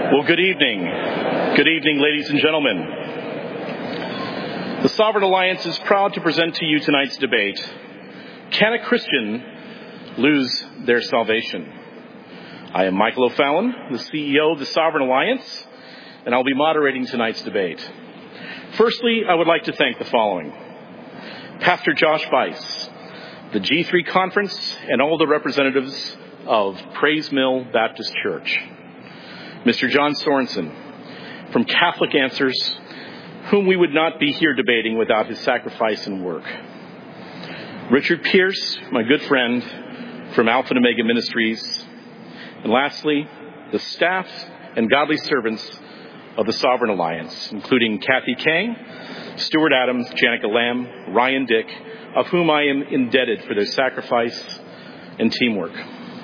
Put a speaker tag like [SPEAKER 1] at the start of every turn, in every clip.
[SPEAKER 1] Well, good evening. Good evening, ladies and gentlemen. The Sovereign Alliance is proud to present to you tonight's debate, Can a Christian Lose Their Salvation? I am Michael O'Fallon, the CEO of the Sovereign Alliance, and I'll be moderating tonight's debate. Firstly, I would like to thank the following: Pastor Josh Weiss, the G3 Conference, and all the representatives of Praise Mill Baptist Church. Mr. John Sorensen from Catholic Answers, whom we would not be here debating without his sacrifice and work. Richard Pierce, my good friend from Alpha and Omega Ministries. And lastly, the staff and godly servants of the Sovereign Alliance, including Kathy Kang, Stuart Adams, Janica Lamb, Ryan Dick, of whom I am indebted for their sacrifice and teamwork.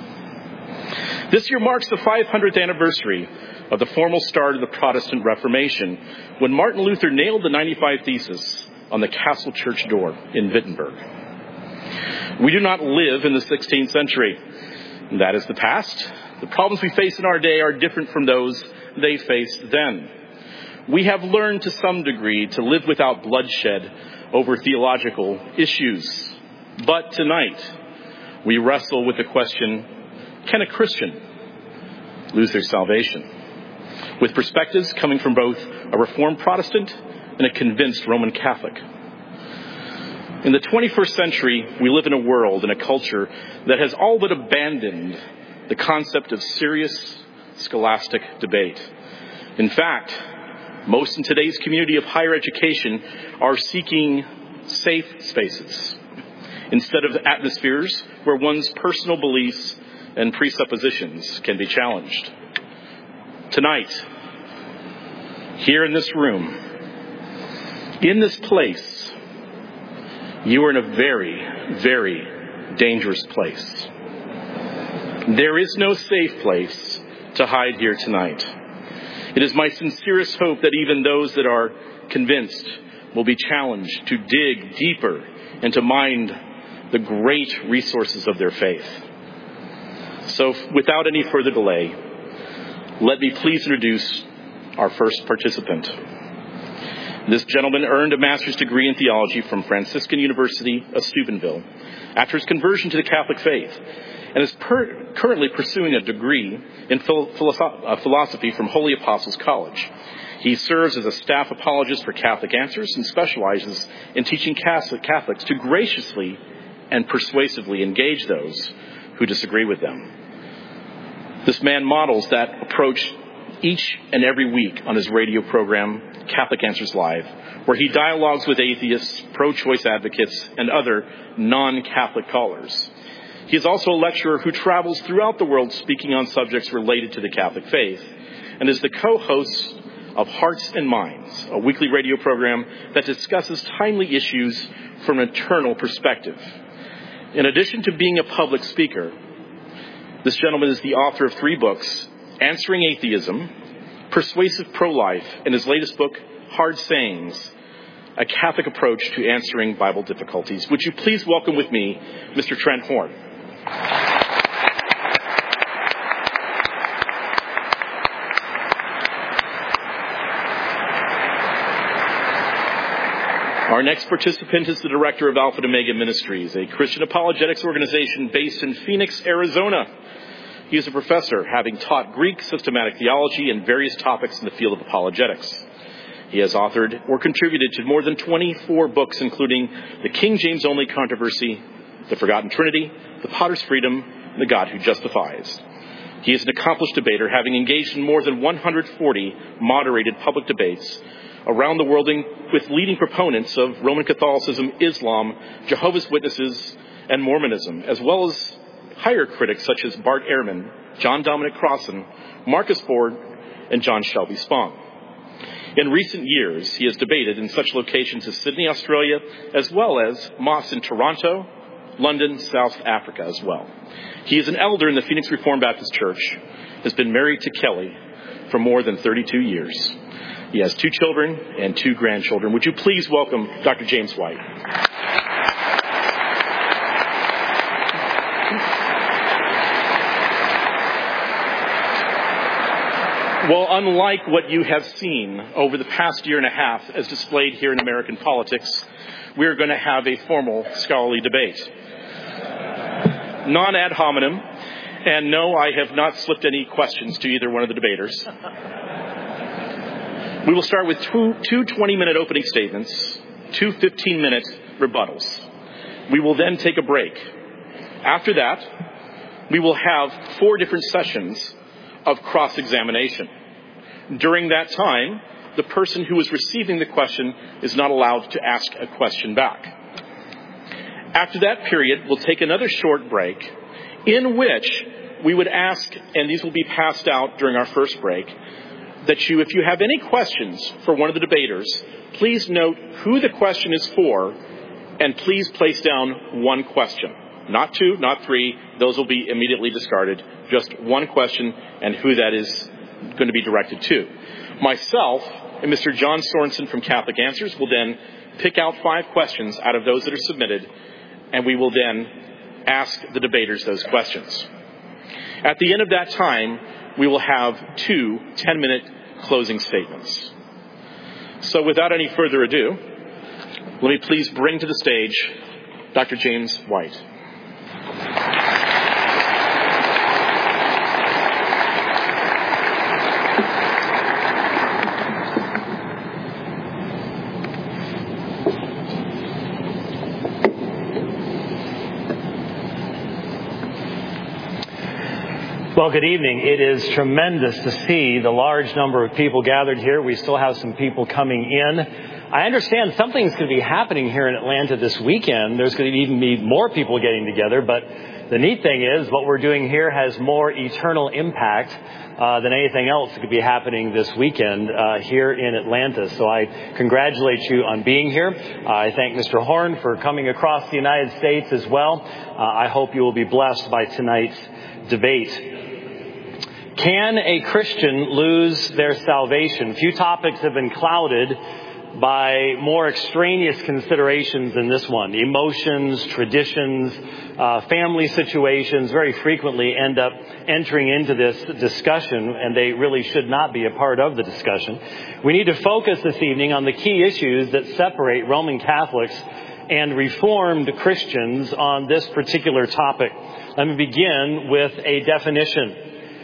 [SPEAKER 1] This year marks the 500th anniversary of the formal start of the Protestant Reformation, when Martin Luther nailed the 95 Theses on the Castle Church door in Wittenberg. We do not live in the 16th century. That is the past. The problems we face in our day are different from those they faced then. We have learned to some degree to live without bloodshed over theological issues. But tonight, we wrestle with the question, can a Christian lose their salvation? With perspectives coming from both a Reformed Protestant and a convinced Roman Catholic. In the 21st century, we live in a world and a culture that has all but abandoned the concept of serious scholastic debate. In fact, most in today's community of higher education are seeking safe spaces instead of atmospheres where one's personal beliefs and presuppositions can be challenged. Tonight, here in this room, in this place, you are in a very, very dangerous place. There is no safe place to hide here tonight. It is my sincerest hope that even those that are convinced will be challenged to dig deeper and to mine the great resources of their faith. So without any further delay, let me please introduce our first participant. This gentleman earned a master's degree in theology from Franciscan University of Steubenville after his conversion to the Catholic faith, and is currently pursuing a degree in philosophy from Holy Apostles College. He serves as a staff apologist for Catholic Answers and specializes in teaching Catholics to graciously and persuasively engage those who disagree with them. This man models that approach each and every week on his radio program, Catholic Answers Live, where he dialogues with atheists, pro-choice advocates, and other non-Catholic callers. He is also a lecturer who travels throughout the world speaking on subjects related to the Catholic faith, and is the co-host of Hearts and Minds, a weekly radio program that discusses timely issues from an eternal perspective. In addition to being a public speaker, this gentleman is the author of 3 books, Answering Atheism, Persuasive Pro-Life, and his latest book, Hard Sayings, a Catholic approach to answering Bible difficulties. Would you please welcome with me Mr. Trent Horn. Our next participant is the director of Alpha and Omega Ministries, a Christian apologetics organization based in Phoenix, Arizona. He is a professor, having taught Greek, systematic theology, and various topics in the field of apologetics. He has authored or contributed to more than 24 books, including The King James Only Controversy, The Forgotten Trinity, The Potter's Freedom, and The God Who Justifies. He is an accomplished debater, having engaged in more than 140 moderated public debates around the world with leading proponents of Roman Catholicism, Islam, Jehovah's Witnesses, and Mormonism, as well as higher critics such as Bart Ehrman, John Dominic Crossan, Marcus Ford, and John Shelby Spong. In recent years, he has debated in such locations as Sydney, Australia, as well as mosques in Toronto, London, South Africa as well. He is an elder in the Phoenix Reformed Baptist Church, has been married to Kelly for more than 32 years. He has 2 children and 2 grandchildren. Would you please welcome Dr. James White. Well, unlike what you have seen over the past year and a half as displayed here in American politics, we're going to have a formal scholarly debate. Non-ad hominem, and no, I have not slipped any questions to either one of the debaters. We will start with two 20-minute opening statements, two 15-minute rebuttals. We will then take a break. After that, we will have 4 different sessions of cross-examination. During that time, the person who is receiving the question is not allowed to ask a question back. After that period, we'll take another short break in which we would ask, and these will be passed out during our first break, that if you have any questions for one of the debaters, please note who the question is for, and please place down one question. Not 2, not 3. Those will be immediately discarded. Just one question and who that is going to be directed to. Myself and Mr. John Sorensen from Catholic Answers will then pick out 5 questions out of those that are submitted, and we will then ask the debaters those questions. At the end of that time, we will have 2 10-minute closing statements. So without any further ado, let me please bring to the stage Dr. James White.
[SPEAKER 2] Well, good evening. It is tremendous to see the large number of people gathered here. We still have some people coming in. I understand something's going to be happening here in Atlanta this weekend. There's going to even be more people getting together. But the neat thing is what we're doing here has more eternal impact than anything else that could be happening this weekend here in Atlanta. So I congratulate you on being here. I thank Mr. Horn for coming across the United States as well. I hope you will be blessed by tonight's debate. Can a Christian lose their salvation? Few topics have been clouded by more extraneous considerations than this one. Emotions, traditions, family situations very frequently end up entering into this discussion, and they really should not be a part of the discussion. We need to focus this evening on the key issues that separate Roman Catholics and Reformed Christians on this particular topic. Let me begin with a definition.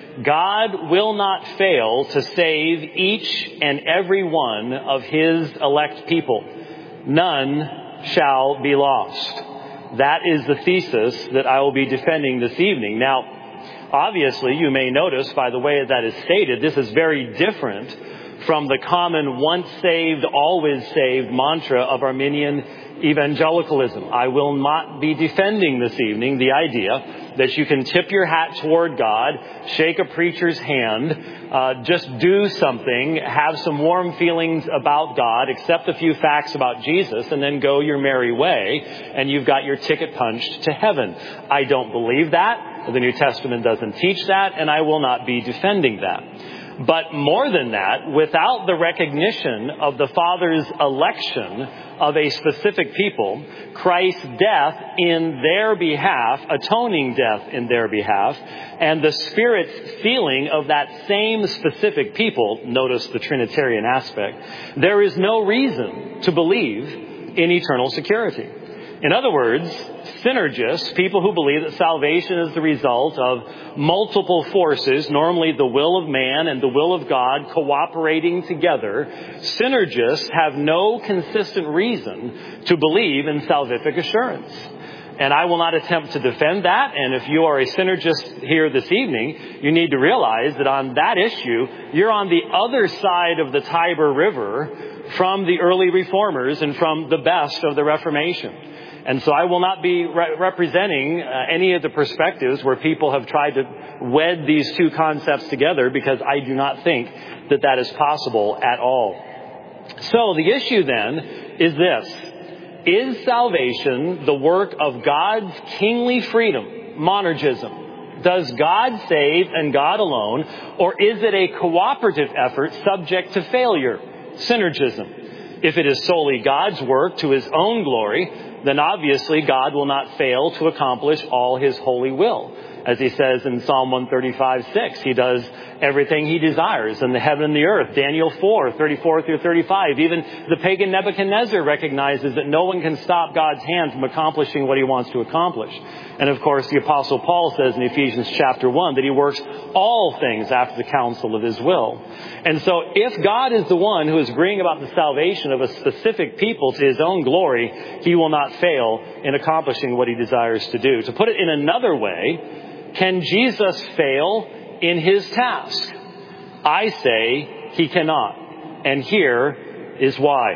[SPEAKER 2] God will not fail to save each and every one of His elect people. None shall be lost. That is the thesis that I will be defending this evening. Now, obviously, you may notice by the way that is stated, this is very different from the common once saved, always saved mantra of Arminian evangelicalism. I will not be defending this evening the idea that you can tip your hat toward God, shake a preacher's hand, just do something, have some warm feelings about God, accept a few facts about Jesus, and then go your merry way, and you've got your ticket punched to heaven. I don't believe that. The New Testament doesn't teach that, and I will not be defending that. But more than that, without the recognition of the Father's election of a specific people, Christ's death in their behalf, atoning death in their behalf, and the Spirit's sealing of that same specific people, notice the Trinitarian aspect, there is no reason to believe in eternal security. In other words, synergists, people who believe that salvation is the result of multiple forces, normally the will of man and the will of God cooperating together, synergists have no consistent reason to believe in salvific assurance. And I will not attempt to defend that. And if you are a synergist here this evening, you need to realize that on that issue, you're on the other side of the Tiber River from the early reformers and from the best of the Reformation. And so I will not be representing any of the perspectives where people have tried to wed these two concepts together, because I do not think that that is possible at all. So the issue then is this. Is salvation the work of God's kingly freedom, monergism? Does God save and God alone, or is it a cooperative effort subject to failure, synergism? If it is solely God's work to His own glory, then obviously God will not fail to accomplish all His holy will. As he says in Psalm 135:6, he does everything he desires in the heaven and the earth. Daniel 4:34 through 35. Even the pagan Nebuchadnezzar recognizes that no one can stop God's hand from accomplishing what he wants to accomplish. And of course, the Apostle Paul says in Ephesians chapter 1 that he works all things after the counsel of his will. And so if God is the one who is bringing about the salvation of a specific people to his own glory, he will not fail in accomplishing what he desires to do. To put it in another way, can Jesus fail in his task? I say he cannot. And here is why.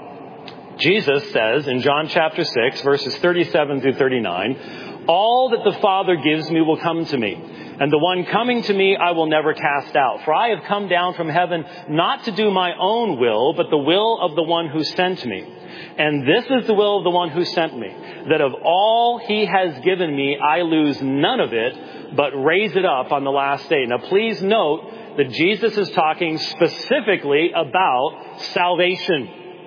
[SPEAKER 2] Jesus says in John chapter 6, verses 37 through 39, "All that the Father gives me will come to me, and the one coming to me I will never cast out. For I have come down from heaven not to do my own will, but the will of the one who sent me. And this is the will of the one who sent me, that of all he has given me, I lose none of it, but raise it up on the last day." Now please note that Jesus is talking specifically about salvation.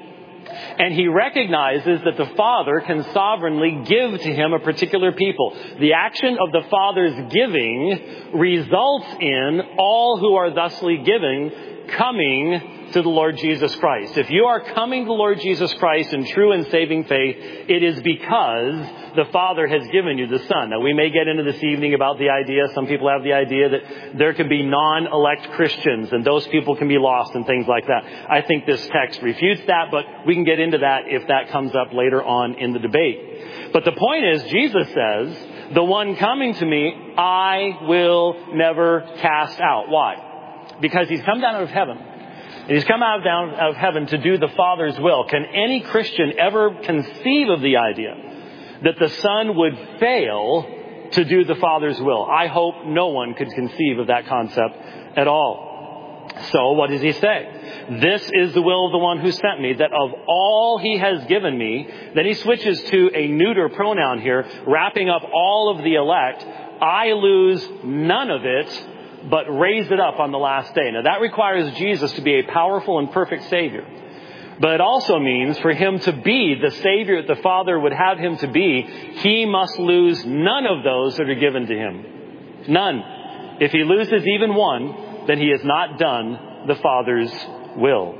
[SPEAKER 2] And he recognizes that the Father can sovereignly give to him a particular people. The action of the Father's giving results in all who are thusly given coming to the Lord Jesus Christ. If you are coming to the Lord Jesus Christ in true and saving faith, it is because the Father has given you the Son. Now, we may get into this evening about the idea, some people have the idea that there can be non-elect Christians and those people can be lost and things like that. I think this text refutes that, but we can get into that if that comes up later on in the debate. But the point is, Jesus says, "The one coming to me, I will never cast out." Why? Because he's come down out of heaven. And he's come down out of heaven to do the Father's will. Can any Christian ever conceive of the idea that the Son would fail to do the Father's will? I hope no one could conceive of that concept at all. So what does he say? "This is the will of the one who sent me, that of all he has given me," then he switches to a neuter pronoun here, wrapping up all of the elect, "I lose none of it, but raise it up on the last day." Now that requires Jesus to be a powerful and perfect Savior. But it also means for him to be the Savior that the Father would have him to be, he must lose none of those that are given to him. None. If he loses even one, then he has not done the Father's will.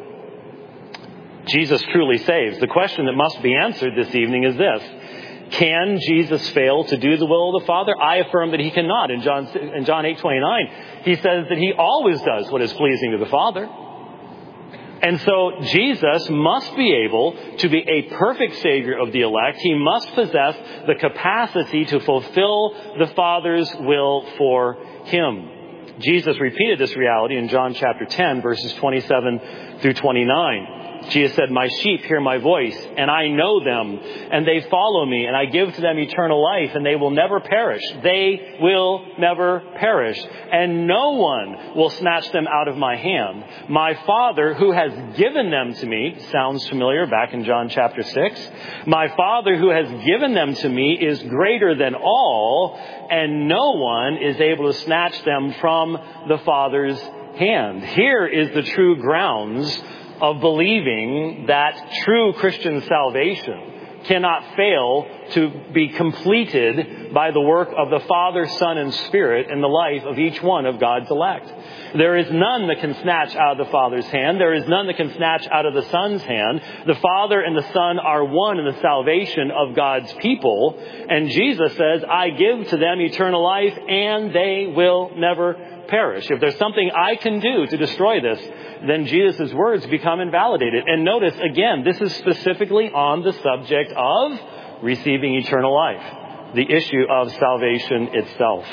[SPEAKER 2] Jesus truly saves. The question that must be answered this evening is this: can Jesus fail to do the will of the Father? I affirm that he cannot. In John 8:29, he says that he always does what is pleasing to the Father. And so Jesus must be able to be a perfect Savior of the elect. He must possess the capacity to fulfill the Father's will for him. Jesus repeated this reality in John chapter 10, verses 27 through 29. Jesus said, "My sheep hear my voice, and I know them, and they follow me, and I give to them eternal life, and they will never perish. They will never perish, and no one will snatch them out of my hand. My Father, who has given them to me," sounds familiar back in John chapter 6, "my Father who has given them to me is greater than all, and no one is able to snatch them from the Father's hand." Here is the true grounds of believing that true Christian salvation cannot fail to be completed by the work of the Father, Son, and Spirit in the life of each one of God's elect. There is none that can snatch out of the Father's hand. There is none that can snatch out of the Son's hand. The Father and the Son are one in the salvation of God's people. And Jesus says, "I give to them eternal life, and they will never perish." If there's something I can do to destroy this, then Jesus' words become invalidated. And notice, again, this is specifically on the subject of receiving eternal life, the issue of salvation itself.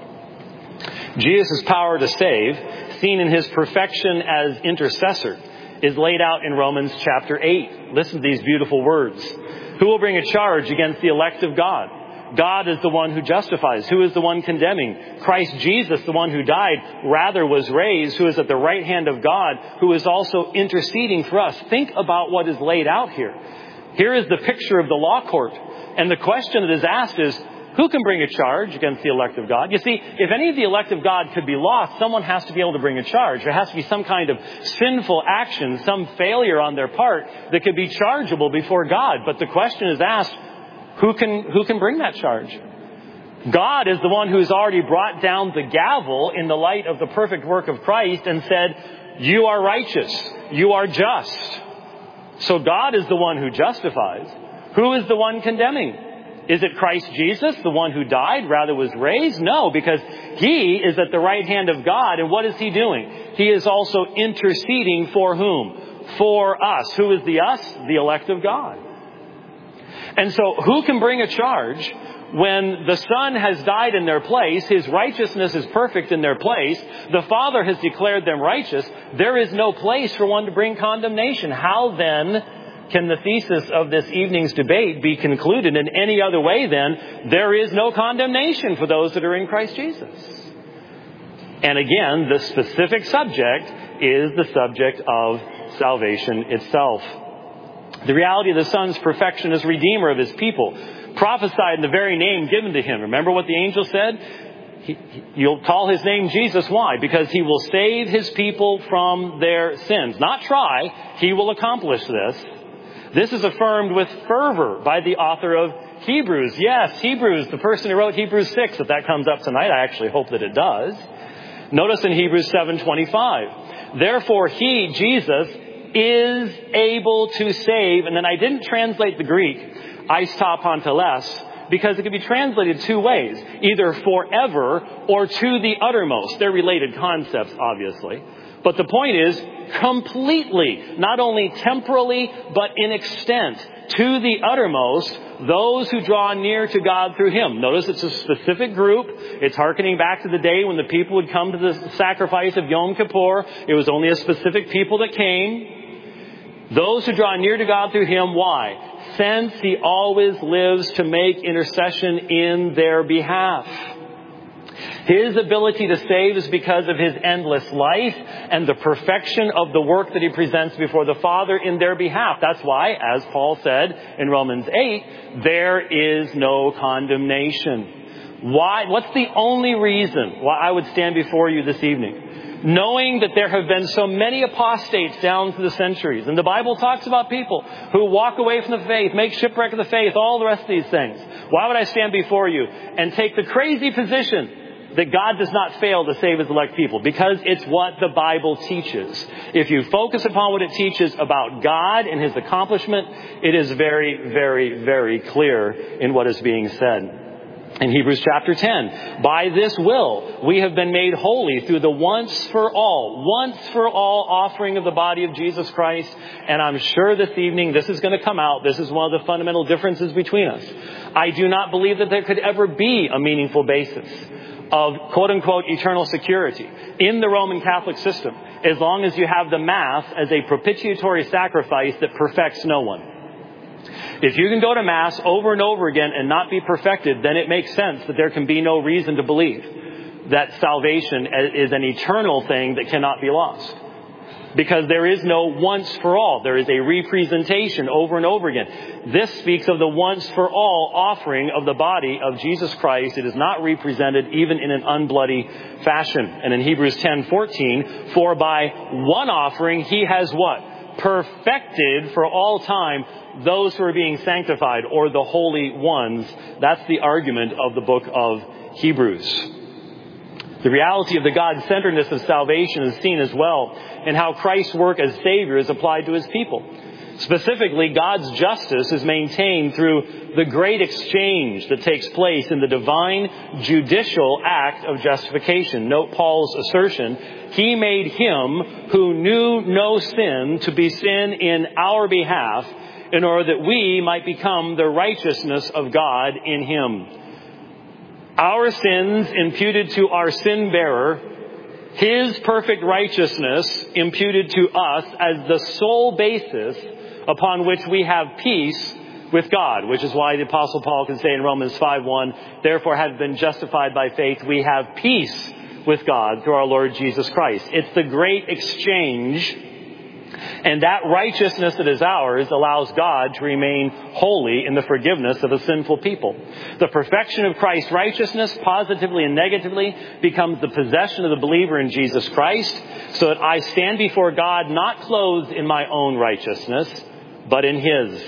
[SPEAKER 2] Jesus' power to save, seen in his perfection as intercessor, is laid out in Romans chapter 8. Listen to these beautiful words. "Who will bring a charge against the elect of God? God is the one who justifies. Who is the one condemning? Christ Jesus, the one who died, rather was raised, who is at the right hand of God, who is also interceding for us." Think about what is laid out here. Here is the picture of the law court. And the question that is asked is, who can bring a charge against the elect of God? You see, if any of the elect of God could be lost, someone has to be able to bring a charge. There has to be some kind of sinful action, some failure on their part that could be chargeable before God. But the question is asked, who can bring that charge? God is the one who's already brought down the gavel in the light of the perfect work of Christ and said, you are righteous, you are just. So God is the one who justifies. Who is the one condemning? Is it Christ Jesus, the one who died, rather was raised? No, because he is at the right hand of God. And what is he doing? He is also interceding for whom? For us. Who is the us? The elect of God. And so who can bring a charge when the Son has died in their place? His righteousness is perfect in their place. The Father has declared them righteous. There is no place for one to bring condemnation. How then can the thesis of this evening's debate be concluded in any other way than there is no condemnation for those that are in Christ Jesus? And again, the specific subject is the subject of salvation itself. The reality of the Son's perfection as Redeemer of His people, prophesied in the very name given to Him. Remember what the angel said? You'll call His name Jesus. Why? Because He will save His people from their sins. Not try. He will accomplish this. This is affirmed with fervor by the author of Hebrews. Yes, Hebrews, the person who wrote Hebrews 6, if that comes up tonight, I actually hope that it does. Notice in Hebrews 7:25, therefore He, Jesus, is able to save. And then I didn't translate the Greek, eis panteles, because it could be translated two ways, either forever or to the uttermost. They're related concepts, obviously. But the point is, completely, not only temporally, but in extent, to the uttermost, those who draw near to God through Him. Notice it's a specific group. It's hearkening back to the day when the people would come to the sacrifice of Yom Kippur. It was only a specific people that came. Those who draw near to God through Him, why? Since He always lives to make intercession in their behalf. His ability to save is because of His endless life and the perfection of the work that He presents before the Father in their behalf. That's why, as Paul said in Romans 8, there is no condemnation. Why? What's the only reason why I would stand before you this evening? Knowing that there have been so many apostates down through the centuries. And the Bible talks about people who walk away from the faith, make shipwreck of the faith, all the rest of these things. Why would I stand before you and take the crazy position that God does not fail to save His elect people? Because it's what the Bible teaches. If you focus upon what it teaches about God and His accomplishment, it is very, very, very clear in what is being said. In Hebrews chapter 10, by this will we have been made holy through the once for all offering of the body of Jesus Christ. And I'm sure this evening this is going to come out. This is one of the fundamental differences between us. I do not believe that there could ever be a meaningful basis of quote-unquote eternal security in the Roman Catholic system as long as you have the Mass as a propitiatory sacrifice that perfects no one. If you can go to Mass over and over again and not be perfected, then it makes sense that there can be no reason to believe that salvation is an eternal thing that cannot be lost. Because there is no once for all. There is a representation over and over again. This speaks of the once for all offering of the body of Jesus Christ. It is not represented even in an unbloody fashion. And in Hebrews 10:14, for by one offering He has what? Perfected for all time those who are being sanctified, or the holy ones. That's the argument of the book of Hebrews. The reality of the God-centeredness of salvation is seen as well in how Christ's work as Savior is applied to His people. Specifically, God's justice is maintained through the great exchange that takes place in the divine judicial act of justification. Note Paul's assertion, He made Him who knew no sin to be sin in our behalf, in order that we might become the righteousness of God in Him. Our sins imputed to our sin bearer, His perfect righteousness imputed to us as the sole basis upon which we have peace with God, which is why the Apostle Paul can say in Romans 5:1, therefore having been justified by faith, we have peace with God through our Lord Jesus Christ. It's the great exchange. And that righteousness that is ours allows God to remain holy in the forgiveness of a sinful people. The perfection of Christ's righteousness, positively and negatively, becomes the possession of the believer in Jesus Christ, so that I stand before God not clothed in my own righteousness, but in His.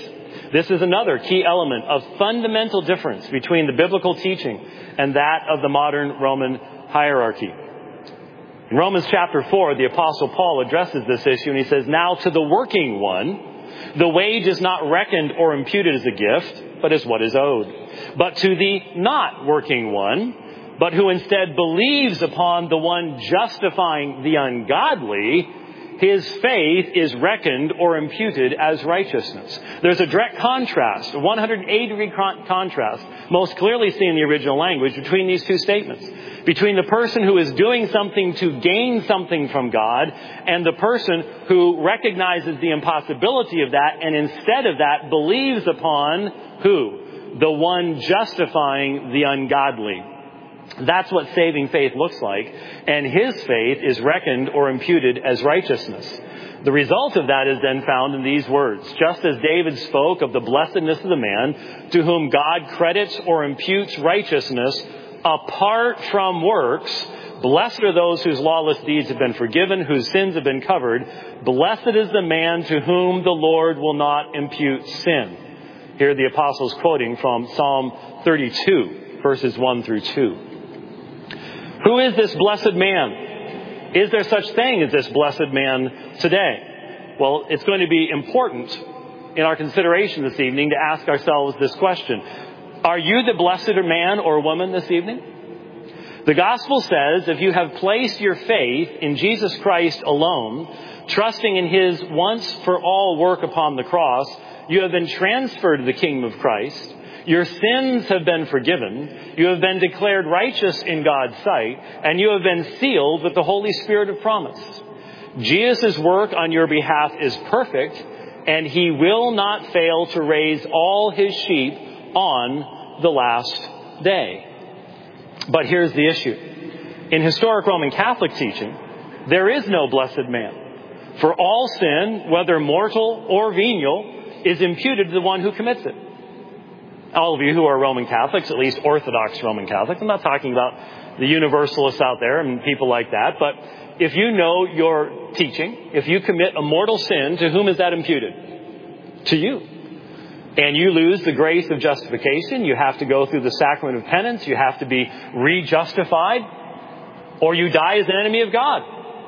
[SPEAKER 2] This is another key element of fundamental difference between the biblical teaching and that of the modern Roman hierarchy. In Romans chapter 4, the Apostle Paul addresses this issue and he says, "Now to the working one, the wage is not reckoned or imputed as a gift, but as what is owed. But to the not working one, but who instead believes upon the one justifying the ungodly, his faith is reckoned or imputed as righteousness." There's a direct contrast, a 180-degree contrast, most clearly seen in the original language, between these two statements. Between the person who is doing something to gain something from God and the person who recognizes the impossibility of that and instead of that believes upon who? The one justifying the ungodly. That's what saving faith looks like. And his faith is reckoned or imputed as righteousness. The result of that is then found in these words. Just as David spoke of the blessedness of the man to whom God credits or imputes righteousness apart from works, blessed are those whose lawless deeds have been forgiven, whose sins have been covered. Blessed is the man to whom the Lord will not impute sin. Here the apostle's quoting from Psalm 32, verses 1 through 2. Who is this blessed man? Is there such thing as this blessed man today? Well, it's going to be important in our consideration this evening to ask ourselves this question. Are you the blessed man or woman this evening? The gospel says if you have placed your faith in Jesus Christ alone, trusting in his once for all work upon the cross, you have been transferred to the kingdom of Christ. Your sins have been forgiven. You have been declared righteous in God's sight. And you have been sealed with the Holy Spirit of promise. Jesus' work on your behalf is perfect. And he will not fail to raise all his sheep on the last day. But here's the issue. In historic Roman Catholic teaching, there is no blessed man. For all sin, whether mortal or venial, is imputed to the one who commits it. All of you who are Roman Catholics, at least Orthodox Roman Catholics, I'm not talking about the Universalists out there and people like that, but if you know your teaching, if you commit a mortal sin, to whom is that imputed? To you. And you lose the grace of justification. You have to go through the sacrament of penance. You have to be re-justified. Or you die as an enemy of God.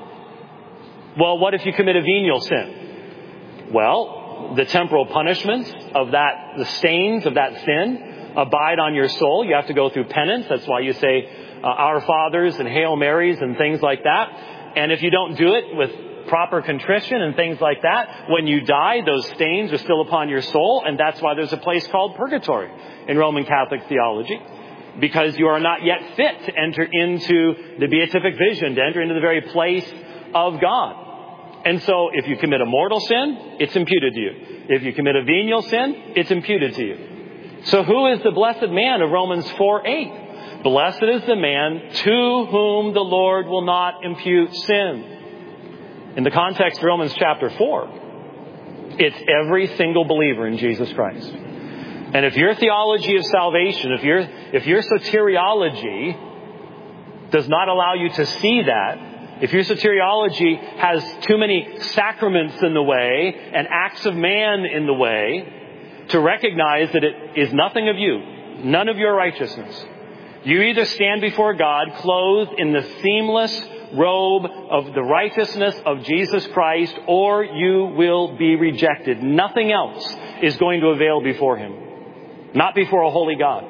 [SPEAKER 2] Well, what if you commit a venial sin? Well, the temporal punishments of that, the stains of that sin, abide on your soul. You have to go through penance. That's why you say Our Fathers and Hail Marys and things like that. And if you don't do it with proper contrition and things like that, when you die, those stains are still upon your soul. And that's why there's a place called purgatory in Roman Catholic theology. Because you are not yet fit to enter into the beatific vision, to enter into the very place of God. And so if you commit a mortal sin, it's imputed to you. If you commit a venial sin, it's imputed to you. So who is the blessed man of Romans 4:8? Blessed is the man to whom the Lord will not impute sin. In the context of Romans chapter 4, it's every single believer in Jesus Christ. And if your theology of salvation, if your soteriology does not allow you to see that, if your soteriology has too many sacraments in the way and acts of man in the way, to recognize that it is nothing of you, none of your righteousness. You either stand before God clothed in the seamless robe of the righteousness of Jesus Christ, or you will be rejected. Nothing else is going to avail before him. Not before a holy God.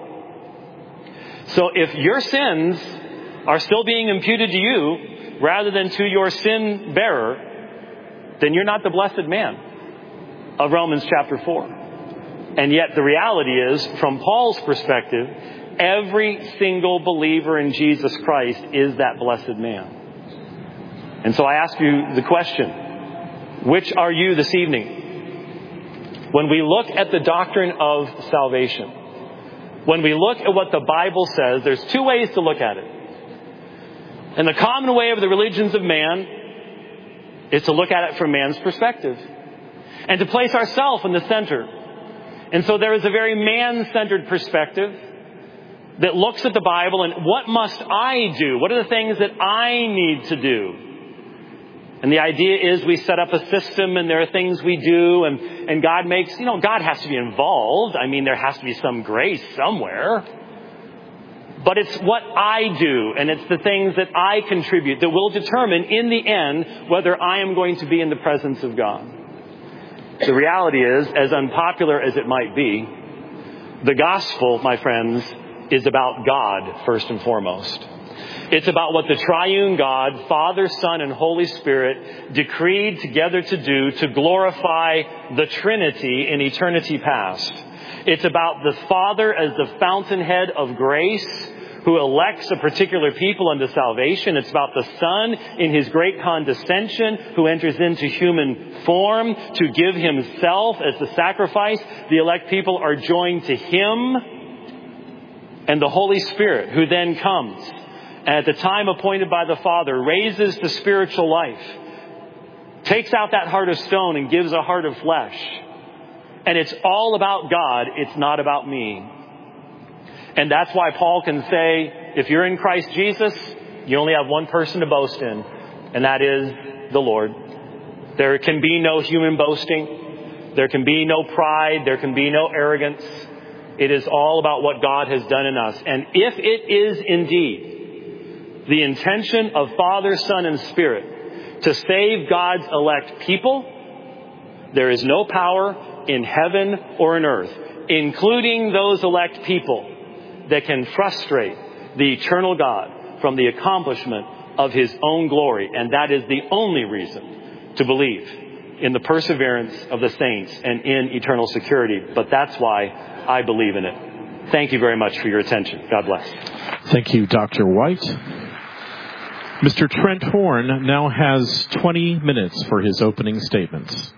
[SPEAKER 2] So if your sins are still being imputed to you rather than to your sin bearer, then you're not the blessed man of Romans chapter 4. And yet the reality is, from Paul's perspective, every single believer in Jesus Christ is that blessed man. And so I ask you the question, which are you this evening? When we look at the doctrine of salvation, when we look at what the Bible says, there's two ways to look at it. And the common way of the religions of man is to look at it from man's perspective and to place ourselves in the center. And so there is a very man-centered perspective that looks at the Bible and what must I do? What are the things that I need to do? And the idea is we set up a system and there are things we do and God makes, God has to be involved. I mean, there has to be some grace somewhere. But it's what I do and it's the things that I contribute that will determine in the end whether I am going to be in the presence of God. The reality is, as unpopular as it might be, the gospel, my friends, is about God first and foremost. It's about what the triune God, Father, Son, and Holy Spirit decreed together to do to glorify the Trinity in eternity past. It's about the Father as the fountainhead of grace who elects a particular people unto salvation. It's about the Son in His great condescension who enters into human form to give Himself as the sacrifice. The elect people are joined to Him and the Holy Spirit who then comes. And at the time appointed by the Father, raises the spiritual life, takes out that heart of stone and gives a heart of flesh. And it's all about God. It's not about me. And that's why Paul can say, if you're in Christ Jesus, you only have one person to boast in, and that is the Lord. There can be no human boasting. There can be no pride. There can be no arrogance. It is all about what God has done in us. And if it is indeed the intention of Father, Son, and Spirit to save God's elect people, there is no power in heaven or in earth, including those elect people, that can frustrate the eternal God from the accomplishment of His own glory. And that is the only reason to believe in the perseverance of the saints and in eternal security. But that's why I believe in it. Thank you very much for your attention. God bless.
[SPEAKER 3] Thank you, Dr. White. Mr. Trent Horn now has 20 minutes for his opening statements.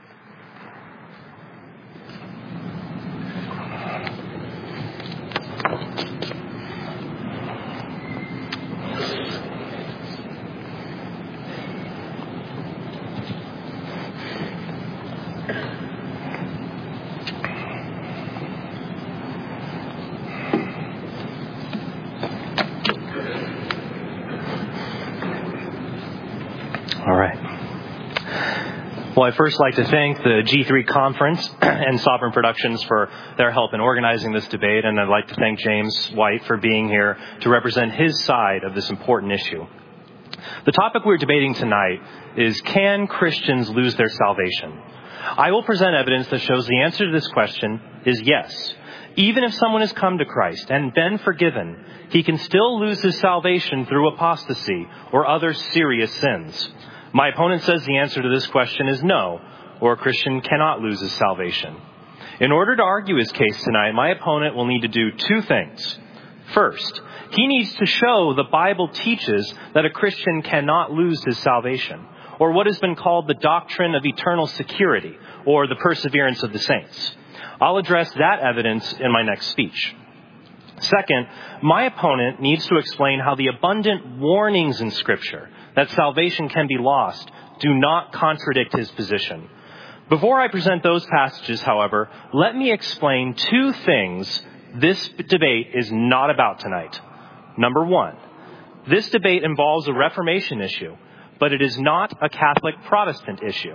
[SPEAKER 4] Well, I'd first like to thank the G3 Conference and Sovereign Productions for their help in organizing this debate, and I'd like to thank James White for being here to represent his side of this important issue. The topic we're debating tonight is, can Christians lose their salvation? I will present evidence that shows the answer to this question is yes. Even if someone has come to Christ and been forgiven, he can still lose his salvation through apostasy or other serious sins. My opponent says the answer to this question is no, or a Christian cannot lose his salvation. In order to argue his case tonight, my opponent will need to do two things. First, he needs to show the Bible teaches that a Christian cannot lose his salvation, or what has been called the doctrine of eternal security, or the perseverance of the saints. I'll address that evidence in my next speech. Second, my opponent needs to explain how the abundant warnings in Scripture that salvation can be lost do not contradict his position. Before I present those passages, however, let me explain two things this debate is not about tonight. Number one, this debate involves a Reformation issue, but it is not a Catholic Protestant issue.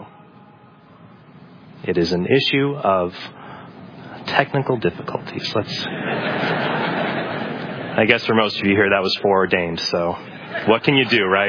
[SPEAKER 4] It is an issue of technical difficulties. I guess for most of you here, that was foreordained, so what can you do, right?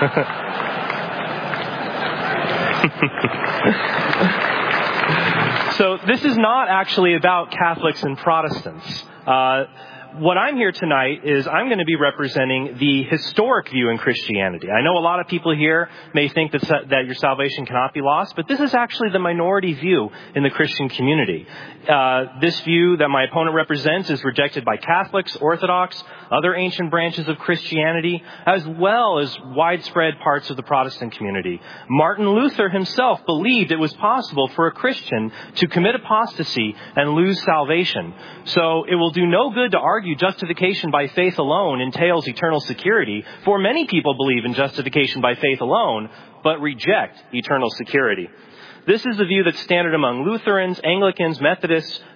[SPEAKER 4] So this is not actually about Catholics and Protestants. What I'm here tonight is I'm going to be representing the historic view in Christianity. I know a lot of people here may think that your salvation cannot be lost, but this is actually the minority view in the Christian community. This view that my opponent represents is rejected by Catholics, Orthodox, other ancient branches of Christianity, as well as widespread parts of the Protestant community. Martin Luther himself believed it was possible for a Christian to commit apostasy and lose salvation. So it will do no good to argue justification by faith alone entails eternal security, for many people believe in justification by faith alone, but reject eternal security. This is the view that's standard among Lutherans, Anglicans, Methodists,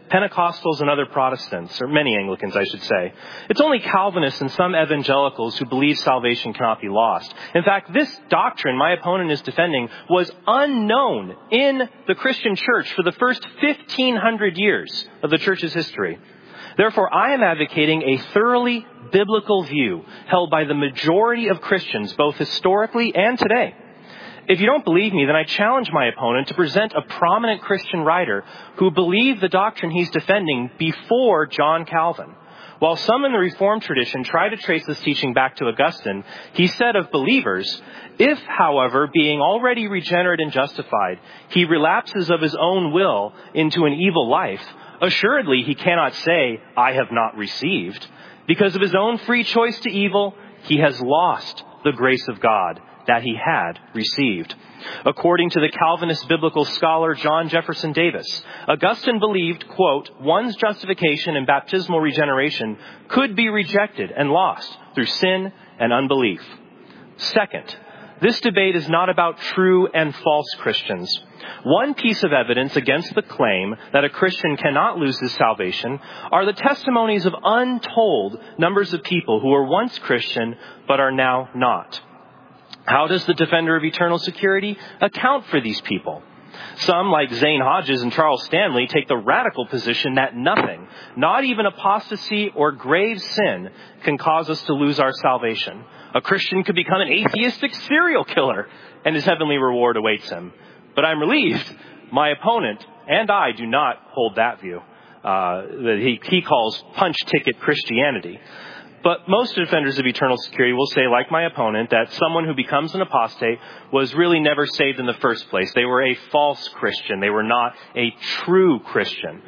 [SPEAKER 4] Pentecostals and other Protestants, or many Anglicans, I should say. It's only Calvinists and some evangelicals who believe salvation cannot be lost. In fact, this doctrine my opponent is defending was unknown in the Christian church for the first 1,500 years of the church's history. Therefore, I am advocating a thoroughly biblical view held by the majority of Christians, both historically and today. If you don't believe me, then I challenge my opponent to present a prominent Christian writer who believed the doctrine he's defending before John Calvin. While some in the Reformed tradition try to trace this teaching back to Augustine, he said of believers, if, however, being already regenerate and justified, he relapses of his own will into an evil life, assuredly he cannot say, I have not received. Because of his own free choice to evil, he has lost the grace of God that he had received. According to the Calvinist biblical scholar John Jefferson Davis, Augustine believed, quote, one's justification and baptismal regeneration could be rejected and lost through sin and unbelief. Second, this debate is not about true and false Christians. One piece of evidence against the claim that a Christian cannot lose his salvation are the testimonies of untold numbers of people who were once Christian but are now not. How does the defender of eternal security account for these people? Some, like Zane Hodges and Charles Stanley, take the radical position that nothing, not even apostasy or grave sin, can cause us to lose our salvation. A Christian could become an atheistic serial killer, and his heavenly reward awaits him. But I'm relieved my opponent and I do not hold that view that he calls punch ticket Christianity. But most defenders of eternal security will say, like my opponent, that someone who becomes an apostate was really never saved in the first place. They were a false Christian. They were not a true Christian.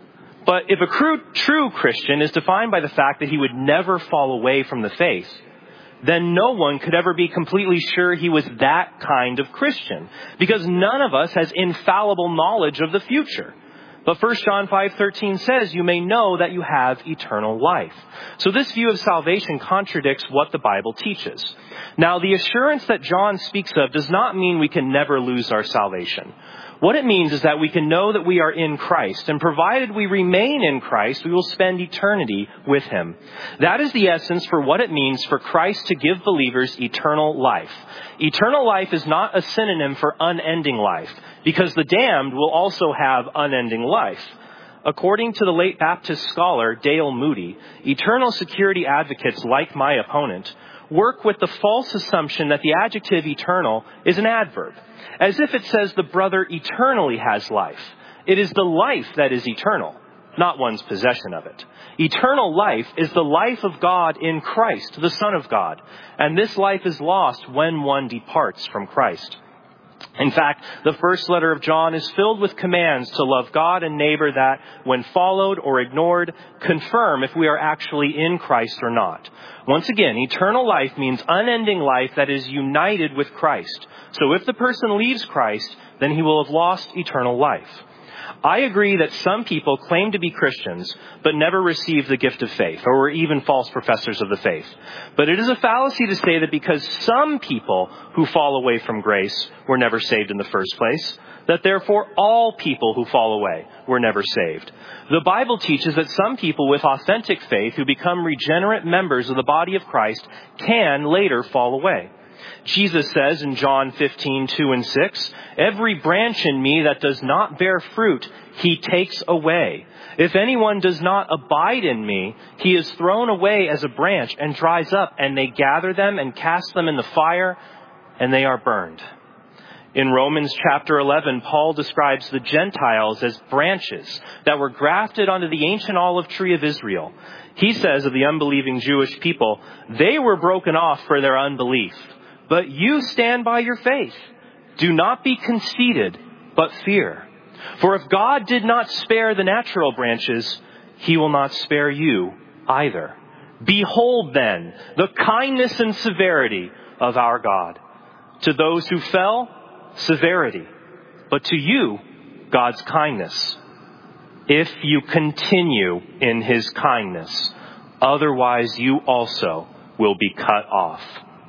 [SPEAKER 4] But if a true Christian is defined by the fact that he would never fall away from the faith, then no one could ever be completely sure he was that kind of Christian, because none of us has infallible knowledge of the future. But 1 John 5:13 says, you may know that you have eternal life. So this view of salvation contradicts what the Bible teaches. Now, the assurance that John speaks of does not mean we can never lose our salvation. What it means is that we can know that we are in Christ, and provided we remain in Christ, we will spend eternity with Him. That is the essence for what it means for Christ to give believers eternal life. Eternal life is not a synonym for unending life, because the damned will also have unending life. According to the late Baptist scholar Dale Moody, eternal security advocates like my opponent work with the false assumption that the adjective eternal is an adverb, as if it says the brother eternally has life. It is the life that is eternal, not one's possession of it. Eternal life is the life of God in Christ, the Son of God, and this life is lost when one departs from Christ. In fact, the first letter of John is filled with commands to love God and neighbor that, when followed or ignored, confirm if we are actually in Christ or not. Once again, eternal life means unending life that is united with Christ. So if the person leaves Christ, then he will have lost eternal life. I agree that some people claim to be Christians, but never received the gift of faith, or were even false professors of the faith. But it is a fallacy to say that because some people who fall away from grace were never saved in the first place, that therefore all people who fall away were never saved. The Bible teaches that some people with authentic faith who become regenerate members of the body of Christ can later fall away. Jesus says in John 15:2-6, every branch in me that does not bear fruit, He takes away. If anyone does not abide in me, he is thrown away as a branch and dries up, and they gather them and cast them in the fire, and they are burned. In Romans chapter 11, Paul describes the Gentiles as branches that were grafted onto the ancient olive tree of Israel. He says of the unbelieving Jewish people, they were broken off for their unbelief. But you stand by your faith. Do not be conceited, but fear. For if God did not spare the natural branches, He will not spare you either. Behold then the kindness and severity of our God. To those who fell, severity. But to you, God's kindness. If you continue in His kindness, otherwise you also will be cut off.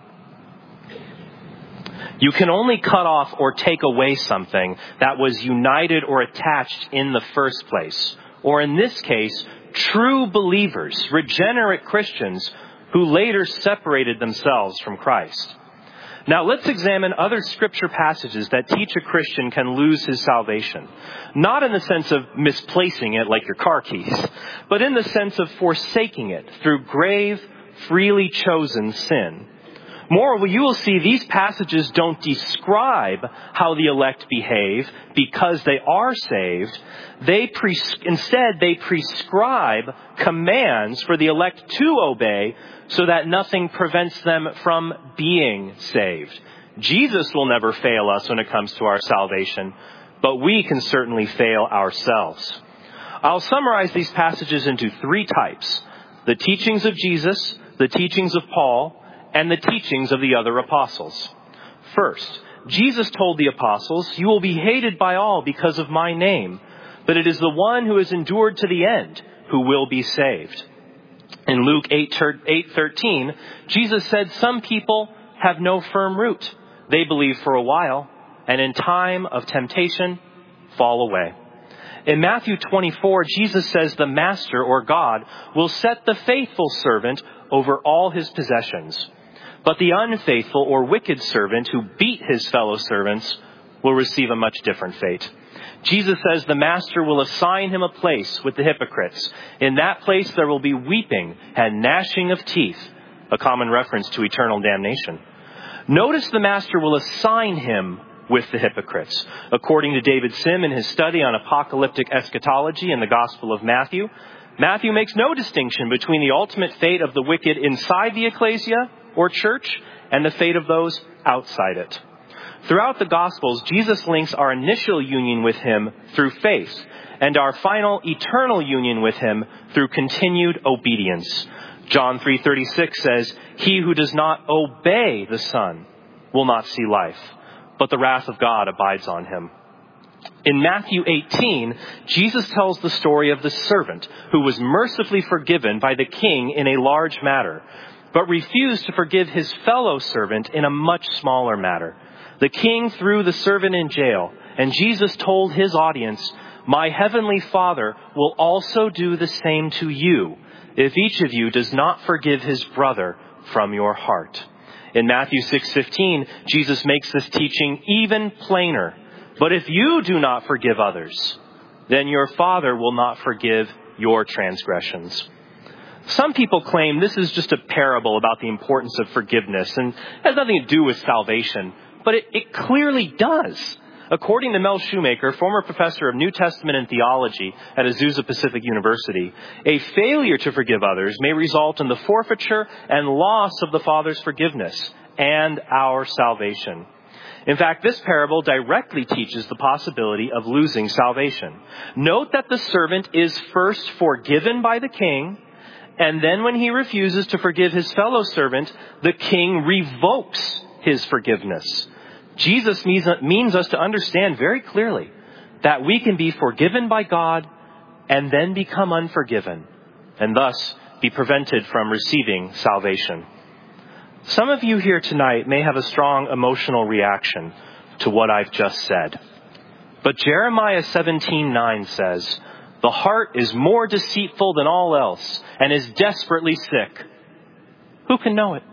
[SPEAKER 4] You can only cut off or take away something that was united or attached in the first place, or in this case, true believers, regenerate Christians who later separated themselves from Christ. Now let's examine other scripture passages that teach a Christian can lose his salvation. Not in the sense of misplacing it like your car keys, but in the sense of forsaking it through grave, freely chosen sin. Moreover, you will see these passages don't describe how the elect behave because they are saved. Instead, they prescribe commands for the elect to obey so that nothing prevents them from being saved. Jesus will never fail us when it comes to our salvation, but we can certainly fail ourselves. I'll summarize these passages into three types: the teachings of Jesus, the teachings of Paul, and the teachings of the other apostles. First, Jesus told the apostles, "You will be hated by all because of my name, but it is the one who has endured to the end who will be saved." In Luke 8:13, Jesus said, "Some people have no firm root. They believe for a while, and in time of temptation, fall away." In Matthew 24, Jesus says the master, or God, will set the faithful servant over all his possessions. But the unfaithful or wicked servant who beat his fellow servants will receive a much different fate. Jesus says the master will assign him a place with the hypocrites. In that place there will be weeping and gnashing of teeth, a common reference to eternal damnation. Notice the master will assign him with the hypocrites. According to David Sim in his study on apocalyptic eschatology in the Gospel of Matthew, Matthew makes no distinction between the ultimate fate of the wicked inside the ecclesia or church and the fate of those outside it. Throughout the Gospels, Jesus links our initial union with him through faith and our final eternal union with him through continued obedience. John 3:36 says, "He who does not obey the Son will not see life, but the wrath of God abides on him." In Matthew 18, Jesus tells the story of the servant who was mercifully forgiven by the king in a large matter, but refused to forgive his fellow servant in a much smaller matter. The king threw the servant in jail, and Jesus told his audience, "My heavenly Father will also do the same to you if each of you does not forgive his brother from your heart." In Matthew 6:15, Jesus makes this teaching even plainer. "But if you do not forgive others, then your Father will not forgive your transgressions." Some people claim this is just a parable about the importance of forgiveness and has nothing to do with salvation, but it clearly does. According to Mel Shoemaker, former professor of New Testament and theology at Azusa Pacific University, a failure to forgive others may result in the forfeiture and loss of the Father's forgiveness and our salvation. In fact, this parable directly teaches the possibility of losing salvation. Note that the servant is first forgiven by the king, and then when he refuses to forgive his fellow servant, the king revokes his forgiveness. Jesus means us to understand very clearly that we can be forgiven by God and then become unforgiven, and thus be prevented from receiving salvation. Some of you here tonight may have a strong emotional reaction to what I've just said. But Jeremiah 17:9 says, "The heart is more deceitful than all else and is desperately sick. Who can know it?"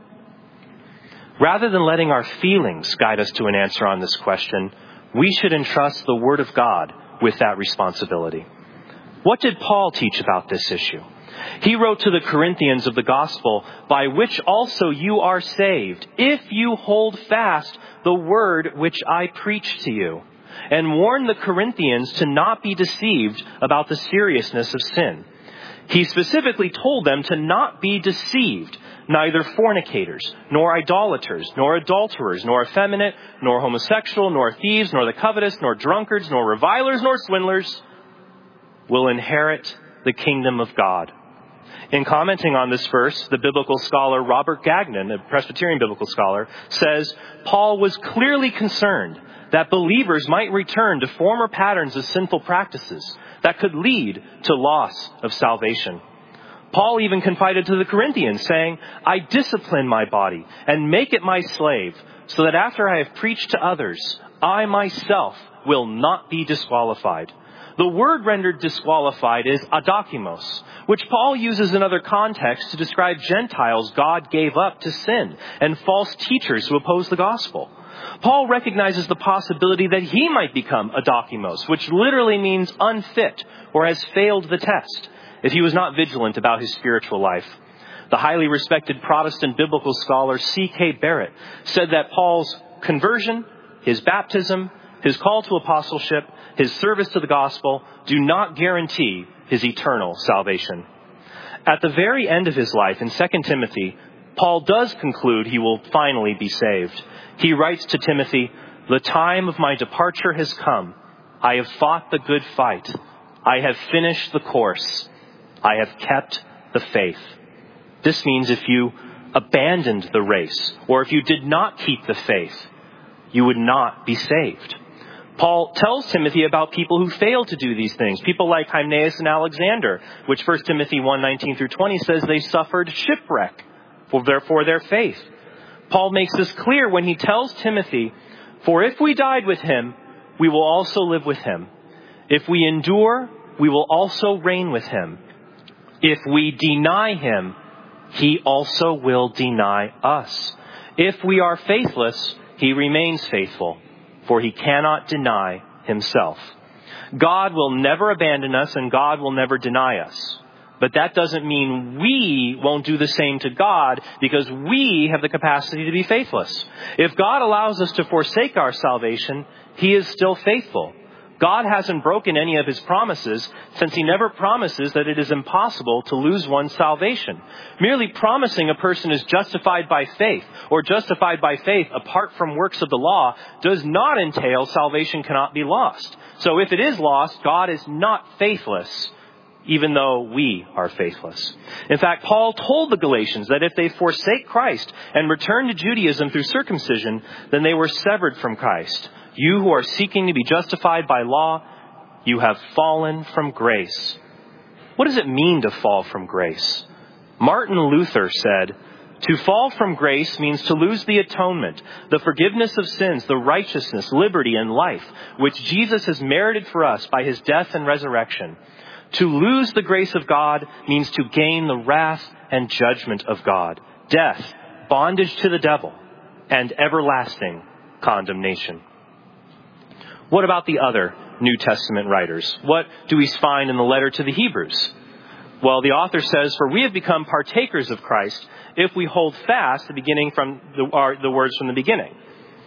[SPEAKER 4] Rather than letting our feelings guide us to an answer on this question, we should entrust the Word of God with that responsibility. What did Paul teach about this issue? He wrote to the Corinthians of the gospel, "By which also you are saved, if you hold fast the word which I preached to you," and warned the Corinthians to not be deceived about the seriousness of sin. He specifically told them to not be deceived. Neither fornicators, nor idolaters, nor adulterers, nor effeminate, nor homosexual, nor thieves, nor the covetous, nor drunkards, nor revilers, nor swindlers will inherit the kingdom of God. In commenting on this verse, the biblical scholar Robert Gagnon, a Presbyterian biblical scholar, says Paul was clearly concerned that believers might return to former patterns of sinful practices that could lead to loss of salvation. Paul even confided to the Corinthians, saying, "I discipline my body and make it my slave, so that after I have preached to others, I myself will not be disqualified. The word rendered disqualified is adokimos, which Paul uses in other contexts to describe Gentiles God gave up to sin and false teachers who oppose the gospel. Paul recognizes the possibility that he might become adokimos, which literally means unfit or has failed the test, if he was not vigilant about his spiritual life. The highly respected Protestant biblical scholar C.K. Barrett said that Paul's conversion, his baptism, his call to apostleship, his service to the gospel do not guarantee his eternal salvation. At the very end of his life, in 2 Timothy, Paul does conclude he will finally be saved. He writes to Timothy, "The time of my departure has come. I have fought the good fight. I have finished the course. I have kept the faith." This means if you abandoned the race, or if you did not keep the faith, you would not be saved. Paul tells Timothy about people who fail to do these things, people like Hymenaeus and Alexander, which 1 Timothy 1:19 through 20 says they suffered shipwreck for their faith. Paul makes this clear when he tells Timothy, "For if we died with him, we will also live with him. If we endure, we will also reign with him. If we deny him, he also will deny us. If we are faithless, he remains faithful, for he cannot deny himself." God will never abandon us and God will never deny us. But that doesn't mean we won't do the same to God because we have the capacity to be faithless. If God allows us to forsake our salvation, he is still faithful. God hasn't broken any of his promises, since he never promises that it is impossible to lose one's salvation. Merely promising a person is justified by faith or justified by faith apart from works of the law does not entail salvation cannot be lost. So if it is lost, God is not faithless, even though we are faithless. In fact, Paul told the Galatians that if they forsake Christ and return to Judaism through circumcision, then they were severed from Christ. You who are seeking to be justified by law, you have fallen from grace. What does it mean to fall from grace? Martin Luther said, "To fall from grace means to lose the atonement, the forgiveness of sins, the righteousness, liberty, and life, which Jesus has merited for us by his death and resurrection. To lose the grace of God means to gain the wrath and judgment of God, death, bondage to the devil, and everlasting condemnation." What about the other New Testament writers? What do we find in the letter to the Hebrews? Well, the author says, "For we have become partakers of Christ if we hold fast the beginning from the words from the beginning."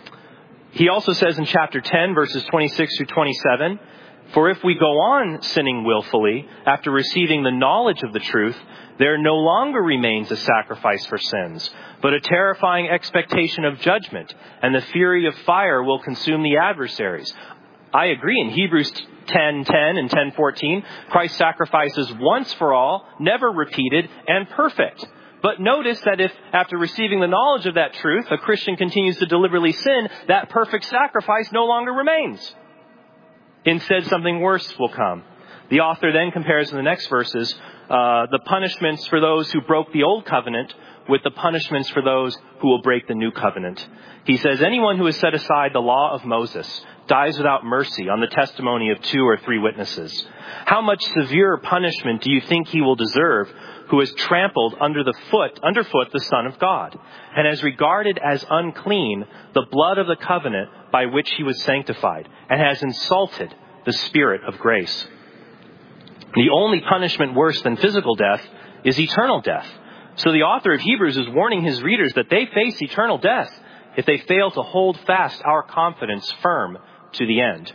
[SPEAKER 4] He also says in chapter 10, verses 26 through 27, "For if we go on sinning willfully after receiving the knowledge of the truth, there no longer remains a sacrifice for sins, but a terrifying expectation of judgment, and the fury of fire will consume the adversaries." I agree. In Hebrews 10:10 and 10:14, Christ's sacrifice is once for all, never repeated, and perfect. But notice that if, after receiving the knowledge of that truth, a Christian continues to deliberately sin, that perfect sacrifice no longer remains. Instead, something worse will come. The author then compares in the next verses the punishments for those who broke the old covenant with the punishments for those who will break the new covenant. He says, "Anyone who has set aside the law of Moses dies without mercy on the testimony of 2 or 3 witnesses. How much severer punishment do you think he will deserve who has trampled underfoot the Son of God, and has regarded as unclean the blood of the covenant by which he was sanctified, and has insulted the Spirit of grace?" The only punishment worse than physical death is eternal death. So the author of Hebrews is warning his readers that they face eternal death if they fail to hold fast our confidence firm to the end.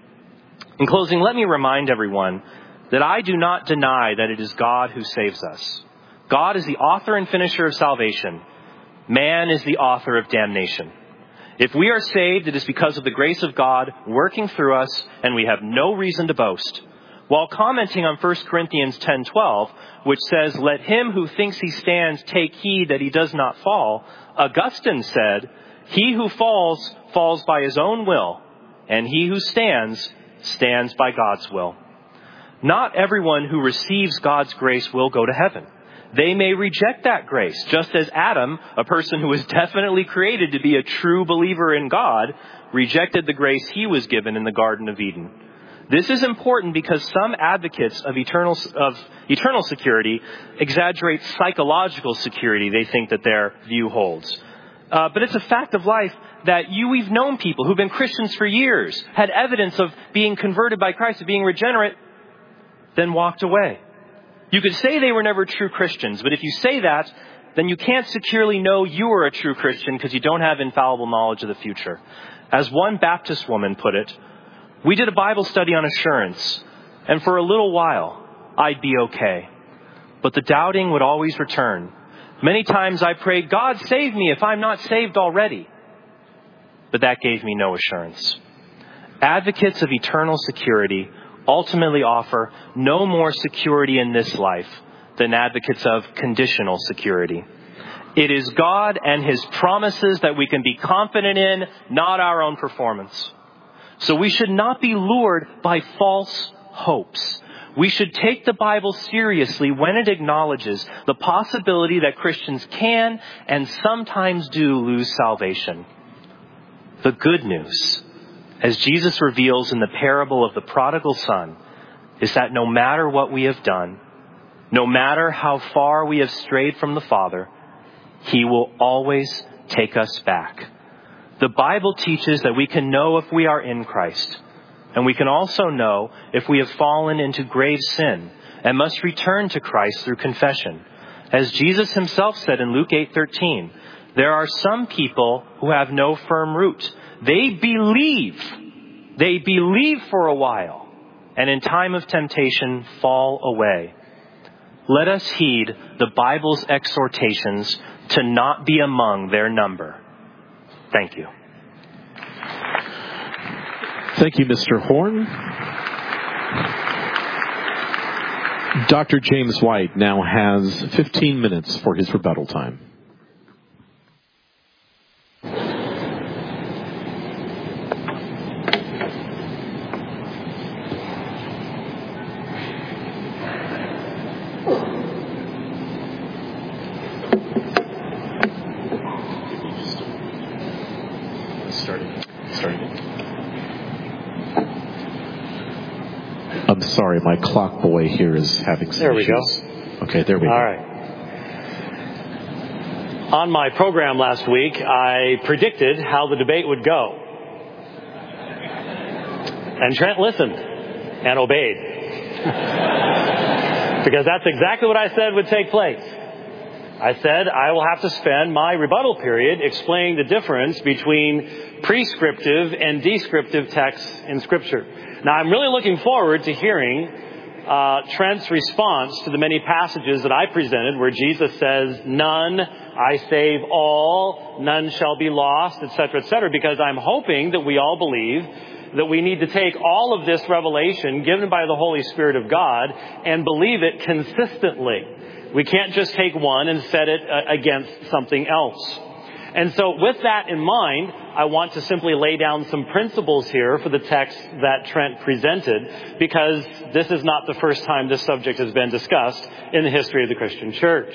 [SPEAKER 4] In closing, let me remind everyone that I do not deny that it is God who saves us. God is the author and finisher of salvation. Man is the author of damnation. If we are saved, it is because of the grace of God working through us, and we have no reason to boast. While commenting on 1 Corinthians 10:12, which says, "Let him who thinks he stands take heed that he does not fall," Augustine said, "He who falls, falls by his own will, and he who stands, stands by God's will." Not everyone who receives God's grace will go to heaven. They may reject that grace, just as Adam, a person who was definitely created to be a true believer in God, rejected the grace he was given in the Garden of Eden. This is important because some advocates of eternal security exaggerate psychological security they think that their view holds. But it's a fact of life that we've known people who've been Christians for years, had evidence of being converted by Christ, of being regenerate, then walked away. You could say they were never true Christians, but if you say that, then you can't securely know you are a true Christian because you don't have infallible knowledge of the future. As one Baptist woman put it, we did a Bible study on assurance, and for a little while, I'd be okay. But the doubting would always return. Many times I prayed, God, save me if I'm not saved already. But that gave me no assurance. Advocates of eternal security ultimately offer no more security in this life than advocates of conditional security. It is God and His promises that we can be confident in, not our own performance. So we should not be lured by false hopes. We should take the Bible seriously when it acknowledges the possibility that Christians can and sometimes do lose salvation. The good news, as Jesus reveals in the parable of the prodigal son, is that no matter what we have done, no matter how far we have strayed from the Father, He will always take us back. The Bible teaches that we can know if we are in Christ, and we can also know if we have fallen into grave sin and must return to Christ through confession. As Jesus Himself said in Luke 8:13, there are some people who have no firm root. They believe for a while, and in time of temptation fall away. Let us heed the Bible's exhortations to not be among their number. Thank you.
[SPEAKER 3] Thank you, Mr. Horn. Dr. James White now has 15 minutes for his rebuttal time. I'm sorry, my clock boy here is having some
[SPEAKER 2] There we
[SPEAKER 3] issues.
[SPEAKER 2] go.
[SPEAKER 3] Okay, there we go.
[SPEAKER 2] All right. On my program last week, I predicted how the debate would go. And Trent listened and obeyed. Because that's exactly what I said would take place. I said I will have to spend my rebuttal period explaining the difference between prescriptive and descriptive texts in Scripture. Now, I'm really looking forward to hearing Trent's response to the many passages that I presented where Jesus says, none, I save all, none shall be lost, etc., because I'm hoping that we all believe that we need to take all of this revelation given by the Holy Spirit of God and believe it consistently. We can't just take one and set it against something else. And so with that in mind, I want to simply lay down some principles here for the text that Trent presented, because this is not the first time this subject has been discussed in the history of the Christian church.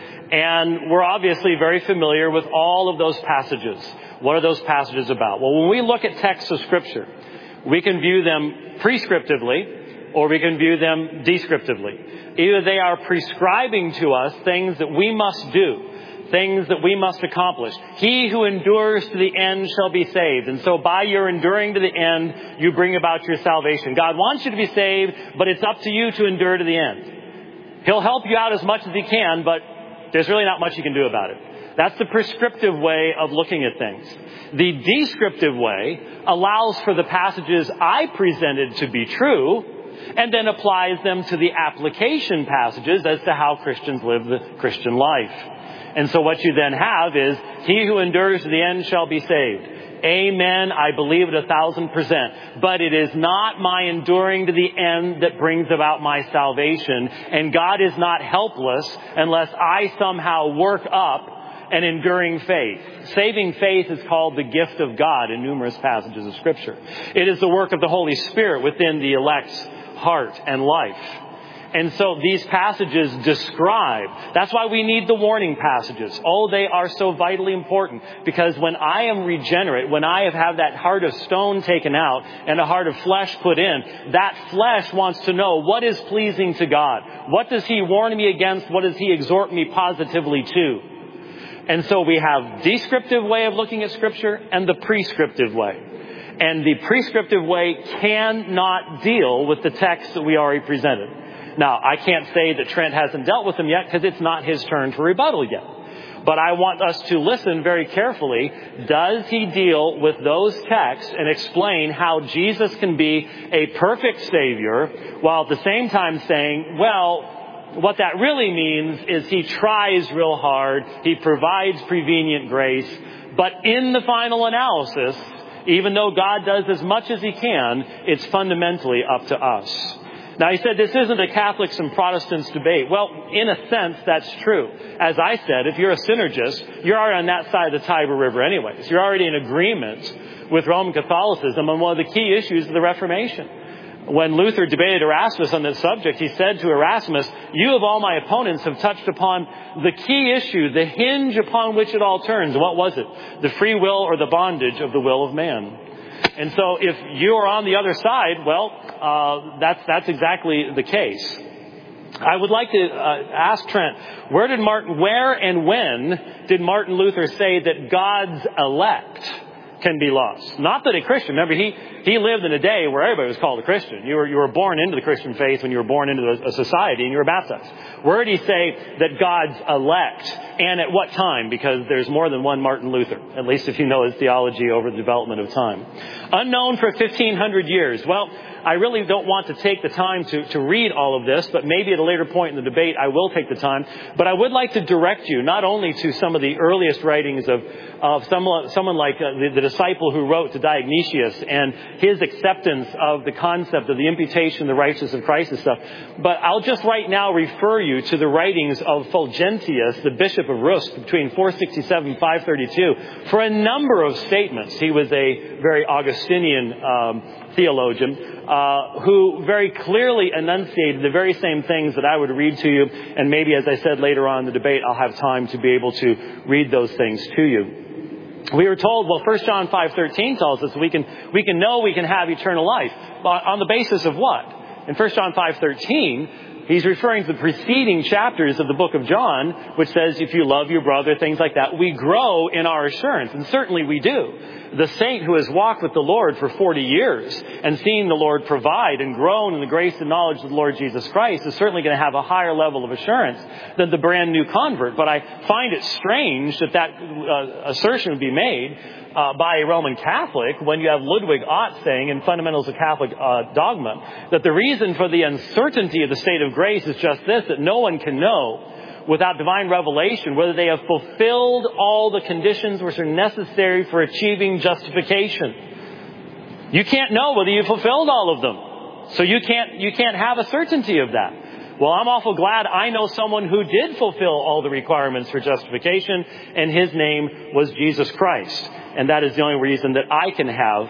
[SPEAKER 2] And we're obviously very familiar with all of those passages. What are those passages about? Well, when we look at texts of Scripture, we can view them prescriptively or we can view them descriptively. Either they are prescribing to us things that we must do, things that we must accomplish. He who endures to the end shall be saved. And so by your enduring to the end, you bring about your salvation. God wants you to be saved, but it's up to you to endure to the end. He'll help you out as much as He can, but there's really not much you can do about it. That's the prescriptive way of looking at things. The descriptive way allows for the passages I presented to be true, and then applies them to the application passages as to how Christians live the Christian life. And so what you then have is, he who endures to the end shall be saved. Amen. I believe it 1,000%. But it is not my enduring to the end that brings about my salvation. And God is not helpless unless I somehow work up an enduring faith. Saving faith is called the gift of God in numerous passages of Scripture. It is the work of the Holy Spirit within the elect's heart and life. And so these passages describe. That's why we need the warning passages. Oh, they are so vitally important. Because when I am regenerate, when I have had that heart of stone taken out and a heart of flesh put in, that flesh wants to know what is pleasing to God. What does He warn me against? What does He exhort me positively to? And so we have descriptive way of looking at Scripture and the prescriptive way. And the prescriptive way cannot deal with the text that we already presented. Now, I can't say that Trent hasn't dealt with them yet because it's not his turn for rebuttal yet. But I want us to listen very carefully. Does he deal with those texts and explain how Jesus can be a perfect Savior while at the same time saying, well, what that really means is He tries real hard. He provides prevenient grace. But in the final analysis, even though God does as much as He can, it's fundamentally up to us. Now, he said this isn't a Catholics and Protestants debate. Well, in a sense, that's true. As I said, if you're a synergist, you're already on that side of the Tiber River anyways. You're already in agreement with Roman Catholicism on one of the key issues of the Reformation. When Luther debated Erasmus on this subject, he said to Erasmus, "You of all my opponents have touched upon the key issue, the hinge upon which it all turns." What was it? The free will or the bondage of the will of man. And so if you are on the other side, well, that's exactly the case. I would like to ask Trent, where and when did Martin Luther say that God's elect can be lost? Not that a Christian. Remember, he lived in a day where everybody was called a Christian. You were born into the Christian faith when you were born into a society and you were baptized. Where did he say that God's elect? And at what time? Because there's more than one Martin Luther, at least if you know his theology over the development of time. Unknown for 1,500 years. Well, I really don't want to take the time to read all of this, but maybe at a later point in the debate I will take the time. But I would like to direct you not only to some of the earliest writings of someone like the disciple who wrote to Dionysius and his acceptance of the concept of the imputation of the righteousness of Christ and stuff, but I'll just right now refer you to the writings of Fulgentius, the Bishop of Rust, between 467 and 532, for a number of statements. He was a very Augustinian theologian who very clearly enunciated the very same things that I would read to you. And maybe, as I said later on in the debate, I'll have time to be able to read those things to you. We were told, well, 1 John 5:13 tells us we can know we can have eternal life. On the basis of what? In 1 John 5:13, he's referring to the preceding chapters of the book of John, which says, if you love your brother, things like that. We grow in our assurance, and certainly we do. The saint who has walked with the Lord for 40 years and seen the Lord provide and grown in the grace and knowledge of the Lord Jesus Christ is certainly going to have a higher level of assurance than the brand new convert. But I find it strange that assertion would be made by a Roman Catholic when you have Ludwig Ott saying in Fundamentals of Catholic Dogma that the reason for the uncertainty of the state of grace is just this, that no one can know without divine revelation whether they have fulfilled all the conditions which are necessary for achieving justification. You can't know whether you've fulfilled all of them. So you can't have a certainty of that. Well, I'm awful glad I know someone who did fulfill all the requirements for justification, and his name was Jesus Christ. And that is the only reason that I can have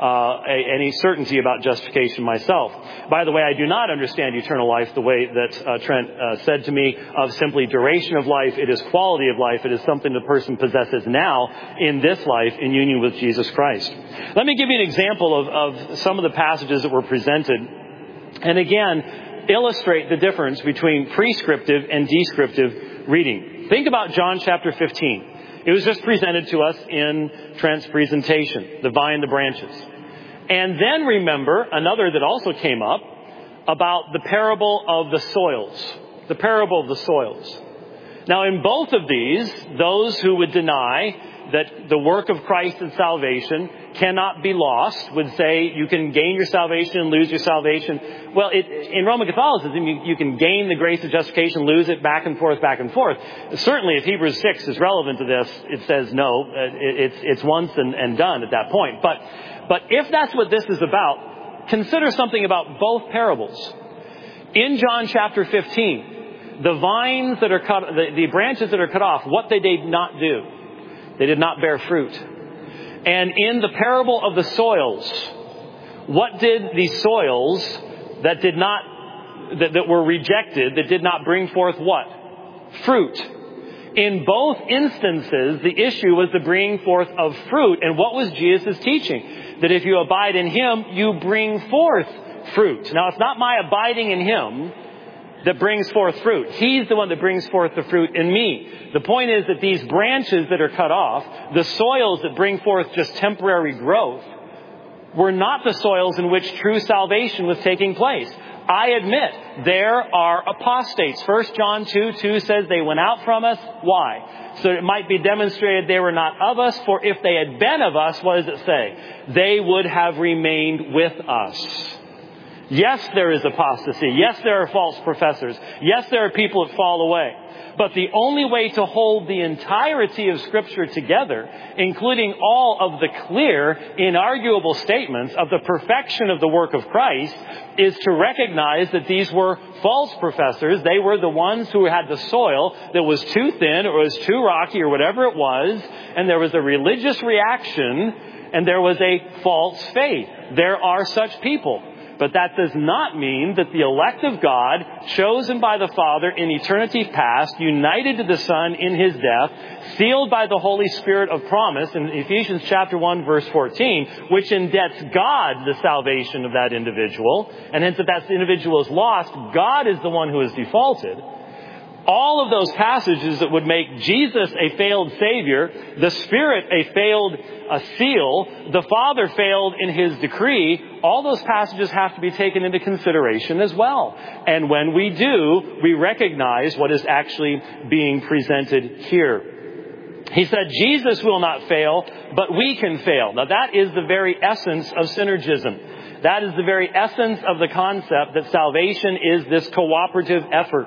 [SPEAKER 2] any certainty about justification myself. By the way, I do not understand eternal life the way that Trent said to me of simply duration of life. It is quality of life. It is something the person possesses now in this life in union with Jesus Christ. Let me give you an example of some of the passages that were presented. And again, illustrate the difference between prescriptive and descriptive reading. Think about John chapter 15. It was just presented to us in Trent's presentation, the vine and the branches. And then remember another that also came up about the parable of the soils. The parable of the soils. Now in both of these, those who would deny that the work of Christ in salvation cannot be lost would say you can gain your salvation and lose your salvation. Well, in Roman Catholicism, you can gain the grace of justification, lose it, back and forth, back and forth. Certainly, if Hebrews 6 is relevant to this, it says no. It's once and done at that point. But if that's what this is about, consider something about both parables. In John chapter 15, the vines that are cut, the branches that are cut off, what they did not do. They did not bear fruit. And in the parable of the soils, what did the soils that did not that were rejected, that did not bring forth what? Fruit. In both instances, the issue was the bringing forth of fruit. And what was Jesus' teaching? That if you abide in Him, you bring forth fruit. Now, it's not my abiding in Him that brings forth fruit. He's the one that brings forth the fruit in me. The point is that these branches that are cut off, the soils that bring forth just temporary growth, were not the soils in which true salvation was taking place. I admit, there are apostates. 1 John 2:2 says they went out from us. Why? So it might be demonstrated they were not of us, for if they had been of us, what does it say? They would have remained with us. Yes, there is apostasy. Yes, there are false professors. Yes, there are people that fall away. But the only way to hold the entirety of Scripture together, including all of the clear, inarguable statements of the perfection of the work of Christ, is to recognize that these were false professors. They were the ones who had the soil that was too thin or was too rocky or whatever it was, and there was a religious reaction and there was a false faith. There are such people. But that does not mean that the elect of God, chosen by the Father in eternity past, united to the Son in His death, sealed by the Holy Spirit of promise in Ephesians chapter 1 verse 14, which indebts God the salvation of that individual, and hence if that individual is lost, God is the one who is defaulted. All of those passages that would make Jesus a failed Savior, the Spirit a failed seal, the Father failed in His decree, all those passages have to be taken into consideration as well. And when we do, we recognize what is actually being presented here. He said, Jesus will not fail, but we can fail. Now that is the very essence of synergism. That is the very essence of the concept that salvation is this cooperative effort.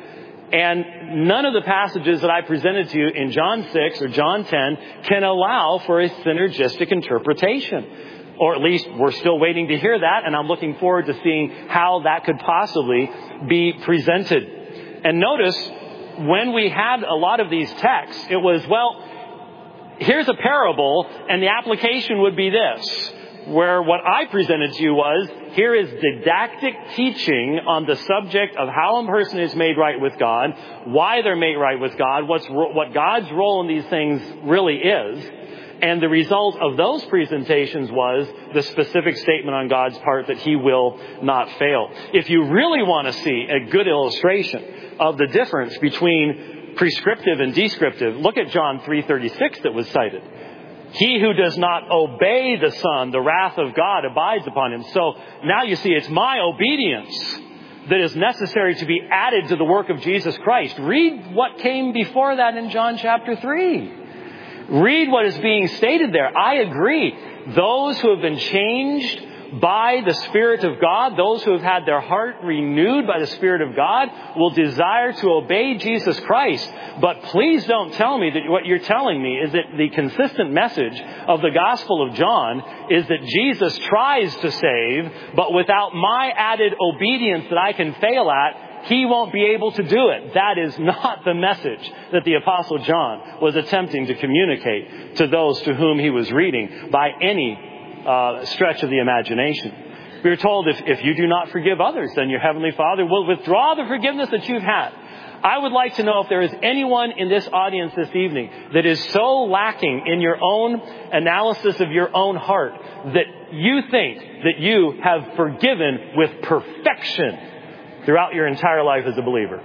[SPEAKER 2] And none of the passages that I presented to you in John 6 or John 10 can allow for a synergistic interpretation. Or at least we're still waiting to hear that, and I'm looking forward to seeing how that could possibly be presented. And notice, when we had a lot of these texts, it was, well, here's a parable, and the application would be this. Where what I presented to you was, here is didactic teaching on the subject of how a person is made right with God, why they're made right with God, what God's role in these things really is. And the result of those presentations was the specific statement on God's part that He will not fail. If you really want to see a good illustration of the difference between prescriptive and descriptive, look at John 3:36 that was cited. He who does not obey the Son, the wrath of God abides upon him. So now you see it's my obedience that is necessary to be added to the work of Jesus Christ. Read what came before that in John chapter 3. Read what is being stated there. I agree. Those who have been changed by the Spirit of God, those who have had their heart renewed by the Spirit of God, will desire to obey Jesus Christ. But please don't tell me that what you're telling me is that the consistent message of the Gospel of John is that Jesus tries to save, but without my added obedience that I can fail at, He won't be able to do it. That is not the message that the Apostle John was attempting to communicate to those to whom he was reading by any stretch of the imagination. We are told if you do not forgive others, then your Heavenly Father will withdraw the forgiveness that you've had. I would like to know if there is anyone in this audience this evening that is so lacking in your own analysis of your own heart that you think that you have forgiven with perfection throughout your entire life as a believer.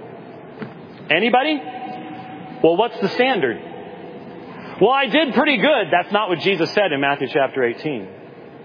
[SPEAKER 2] Anybody? Well, what's the standard? Well, I did pretty good. That's not what Jesus said in Matthew chapter 18.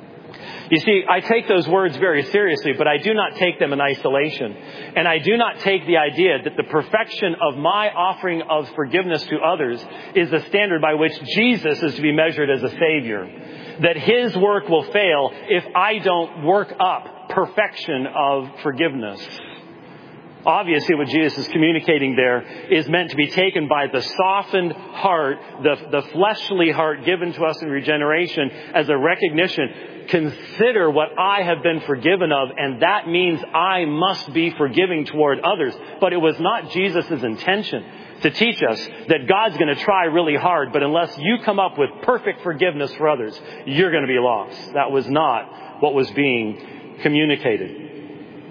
[SPEAKER 2] You see, I take those words very seriously, but I do not take them in isolation. And I do not take the idea that the perfection of my offering of forgiveness to others is the standard by which Jesus is to be measured as a Savior. That His work will fail if I don't work up perfection of forgiveness. Obviously, what Jesus is communicating there is meant to be taken by the softened heart, the fleshly heart given to us in regeneration as a recognition. Consider what I have been forgiven of, and that means I must be forgiving toward others. But it was not Jesus' intention to teach us that God's going to try really hard, but unless you come up with perfect forgiveness for others, you're going to be lost. That was not what was being communicated.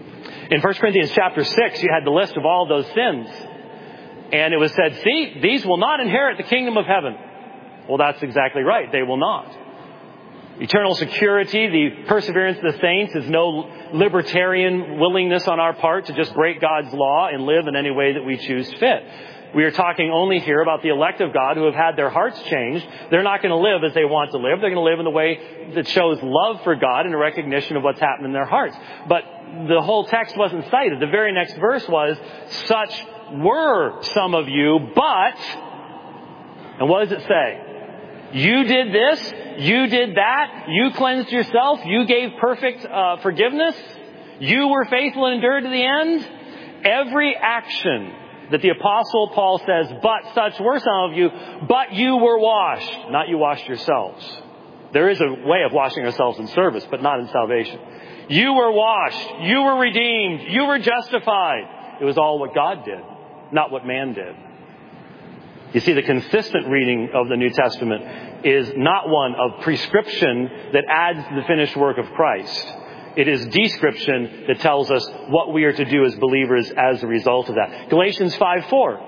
[SPEAKER 2] In 1 Corinthians chapter 6, you had the list of all those sins. And it was said, see, these will not inherit the kingdom of heaven. Well, that's exactly right. They will not. Eternal security, the perseverance of the saints is no libertarian willingness on our part to just break God's law and live in any way that we choose fit. We are talking only here about the elect of God who have had their hearts changed. They're not going to live as they want to live. They're going to live in a way that shows love for God and a recognition of what's happened in their hearts. But the whole text wasn't cited. The very next verse was, such were some of you, but, and what does it say? You did this, you did that, you cleansed yourself, you gave perfect forgiveness, you were faithful and endured to the end. Every action that the Apostle Paul says, but such were some of you, but you were washed, not you washed yourselves. There is a way of washing ourselves in service, but not in salvation. You were washed, you were redeemed, you were justified. It was all what God did, not what man did. You see, the consistent reading of the New Testament is not one of prescription that adds to the finished work of Christ. It is description that tells us what we are to do as believers as a result of that. Galatians 5:4.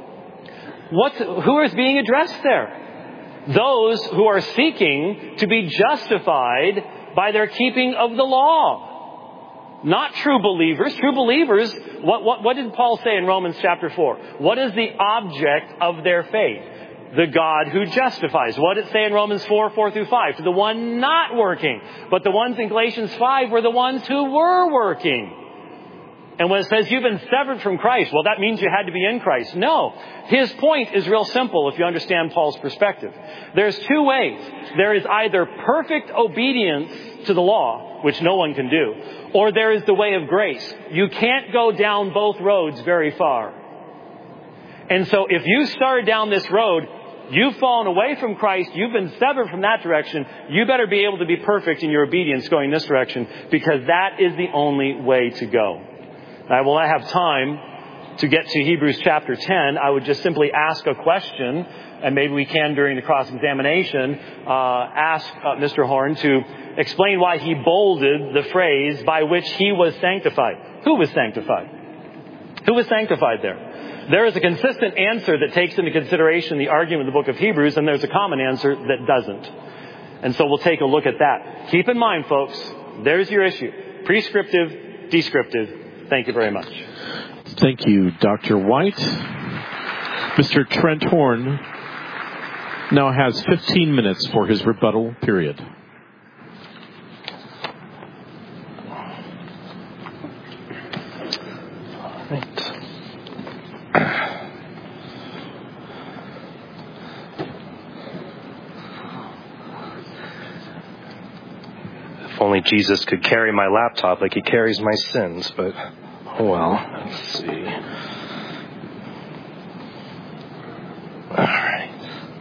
[SPEAKER 2] Who is being addressed there? Those who are seeking to be justified by their keeping of the law. Not true believers. True believers, what did Paul say in Romans chapter 4? What is the object of their faith? The God who justifies. What did it say in Romans 4 through 5? To the one not working. But the ones in Galatians 5 were the ones who were working. And when it says you've been severed from Christ, well, that means you had to be in Christ. No. His point is real simple if you understand Paul's perspective. There's two ways. There is either perfect obedience to the law, which no one can do, or there is the way of grace. You can't go down both roads very far. And so if you started down this road, you've fallen away from Christ, you've been severed from that direction, you better be able to be perfect in your obedience going this direction, because that is the only way to go. Now, will I have time to get to Hebrews chapter 10? I would just simply ask a question, and maybe we can during the cross-examination, ask Mr. Horn to explain why he bolded the phrase by which he was sanctified. Who was sanctified? Who was sanctified there? There is a consistent answer that takes into consideration the argument of the book of Hebrews, and there's a common answer that doesn't. And so we'll take a look at that. Keep in mind, folks, there's your issue. Prescriptive, descriptive. Thank you very much.
[SPEAKER 3] Thank you, Dr. White. Mr. Trent Horn now has 15 minutes for his rebuttal period.
[SPEAKER 4] If only Jesus could carry my laptop like he carries my sins, but oh well. Let's see. All right.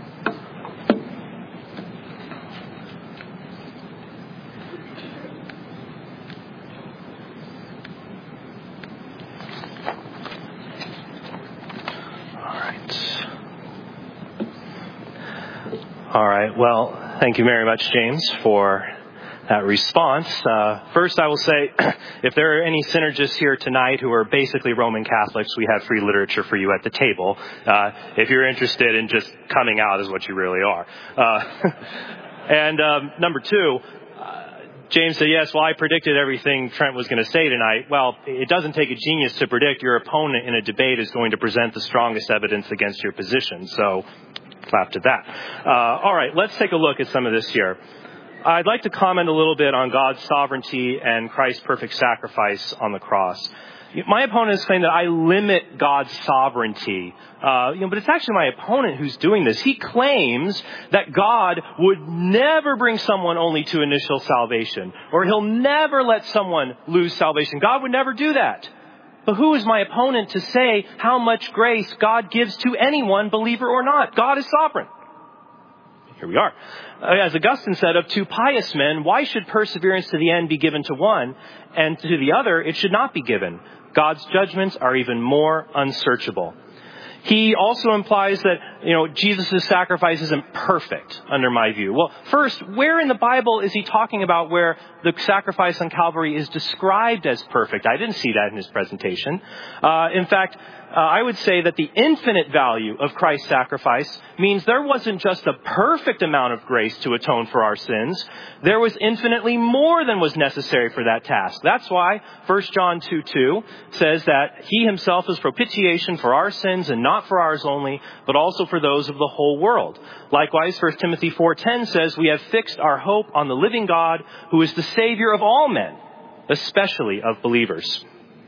[SPEAKER 4] All right. Well, thank you very much, James, for that response. First, I will say, if there are any synergists here tonight who are basically Roman Catholics, we have free literature for you at the table. If you're interested in just coming out as what you really are. And number two, James said, yes, well, I predicted everything Trent was going to say tonight. Well, it doesn't take a genius to predict your opponent in a debate is going to present the strongest evidence against your position. So, clap to that. All right, let's take a look at some of this here. I'd like to comment a little bit on God's sovereignty and Christ's perfect sacrifice on the cross. My opponent is claiming that I limit God's sovereignty, but it's actually my opponent who's doing this. He claims that God would never bring someone only to initial salvation, or he'll never let someone lose salvation. God would never do that. But who is my opponent to say how much grace God gives to anyone, believer or not? God is sovereign. Here we are. As Augustine said, of two pious men, why should perseverance to the end be given to one, and to the other it should not be given? God's judgments are even more unsearchable. He also implies that, Jesus' sacrifice isn't perfect, under my view. Well, first, where in the Bible is he talking about where the sacrifice on Calvary is described as perfect? I didn't see that in his presentation. In fact, I would say that the infinite value of Christ's sacrifice means there wasn't just a perfect amount of grace to atone for our sins. There was infinitely more than was necessary for that task. That's why 1 John 2:2 says that he himself is propitiation for our sins, and not for ours only, but also for those of the whole world. Likewise, 1 Timothy 4:10 says we have fixed our hope on the living God, who is the Savior of all men, especially of believers.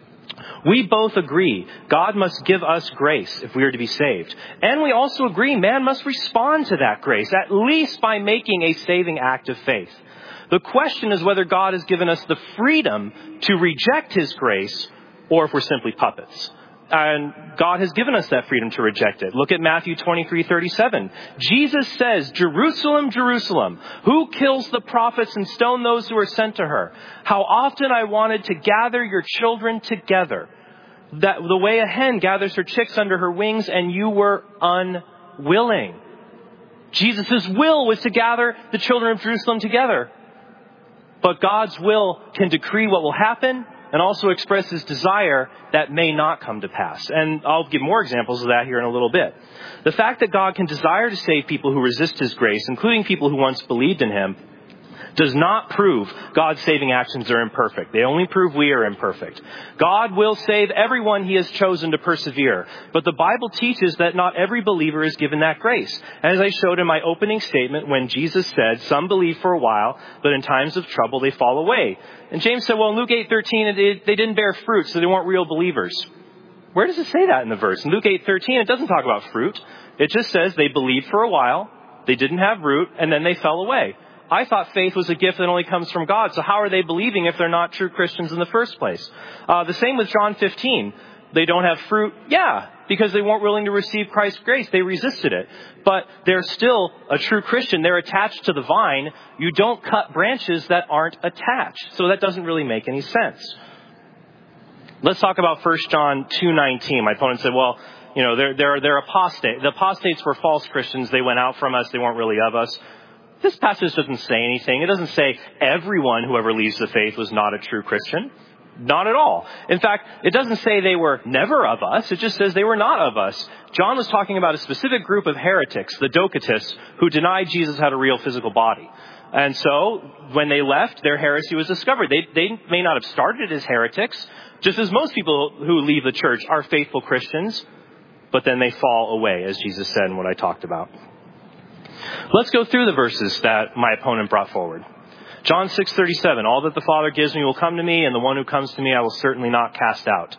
[SPEAKER 4] We both agree God must give us grace if we are to be saved. And we also agree man must respond to that grace, at least by making a saving act of faith. The question is whether God has given us the freedom to reject his grace, or if we're simply puppets. And God has given us that freedom to reject it. Look at Matthew 23:37. Jesus says, Jerusalem, Jerusalem, who kills the prophets and stone those who are sent to her? How often I wanted to gather your children together, that the way a hen gathers her chicks under her wings, and you were unwilling. Jesus' will was to gather the children of Jerusalem together. But God's will can decree what will happen, and also express his desire that may not come to pass. And I'll give more examples of that here in a little bit. The fact that God can desire to save people who resist his grace, including people who once believed in him, does not prove God's saving actions are imperfect. They only prove we are imperfect. God will save everyone he has chosen to persevere. But the Bible teaches that not every believer is given that grace. As I showed in my opening statement when Jesus said, some believe for a while, but in times of trouble they fall away. And James said, well, in Luke 8:13, they didn't bear fruit, so they weren't real believers. Where does it say that in the verse? In Luke 8:13, it doesn't talk about fruit. It just says they believed for a while, they didn't have root, and then they fell away. I thought faith was a gift that only comes from God. So how are they believing if they're not true Christians in the first place? The same with John 15. They don't have fruit. Yeah, because they weren't willing to receive Christ's grace. They resisted it. But they're still a true Christian. They're attached to the vine. You don't cut branches that aren't attached. So that doesn't really make any sense. Let's talk about 1 John 2:19. My opponent said, well, they're apostate. The apostates were false Christians. They went out from us. They weren't really of us. This passage doesn't say anything. It doesn't say everyone who ever leaves the faith was not a true Christian. Not at all. In fact, it doesn't say they were never of us. It just says they were not of us. John was talking about a specific group of heretics, the Docetists, who denied Jesus had a real physical body. And so when they left, their heresy was discovered. They may not have started as heretics, just as most people who leave the church are faithful Christians, but then they fall away, as Jesus said in what I talked about. Let's go through the verses that my opponent brought forward. John 6:37, all that the Father gives me will come to me, and the one who comes to me I will certainly not cast out.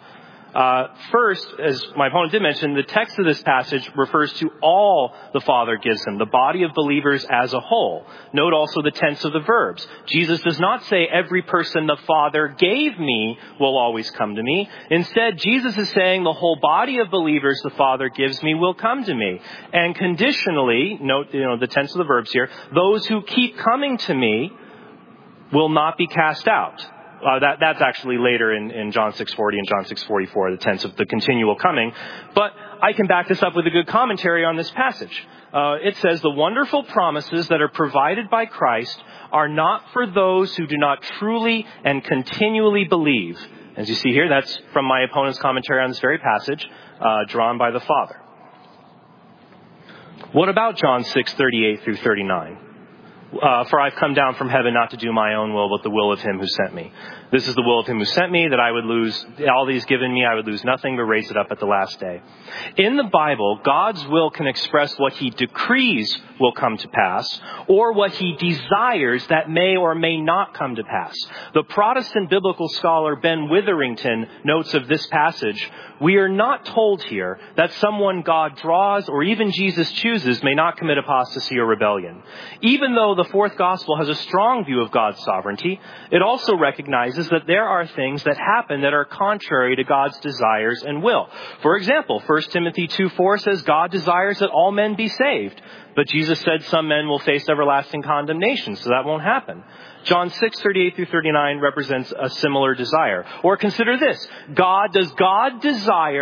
[SPEAKER 4] First, as my opponent did mention, the text of this passage refers to all the Father gives him, the body of believers as a whole. Note also the tense of the verbs. Jesus does not say every person the Father gave me will always come to me. Instead, Jesus is saying the whole body of believers the Father gives me will come to me. And conditionally, note the tense of the verbs here, those who keep coming to me will not be cast out. That's actually later in John 6:40 and John 6:44, the tense of the continual coming. But I can back this up with a good commentary on this passage. It says, the wonderful promises that are provided by Christ are not for those who do not truly and continually believe. As you see here, that's from my opponent's commentary on this very passage, drawn by the Father. What about John 6:38 through 39? For I've come down from heaven not to do my own will, but the will of him who sent me. This is the will of him who sent me, that I would lose all he's given me. I would lose nothing, but raise it up at the last day. In the Bible, God's will can express what he decrees will come to pass, or what he desires that may or may not come to pass. The Protestant biblical scholar Ben Witherington notes of this passage, we are not told here that someone God draws or even Jesus chooses may not commit apostasy or rebellion. Even though the fourth gospel has a strong view of God's sovereignty, it also recognizes that there are things that happen that are contrary to God's desires and will. For example, 1 Timothy 2:4 says God desires that all men be saved. But Jesus said some men will face everlasting condemnation, so that won't happen. John 6:38 through 39 represents a similar desire. Or consider this. Does God desire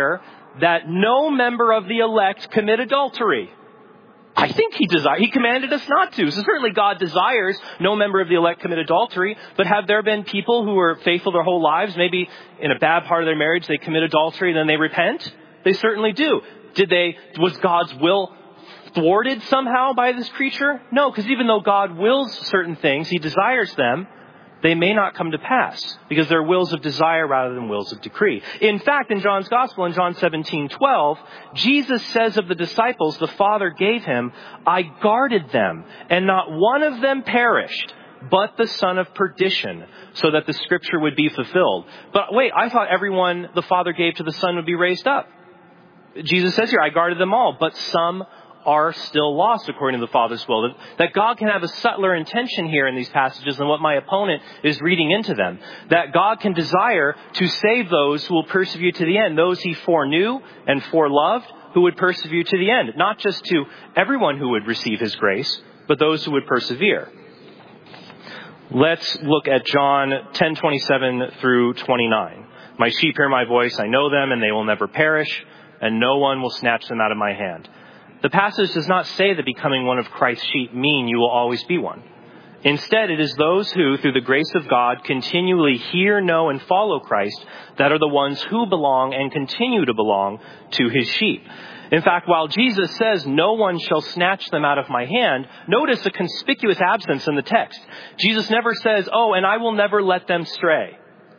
[SPEAKER 4] that no member of the elect commit adultery. I think he commanded us not to. So certainly God desires no member of the elect commit adultery, but have there been people who are faithful their whole lives, maybe in a bad part of their marriage they commit adultery and then they repent? They certainly do. Was God's will thwarted somehow by this creature? No, because even though God wills certain things, he desires them, they may not come to pass because they're wills of desire rather than wills of decree. In fact, in John's Gospel, in John 17:12, Jesus says of the disciples the Father gave him, I guarded them, and not one of them perished, but the son of perdition, so that the scripture would be fulfilled. But wait, I thought everyone the Father gave to the Son would be raised up. Jesus says here, I guarded them all, but some are still lost according to the Father's will. That God can have a subtler intention here in these passages than what my opponent is reading into them. That God can desire to save those who will persevere to the end. Those he foreknew and foreloved who would persevere to the end. Not just to everyone who would receive his grace, but those who would persevere. Let's look at John 10:27 through 29. My sheep hear my voice, I know them, and they will never perish, and no one will snatch them out of my hand. The passage does not say that becoming one of Christ's sheep mean you will always be one. Instead, it is those who, through the grace of God, continually hear, know, and follow Christ that are the ones who belong and continue to belong to his sheep. In fact, while Jesus says, no one shall snatch them out of my hand, notice a conspicuous absence in the text. Jesus never says, oh, and I will never let them stray.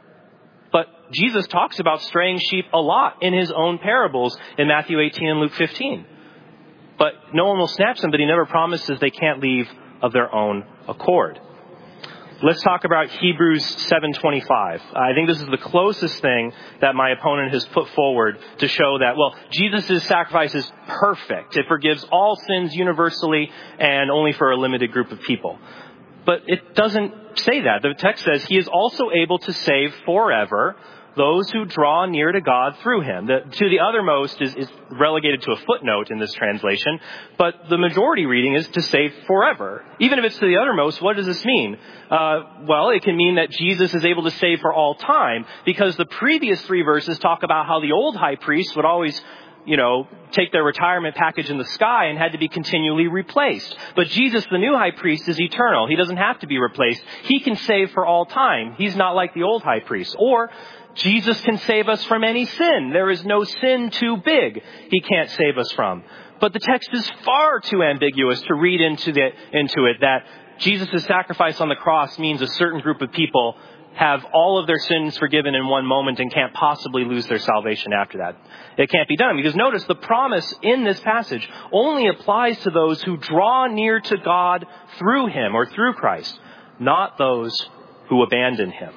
[SPEAKER 4] But Jesus talks about straying sheep a lot in his own parables in Matthew 18 and Luke 15. But no one will snatch them, but he never promises they can't leave of their own accord. Let's talk about Hebrews 7:25. I think this is the closest thing that my opponent has put forward to show that, well, Jesus' sacrifice is perfect. It forgives all sins universally and only for a limited group of people. But it doesn't say that. The text says he is also able to save forever those who draw near to God through him. To the uttermost is relegated to a footnote in this translation, but the majority reading is to save forever. Even if it's to the uttermost, what does this mean? Well, it can mean that Jesus is able to save for all time, because the previous 3 verses talk about how the old high priest would always, take their retirement package in the sky and had to be continually replaced. But Jesus, the new high priest, is eternal. He doesn't have to be replaced. He can save for all time. He's not like the old high priest. Or Jesus can save us from any sin. There is no sin too big he can't save us from. But the text is far too ambiguous to read into it that Jesus' sacrifice on the cross means a certain group of people have all of their sins forgiven in one moment and can't possibly lose their salvation after that. It can't be done, because notice the promise in this passage only applies to those who draw near to God through him or through Christ, not those who abandon him.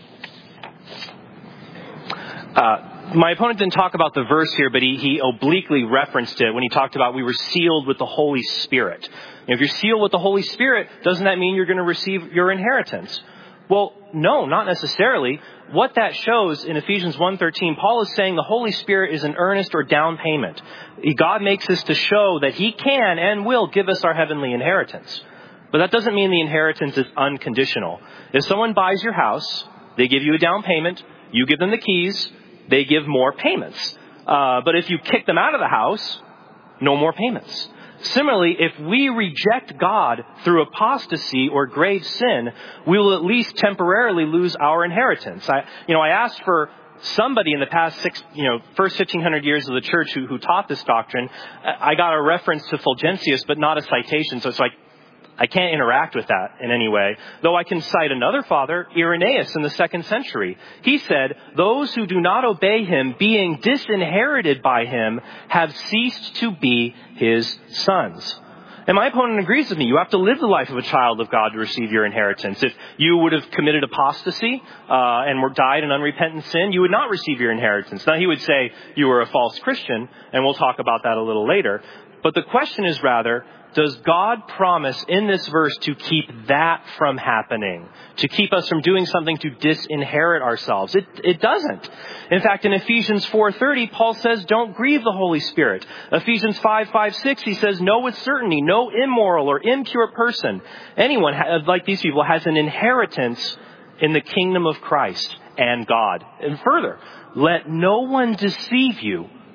[SPEAKER 4] My opponent didn't talk about the verse here, but he obliquely referenced it when he talked about we were sealed with the Holy Spirit. If you're sealed with the Holy Spirit, doesn't that mean you're going to receive your inheritance? Well, no, not necessarily. What that shows in Ephesians 1:13, Paul is saying the Holy Spirit is an earnest or down payment. God makes this to show that he can and will give us our heavenly inheritance. But that doesn't mean the inheritance is unconditional. If someone buys your house, they give you a down payment, you give them the keys, they give more payments. But if you kick them out of the house, no more payments. Similarly, if we reject God through apostasy or grave sin, we will at least temporarily lose our inheritance. I asked for somebody in the past first 1,500 years of the church who taught this doctrine. I got a reference to Fulgentius, but not a citation. So it's like, I can't interact with that in any way. Though I can cite another father, Irenaeus, in the 2nd century. He said, those who do not obey him, being disinherited by him, have ceased to be his sons. And my opponent agrees with me. You have to live the life of a child of God to receive your inheritance. If you would have committed apostasy and died in unrepentant sin, you would not receive your inheritance. Now, he would say you were a false Christian, and we'll talk about that a little later. But the question is rather, does God promise in this verse to keep that from happening? To keep us from doing something to disinherit ourselves? It doesn't. In fact, in Ephesians 4:30, Paul says, don't grieve the Holy Spirit. Ephesians 5:6, he says, know with certainty, no immoral or impure person, anyone like these people, has an inheritance in the kingdom of Christ and God. And further, let no one deceive you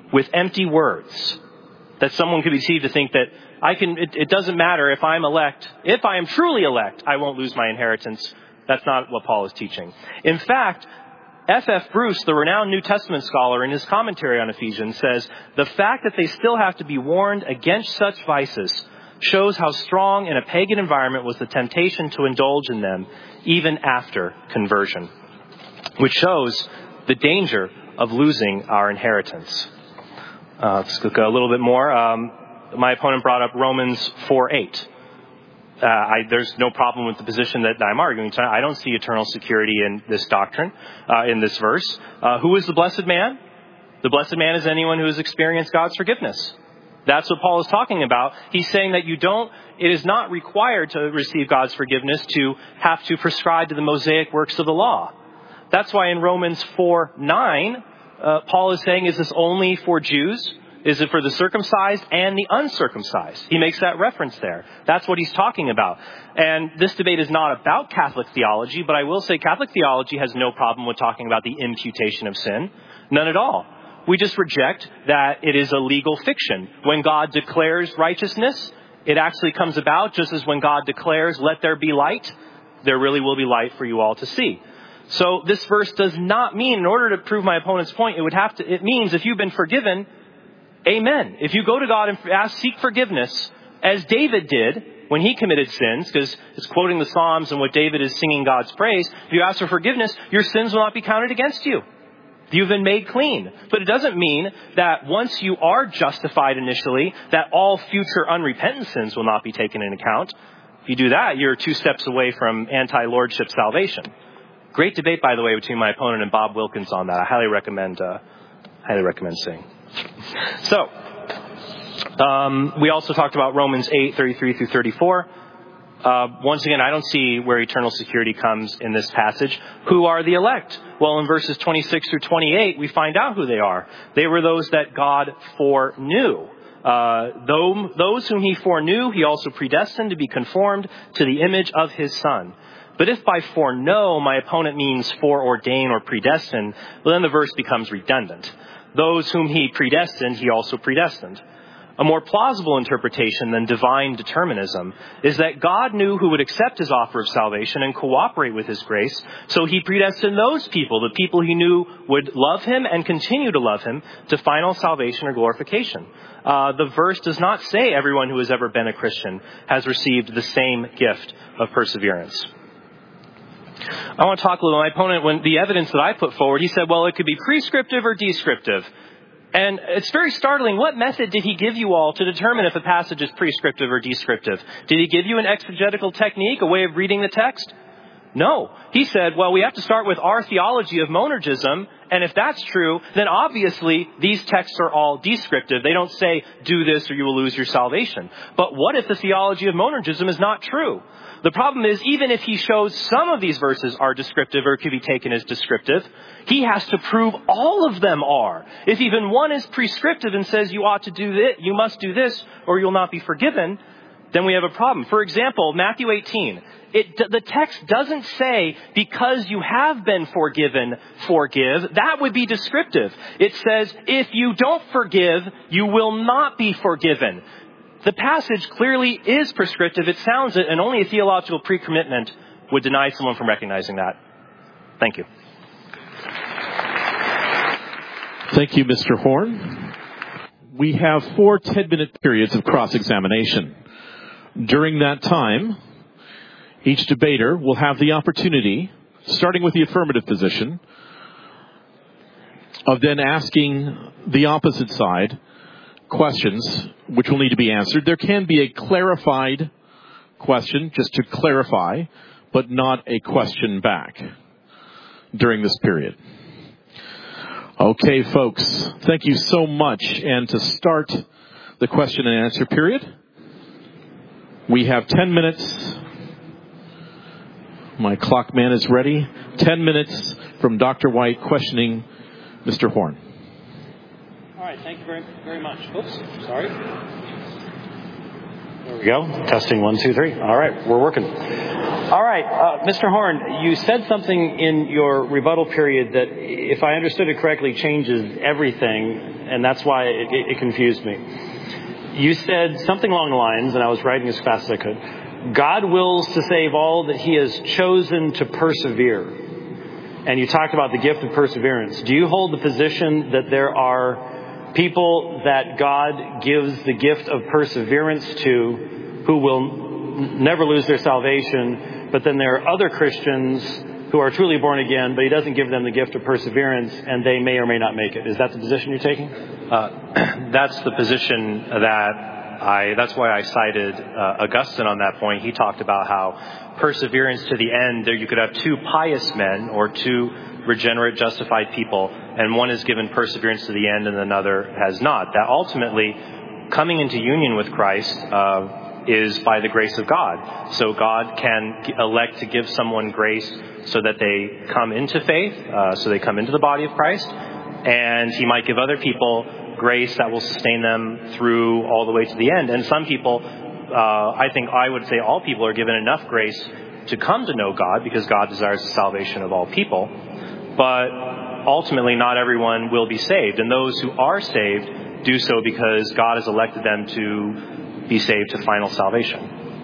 [SPEAKER 4] with empty words. That someone could be deceived to think that it doesn't matter if I'm elect. If I am truly elect, I won't lose my inheritance. That's not what Paul is teaching. In fact, F.F. Bruce, the renowned New Testament scholar, in his commentary on Ephesians, says, the fact that they still have to be warned against such vices shows how strong in a pagan environment was the temptation to indulge in them, even after conversion, which shows the danger of losing our inheritance. Let's look a little bit more. My opponent brought up Romans 4:8. There's no problem with the position that I'm arguing tonight. I don't see eternal security in this doctrine, in this verse. Who is the blessed man? The blessed man is anyone who has experienced God's forgiveness. That's what Paul is talking about. He's saying that it is not required to receive God's forgiveness to have to prescribe to the Mosaic works of the law. That's why in Romans 4:9, Paul is saying, is this only for Jews? Is it for the circumcised and the uncircumcised? He makes that reference there. That's what he's talking about. And this debate is not about Catholic theology, but I will say Catholic theology has no problem with talking about the imputation of sin. None at all. We just reject that it is a legal fiction. When God declares righteousness, it actually comes about just as when God declares, let there be light, there really will be light for you all to see. So this verse does not mean, in order to prove my opponent's point, it means if you've been forgiven, amen. If you go to God and seek forgiveness, as David did when he committed sins, because it's quoting the Psalms and what David is singing God's praise, if you ask for forgiveness, your sins will not be counted against you. You've been made clean. But it doesn't mean that once you are justified initially, that all future unrepentant sins will not be taken into account. If you do that, you're 2 steps away from anti-lordship salvation. Great debate, by the way, between my opponent and Bob Wilkins on that. I highly recommend seeing. So, we also talked about Romans 8:33 through 34. Once again, I don't see where eternal security comes in this passage. Who are the elect? Well, in verses 26 through 28, we find out who they are. They were those that God foreknew. Those whom he foreknew, he also predestined to be conformed to the image of his Son. But if by foreknow my opponent means foreordain or predestined, well, then the verse becomes redundant. Those whom he predestined, he also predestined. A more plausible interpretation than divine determinism is that God knew who would accept his offer of salvation and cooperate with his grace, so he predestined those people, the people he knew would love him and continue to love him, to final salvation or glorification. The verse does not say everyone who has ever been a Christian has received the same gift of perseverance. I want to talk a little. My opponent, when the evidence that I put forward, he said, well, it could be prescriptive or descriptive. And it's very startling. What method did he give you all to determine if a passage is prescriptive or descriptive? Did he give you an exegetical technique, a way of reading the text? No. He said, well, we have to start with our theology of monergism. And if that's true, then obviously these texts are all descriptive. They don't say, do this or you will lose your salvation. But what if the theology of monergism is not true? The problem is, even if he shows some of these verses are descriptive or could be taken as descriptive, he has to prove all of them are. If even one is prescriptive and says you ought to do this, you must do this, or you'll not be forgiven, then we have a problem. For example, Matthew 18. The text doesn't say, because you have been forgiven, forgive. That would be descriptive. It says, if you don't forgive, you will not be forgiven. The passage clearly is prescriptive. It sounds it, and only a theological pre-commitment would deny someone from recognizing that. Thank you.
[SPEAKER 3] Thank you, Mr. Horn. We have 4 10-minute periods of cross-examination. During that time, each debater will have the opportunity, starting with the affirmative position, of then asking the opposite side questions which will need to be answered. There can be a clarified question, just to clarify, but not a question back during this period. Okay, folks, thank you so much. And to start the question and answer period, we have 10 minutes. My clock man is ready. 10 minutes from Dr. White questioning Mr. Horn.
[SPEAKER 2] All right, thank you very, very much. Oops, sorry. There we go. Testing 1, 2, 3. All right, we're working. All right. Mr. Horn, you said something in your rebuttal period that, if I understood it correctly, changes everything, and that's why it confused me. You said something along the lines, and I was writing as fast as I could, God wills to save all that he has chosen to persevere. And you talked about the gift of perseverance. Do you hold the position that there are people that God gives the gift of perseverance to who will never lose their salvation, but then there are other Christians who are truly born again, but he doesn't give them the gift of perseverance, and they may or may not make it? Is that the position you're taking?
[SPEAKER 4] That's the position that's why I cited Augustine on that point. He talked about how perseverance to the end, there you could have two pious men or two regenerate, justified people, and one is given perseverance to the end and another has not. That ultimately, coming into union with Christ is by the grace of God. So God can elect to give someone grace so that they come into faith, so they come into the body of Christ, and he might give other people grace that will sustain them through all the way to the end. And some people, I would say all people are given enough grace to come to know God because God desires the salvation of all people. But ultimately, not everyone will be saved. And those who are saved do so because God has elected them to be saved to final salvation.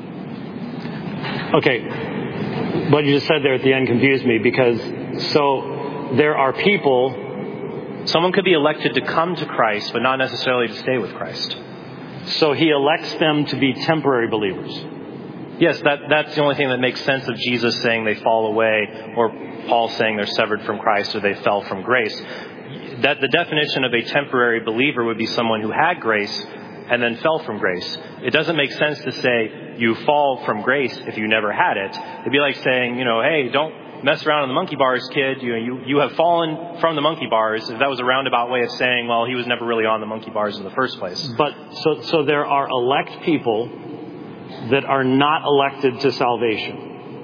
[SPEAKER 2] Okay. What you just said there at the end confused me because so there are people.
[SPEAKER 4] Someone could be elected to come to Christ, but not necessarily to stay with Christ.
[SPEAKER 2] So he elects them to be temporary believers.
[SPEAKER 4] Yes, that's the only thing that makes sense of Jesus saying they fall away, or Paul saying they're severed from Christ or they fell from grace. That the definition of a temporary believer would be someone who had grace and then fell from grace. It doesn't make sense to say you fall from grace if you never had it. It'd be like saying, hey, don't mess around on the monkey bars, kid. You have fallen from the monkey bars. If that was a roundabout way of saying, well, he was never really on the monkey bars in the first place.
[SPEAKER 2] But so there are elect people that are not elected to salvation.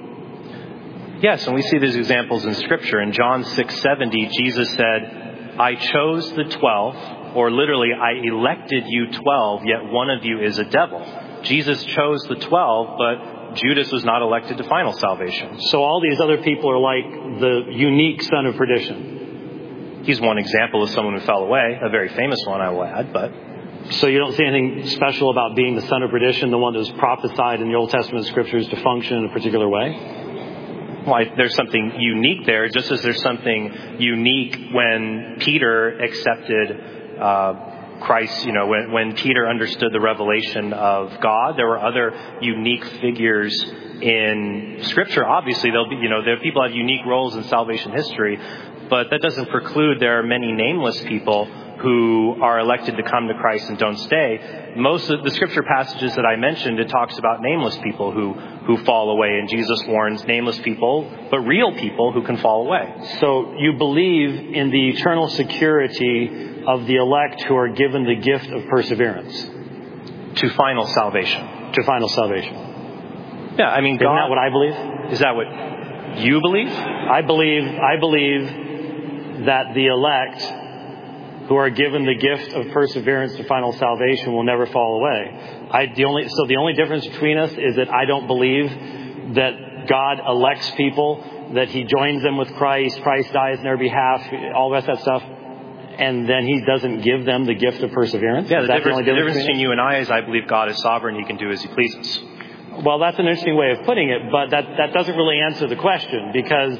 [SPEAKER 4] Yes, and we see these examples in Scripture. In John 6:70, Jesus said, I chose the 12, or literally, I elected you 12, yet one of you is a devil. Jesus chose the 12, but Judas was not elected to final salvation.
[SPEAKER 2] So all these other people are like the unique son of perdition.
[SPEAKER 4] He's one example of someone who fell away, a very famous one, I will add, but...
[SPEAKER 2] So you don't see anything special about being the son of perdition, the one that was prophesied in the Old Testament scriptures to function in a particular way?
[SPEAKER 4] Well, there's something unique there, just as there's something unique when Peter accepted Christ. When Peter understood the revelation of God, there were other unique figures in Scripture. Obviously, there are people have unique roles in salvation history, but that doesn't preclude there are many nameless people who are elected to come to Christ and don't stay. Most of the Scripture passages that I mentioned, it talks about nameless people who fall away, and Jesus warns nameless people, but real people who can fall away.
[SPEAKER 2] So you believe in the eternal security of the elect who are given the gift of perseverance.
[SPEAKER 4] To final salvation.
[SPEAKER 2] To final salvation.
[SPEAKER 4] Yeah, I mean,
[SPEAKER 2] God, isn't that what I believe?
[SPEAKER 4] Is that what you believe?
[SPEAKER 2] I believe that the elect who are given the gift of perseverance to final salvation will never fall away. The only difference between us is that I don't believe that God elects people, that he joins them with Christ, Christ dies on their behalf, all the rest of that stuff, and then he doesn't give them the gift of perseverance.
[SPEAKER 4] Yeah, the difference between you and I is I believe God is sovereign, he can do as he pleases.
[SPEAKER 2] Well, that's an interesting way of putting it, but that doesn't really answer the question, because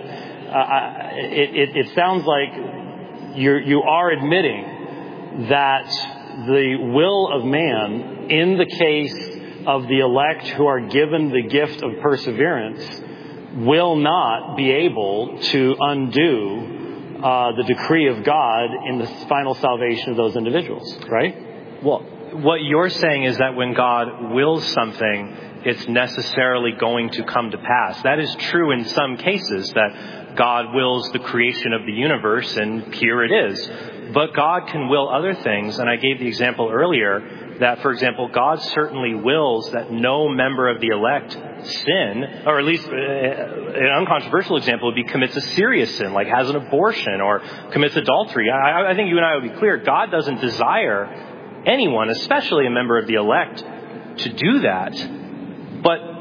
[SPEAKER 2] it sounds like you are admitting that the will of man, in the case of the elect who are given the gift of perseverance, will not be able to undo the decree of God in the final salvation of those individuals, right?
[SPEAKER 4] Well, what you're saying is that when God wills something, it's necessarily going to come to pass. That is true in some cases, that God wills the creation of the universe, and here it is. But God can will other things, and I gave the example earlier that, for example, God certainly wills that no member of the elect sin, or at least an uncontroversial example would be commits a serious sin, like has an abortion or commits adultery. I think you and I would be clear, God doesn't desire anyone, especially a member of the elect, to do that. But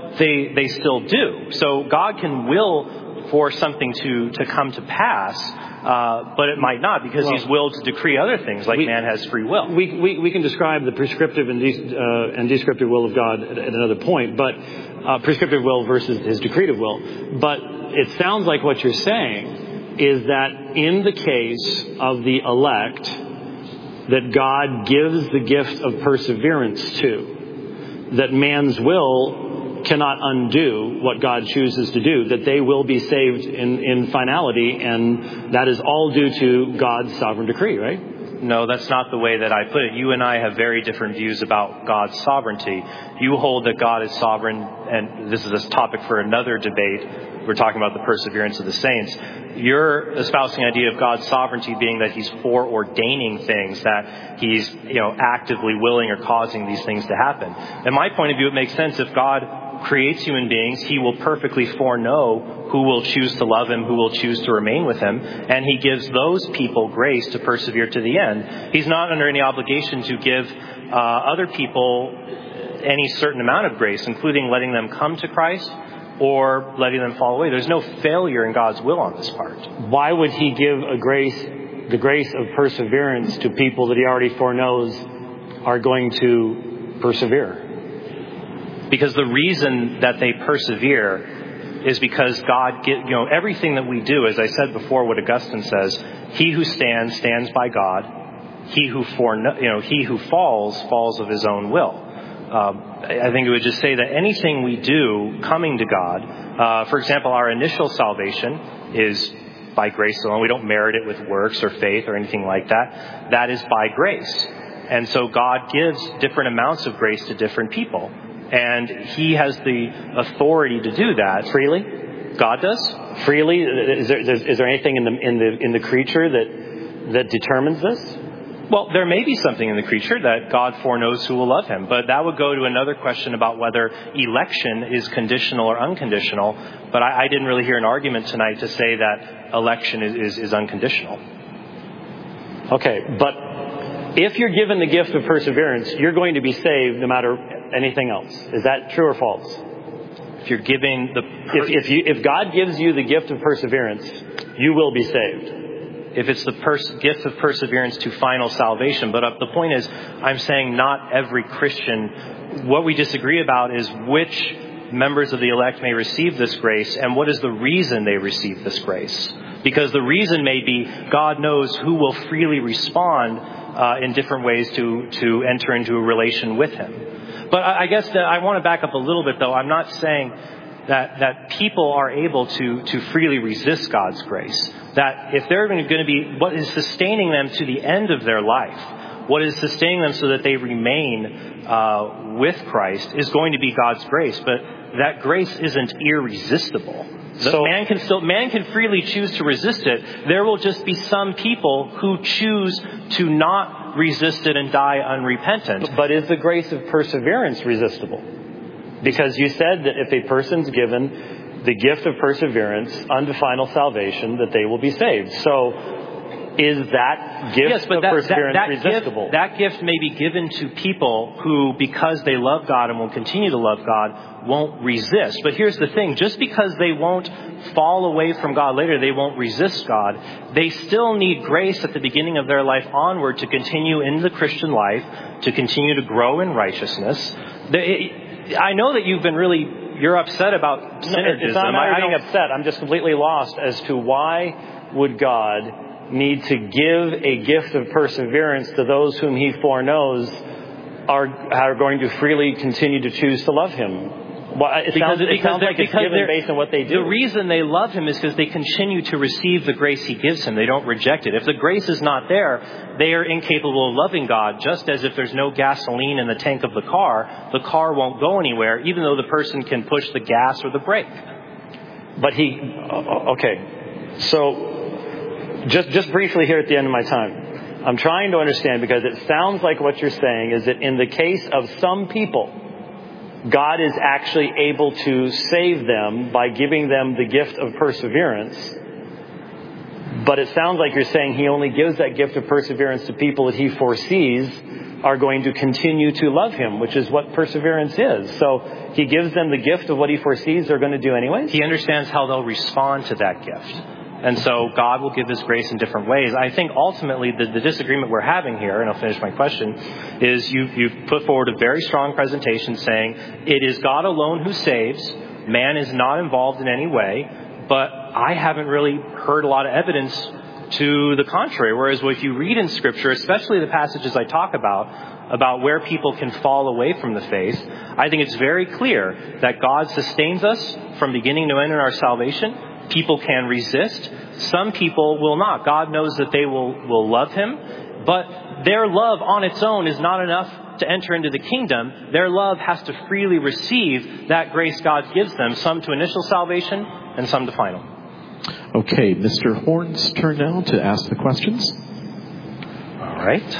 [SPEAKER 4] they still do. So God can will for something to come to pass, but it might not, because He's willed to decree other things, like man has free will.
[SPEAKER 2] We can describe the prescriptive and descriptive will of God at another point, but prescriptive will versus His decretive will. But it sounds like what you're saying is that in the case of the elect, that God gives the gift of perseverance to, that man's will cannot undo what God chooses to do, that they will be saved in finality, and that is all due to God's sovereign decree, right?
[SPEAKER 4] No, that's not the way that I put it. You and I have very different views about God's sovereignty. You hold that God is sovereign, and this is a topic for another debate. We're talking about the perseverance of the saints. You're espousing the idea of God's sovereignty being that He's foreordaining things, that He's, actively willing or causing these things to happen. In my point of view, it makes sense. If God creates human beings, He will perfectly foreknow who will choose to love Him, who will choose to remain with Him, and He gives those people grace to persevere to the end. He's not under any obligation to give other people any certain amount of grace, including letting them come to Christ or letting them fall away. There's no failure in God's will on this part.
[SPEAKER 2] Why would He give the grace of perseverance to people that He already foreknows are going to persevere?
[SPEAKER 4] Because the reason that they persevere is because God, everything that we do, as I said before, what Augustine says, he who stands, stands by God. He who falls of his own will. I think it would just say that anything we do coming to God, for example, our initial salvation is by grace alone. We don't merit it with works or faith or anything like that. That is by grace. And so God gives different amounts of grace to different people. And He has the authority to do that.
[SPEAKER 2] Freely?
[SPEAKER 4] God does?
[SPEAKER 2] Freely? Is there anything in the creature that determines this?
[SPEAKER 4] Well, there may be something in the creature that God foreknows who will love Him, but that would go to another question about whether election is conditional or unconditional. But I didn't really hear an argument tonight to say that election is unconditional.
[SPEAKER 2] Okay, but if you're given the gift of perseverance, you're going to be saved no matter anything else. Is that true or false?
[SPEAKER 4] If you're giving
[SPEAKER 2] if God gives you the gift of perseverance, you will be saved.
[SPEAKER 4] If it's the gift of perseverance to final salvation. But the point is, I'm saying not every Christian. What we disagree about is which members of the elect may receive this grace and what is the reason they receive this grace. Because the reason may be God knows who will freely respond in different ways to enter into a relation with Him. But I guess that I want to back up a little bit, though. I'm not saying that people are able to freely resist God's grace. That if they're going to be, what is sustaining them to the end of their life, what is sustaining them so that they remain with Christ is going to be God's grace. But that grace isn't irresistible. So man can freely choose to resist it. There will just be some people who choose to not resist it and die unrepentant.
[SPEAKER 2] But is the grace of perseverance resistible? Because you said that if a person's given the gift of perseverance unto final salvation, that they will be saved. So is that gift of perseverance resistible?
[SPEAKER 4] That gift may be given to people who, because they love God and will continue to love God, won't resist. But here's the thing. Just because they won't fall away from God later, they won't resist God, they still need grace at the beginning of their life onward to continue in the Christian life, to continue to grow in righteousness. I know that you're upset about synergism.
[SPEAKER 2] It's not a matter of being upset. I'm just completely lost as to why would God need to give a gift of perseverance to those whom He foreknows are going to freely continue to choose to love Him. Well, it sounds like it's given based on what they do.
[SPEAKER 4] The reason they love Him is because they continue to receive the grace He gives them. They don't reject it. If the grace is not there, they are incapable of loving God, just as if there's no gasoline in the tank of the car won't go anywhere, even though the person can push the gas or the brake.
[SPEAKER 2] But okay. So just briefly here at the end of my time, I'm trying to understand, because it sounds like what you're saying is that in the case of some people, God is actually able to save them by giving them the gift of perseverance. But it sounds like you're saying he only gives that gift of perseverance to people that he foresees are going to continue to love him, which is what perseverance is. So he gives them the gift of what he foresees they're going to do anyways?
[SPEAKER 4] He understands how they'll respond to that gift. And so God will give his grace in different ways. I think ultimately the disagreement we're having here, and I'll finish my question, is you've put forward a very strong presentation saying it is God alone who saves. Man is not involved in any way. But I haven't really heard a lot of evidence to the contrary. Whereas if you read in Scripture, especially the passages I talk about where people can fall away from the faith, I think it's very clear that God sustains us from beginning to end in our salvation. People can resist. Some people will not. God knows that they will love him, but their love on its own is not enough to enter into the kingdom. Their love has to freely receive that grace God gives them, some to initial salvation and some to final.
[SPEAKER 3] Okay, Mr. Horn's turn now to ask the questions.
[SPEAKER 4] All right.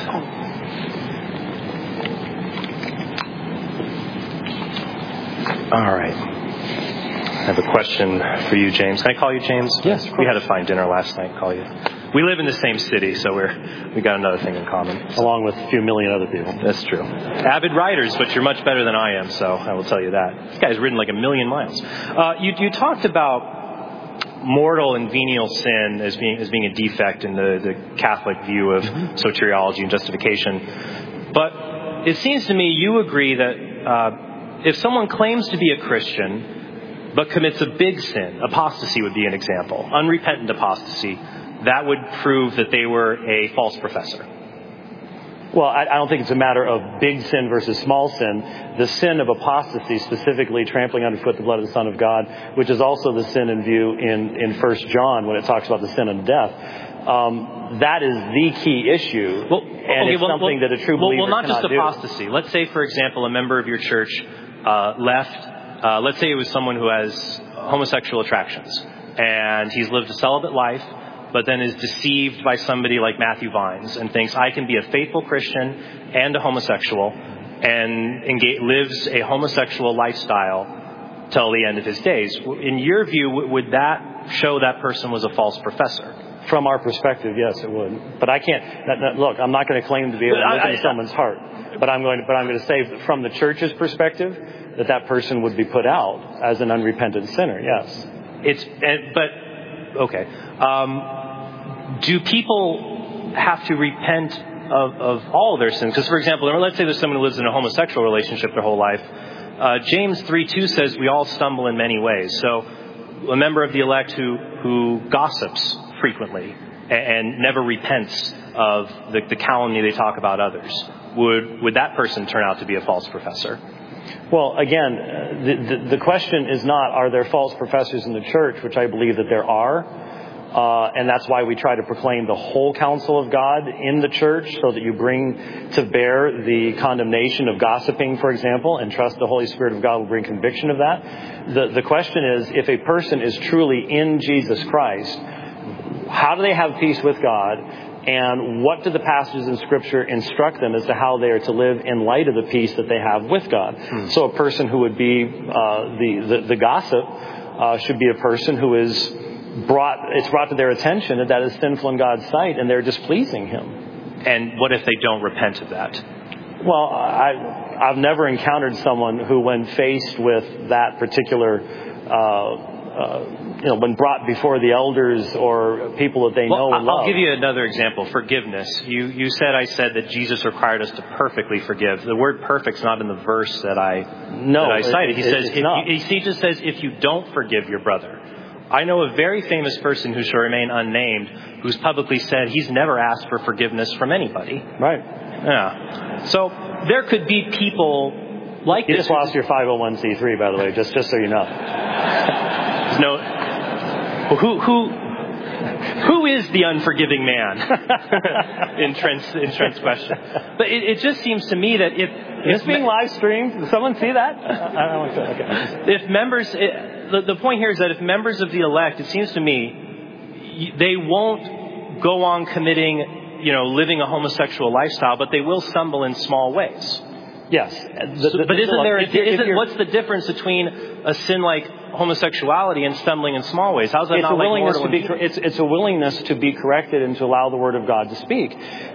[SPEAKER 4] All right. I have a question for you, James. Can I call you James?
[SPEAKER 2] Yes.
[SPEAKER 4] We had a fine dinner last night. Call you. We live in the same city, so we got another thing in common.
[SPEAKER 2] Along with a few million other people.
[SPEAKER 4] That's true. Avid riders, but you're much better than I am, so I will tell you that. This guy's ridden like 1,000,000 miles. You talked about mortal and venial sin as being a defect in the Catholic view of soteriology and justification. But it seems to me you agree that if someone claims to be a Christian but commits a big sin, apostasy would be an example, unrepentant apostasy, that would prove that they were a false professor.
[SPEAKER 2] Well, I don't think it's a matter of big sin versus small sin. The sin of apostasy, specifically trampling underfoot the blood of the Son of God, which is also the sin in view in 1 John when it talks about the sin of death. That is the key issue. It's something that a true believer cannot do.
[SPEAKER 4] Well, not just apostasy. Let's say, for example, a member of your church left. Let's say it was someone who has homosexual attractions, and he's lived a celibate life, but then is deceived by somebody like Matthew Vines and thinks, I can be a faithful Christian and a homosexual, and lives a homosexual lifestyle till the end of his days. In your view, would that show that person was a false professor?
[SPEAKER 2] From our perspective, yes, it would. But I can't. Look, I'm not going to claim to be able to look into someone's heart. But I'm going to say, from the church's perspective, that person would be put out as an unrepentant sinner. Yes.
[SPEAKER 4] Okay. Do people have to repent of all their sins? Because, for example, let's say there's someone who lives in a homosexual relationship their whole life. James 3:2 says we all stumble in many ways. So a member of the elect who gossips frequently and never repents of the calumny they talk about others, would that person turn out to be a false professor?
[SPEAKER 2] Well, again, the question is not, are there false professors in the church, which I believe that there are. And that's why we try to proclaim the whole counsel of God in the church, so that you bring to bear the condemnation of gossiping, for example, and trust the Holy Spirit of God will bring conviction of that. The question is, if a person is truly in Jesus Christ, how do they have peace with God? And what do the passages in Scripture instruct them as to how they are to live in light of the peace that they have with God? So a person who would be the gossip should be a person who is it's brought to their attention that is sinful in God's sight, and they're displeasing Him. And what if they don't repent of that? Well, I've never encountered someone who, when faced with that particular when brought before the elders or people that they know and love. I'll give you another example. Forgiveness. I said that Jesus required us to perfectly forgive. The word perfect's not in the verse that I cited. He just says, if you don't forgive your brother. I know a very famous person who shall remain unnamed, who's publicly said he's never asked for forgiveness from anybody. Right. Yeah. So there could be people like this. You just lost your 501c3, by the way, just so you know. Who is the unforgiving man? in Trent's question. But it just seems to me that if it's being live streamed, does someone see that? I don't want to. Okay. If members, the point here is that if members of the elect, it seems to me, they won't go on committing, living a homosexual lifestyle, but they will stumble in small ways. Yes.
[SPEAKER 4] But what's the difference between a sin like homosexuality and stumbling in small ways? How's that
[SPEAKER 2] it's
[SPEAKER 4] not
[SPEAKER 2] a
[SPEAKER 4] like
[SPEAKER 2] willingness
[SPEAKER 4] mortal
[SPEAKER 2] to be? It's a willingness to be corrected and to allow the Word of God to speak.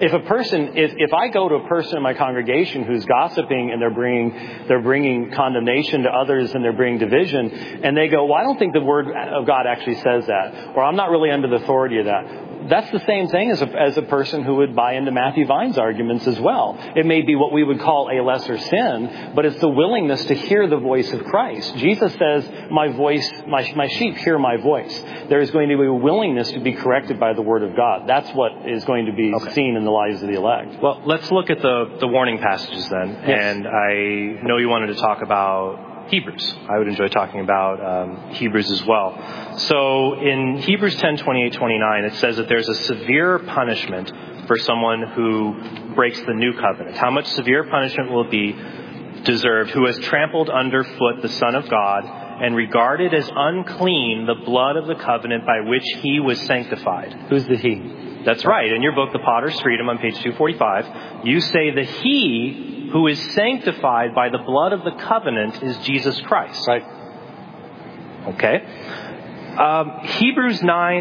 [SPEAKER 2] If I go to a person in my congregation who's gossiping and they're bringing condemnation to others and they're bringing division, and they go, "Well, I don't think the Word of God actually says that," or "I'm not really under the authority of that." That's the same thing as a person who would buy into Matthew Vine's arguments as well. It may be what we would call a lesser sin, but it's the willingness to hear the voice of Christ. Jesus says, my sheep hear my voice. There is going to be a willingness to be corrected by the Word of God. That's what is going to be seen in the lives of the elect.
[SPEAKER 4] Well, let's look at the warning passages then.
[SPEAKER 2] Yes.
[SPEAKER 4] And I know you wanted to talk about Hebrews. I would enjoy talking about Hebrews as well. So in Hebrews 10:28-29, it says that there's a severe punishment for someone who breaks the new covenant. How much severe punishment will be deserved? Who has trampled underfoot the Son of God and regarded as unclean the blood of the covenant by which he was sanctified.
[SPEAKER 2] Who's the he?
[SPEAKER 4] That's right. In your book, The Potter's Freedom, on page 245, you say the he who is sanctified by the blood of the covenant is Jesus Christ.
[SPEAKER 2] Right.
[SPEAKER 4] Okay. Hebrews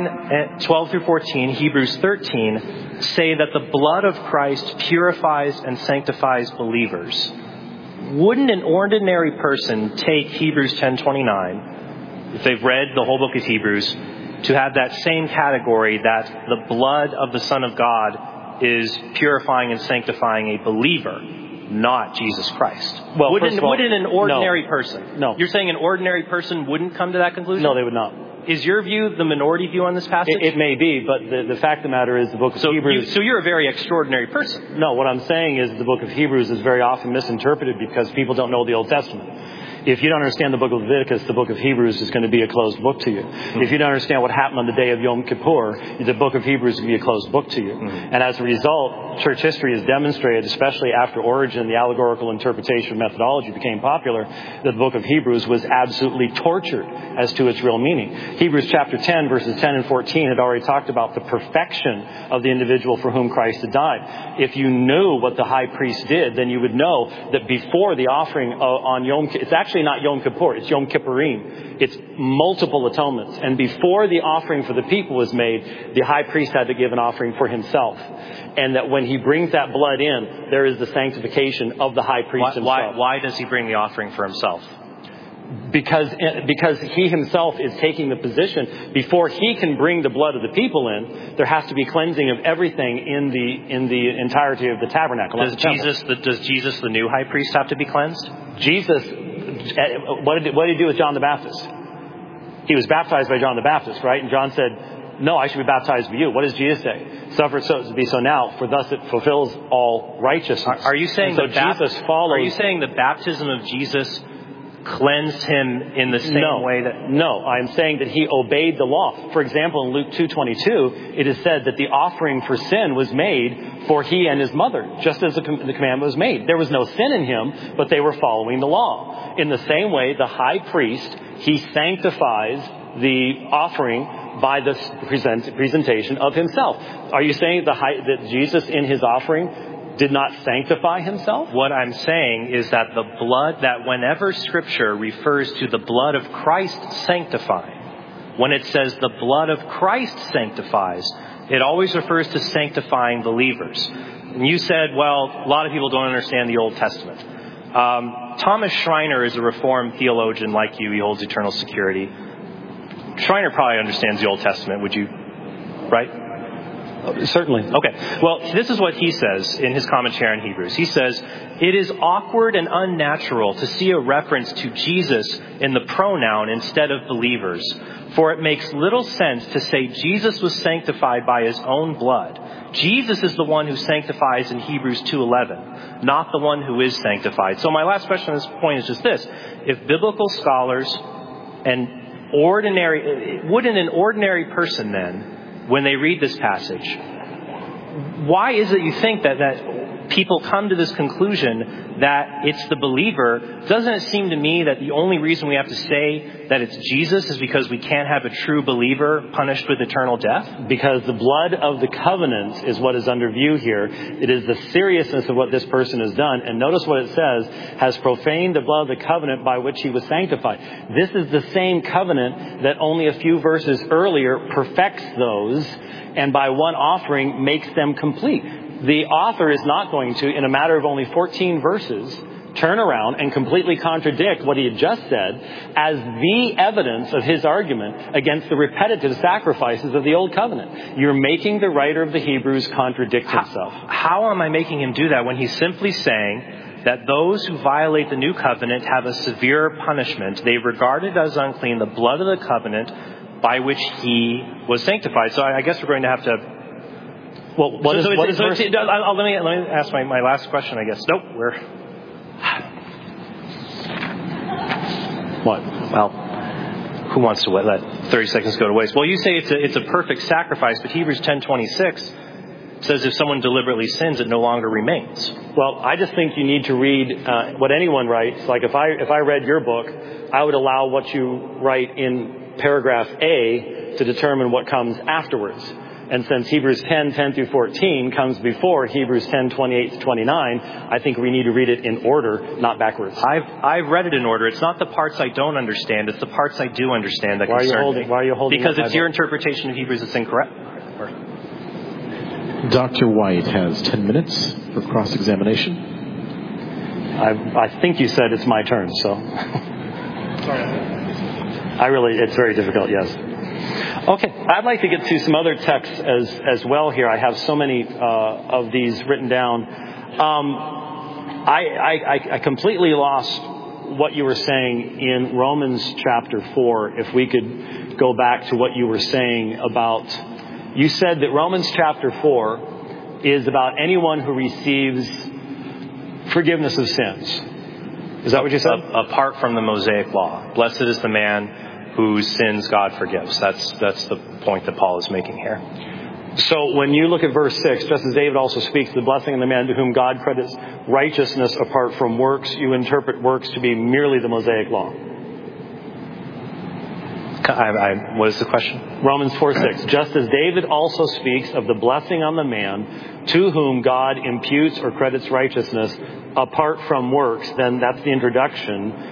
[SPEAKER 4] 9:12-14, Hebrews 13 say that the blood of Christ purifies and sanctifies believers. Wouldn't an ordinary person take Hebrews 10:29, if they've read the whole book of Hebrews, to have that same category that the blood of the Son of God is purifying and sanctifying a believer, not Jesus Christ?
[SPEAKER 2] Well,
[SPEAKER 4] wouldn't an ordinary person?
[SPEAKER 2] No.
[SPEAKER 4] You're saying an ordinary person wouldn't come to that conclusion?
[SPEAKER 2] No, they would not.
[SPEAKER 4] Is your view the minority view on this passage?
[SPEAKER 2] It may be, but the fact of the matter is the book of Hebrews...
[SPEAKER 4] So you're a very extraordinary person.
[SPEAKER 2] No, what I'm saying is the book of Hebrews is very often misinterpreted because people don't know the Old Testament. If you don't understand the book of Leviticus, the book of Hebrews is going to be a closed book to you. If you don't understand what happened on the day of Yom Kippur, the book of Hebrews will be a closed book to you. And as a result, church history has demonstrated, especially after Origen, the allegorical interpretation methodology became popular, that the book of Hebrews was absolutely tortured as to its real meaning. Hebrews chapter 10, verses 10 and 14 had already talked about the perfection of the individual for whom Christ had died. If you knew what the high priest did, then you would know that before the offering on Yom Kippur, it's actually not Yom Kippur, it's Yom Kippurim. It's multiple atonements. And before the offering for the people was made, the high priest had to give an offering for himself. And that when he brings that blood in, there is the sanctification of the high priest himself.
[SPEAKER 4] Why does he bring the offering for himself?
[SPEAKER 2] Because he himself is taking the position, before he can bring the blood of the people in, there has to be cleansing of everything in the entirety of the tabernacle.
[SPEAKER 4] Does Jesus, the new high priest, have to be cleansed?
[SPEAKER 2] Jesus, what did he do with John the Baptist? He was baptized by John the Baptist, right? And John said, "No, I should be baptized by you." What does Jesus say? "Suffer so to be so now, for thus it fulfills all righteousness."
[SPEAKER 4] Are you saying
[SPEAKER 2] so Jesus follows?
[SPEAKER 4] Are you saying the baptism of Jesus cleansed him in the same way that...
[SPEAKER 2] No, I'm saying that he obeyed the law. For example, in Luke 2:22, it is said that the offering for sin was made for he and his mother, just as the commandment was made. There was no sin in him, but they were following the law. In the same way, the high priest, he sanctifies the offering by the presentation of himself. Are you saying that Jesus in his offering did not sanctify himself?
[SPEAKER 4] What I'm saying is that that whenever Scripture refers to the blood of Christ sanctifying, when it says the blood of Christ sanctifies, it always refers to sanctifying believers. And you said, well, a lot of people don't understand the Old Testament. Thomas Schreiner is a Reformed theologian like you. He holds eternal security. Schreiner probably understands the Old Testament, would you? Right?
[SPEAKER 2] Certainly.
[SPEAKER 4] Okay. Well, this is what he says in his commentary on Hebrews. He says, "It is awkward and unnatural to see a reference to Jesus in the pronoun instead of believers, for it makes little sense to say Jesus was sanctified by his own blood. Jesus is the one who sanctifies in Hebrews 2:11, not the one who is sanctified." So my last question on this point is just this. If biblical scholars and wouldn't an ordinary person then, when they read this passage, why is it you think that people come to this conclusion that it's the believer, doesn't it seem to me that the only reason we have to say that it's Jesus is because we can't have a true believer punished with eternal death?
[SPEAKER 2] Because the blood of the covenant is what is under view here. It is the seriousness of what this person has done. And notice what it says, has profaned the blood of the covenant by which he was sanctified. This is the same covenant that only a few verses earlier perfects those, and by one offering makes them complete. The author is not going to, in a matter of only 14 verses, turn around and completely contradict what he had just said as the evidence of his argument against the repetitive sacrifices of the Old Covenant. You're making the writer of the Hebrews contradict himself.
[SPEAKER 4] How am I making him do that when he's simply saying that those who violate the new covenant have a severe punishment? They regarded as unclean the blood of the covenant by which he was sanctified. So I guess we're going to have to...
[SPEAKER 2] Well, let me
[SPEAKER 4] ask my last question, I guess. Nope,
[SPEAKER 2] What?
[SPEAKER 4] Well, who wants to let 30 seconds go to waste? Well, you say it's a perfect sacrifice, but Hebrews 10:26 says if someone deliberately sins, it no longer remains.
[SPEAKER 2] Well, I just think you need to read what anyone writes. Like if I read your book, I would allow what you write in paragraph A to determine what comes afterwards. And since Hebrews 10 through 14 comes before Hebrews 10, 28 to 29, I think we need to read it in order, not backwards.
[SPEAKER 4] I've read it in order. It's not the parts I don't understand. It's the parts I do understand that concern me.
[SPEAKER 2] Why are you holding?
[SPEAKER 4] Because it's your interpretation of Hebrews that's incorrect.
[SPEAKER 3] Dr. White has 10 minutes for cross-examination.
[SPEAKER 2] I think you said it's my turn, so. It's very difficult, yes. Okay, I'd like to get to some other texts as well here. I have so many of these written down. I completely lost what you were saying in Romans chapter 4. If we could go back to what you were saying about... You said that Romans chapter 4 is about anyone who receives forgiveness of sins. Is that what you said?
[SPEAKER 4] Apart from the Mosaic law. Blessed is the man whose sins God forgives. That's the point that Paul is making here.
[SPEAKER 2] So when you look at verse 6, just as David also speaks, the blessing of the man to whom God credits righteousness apart from works, you interpret works to be merely the Mosaic law.
[SPEAKER 4] What is the question?
[SPEAKER 2] Romans 4:6. Just as David also speaks of the blessing on the man to whom God imputes or credits righteousness apart from works, then that's the introduction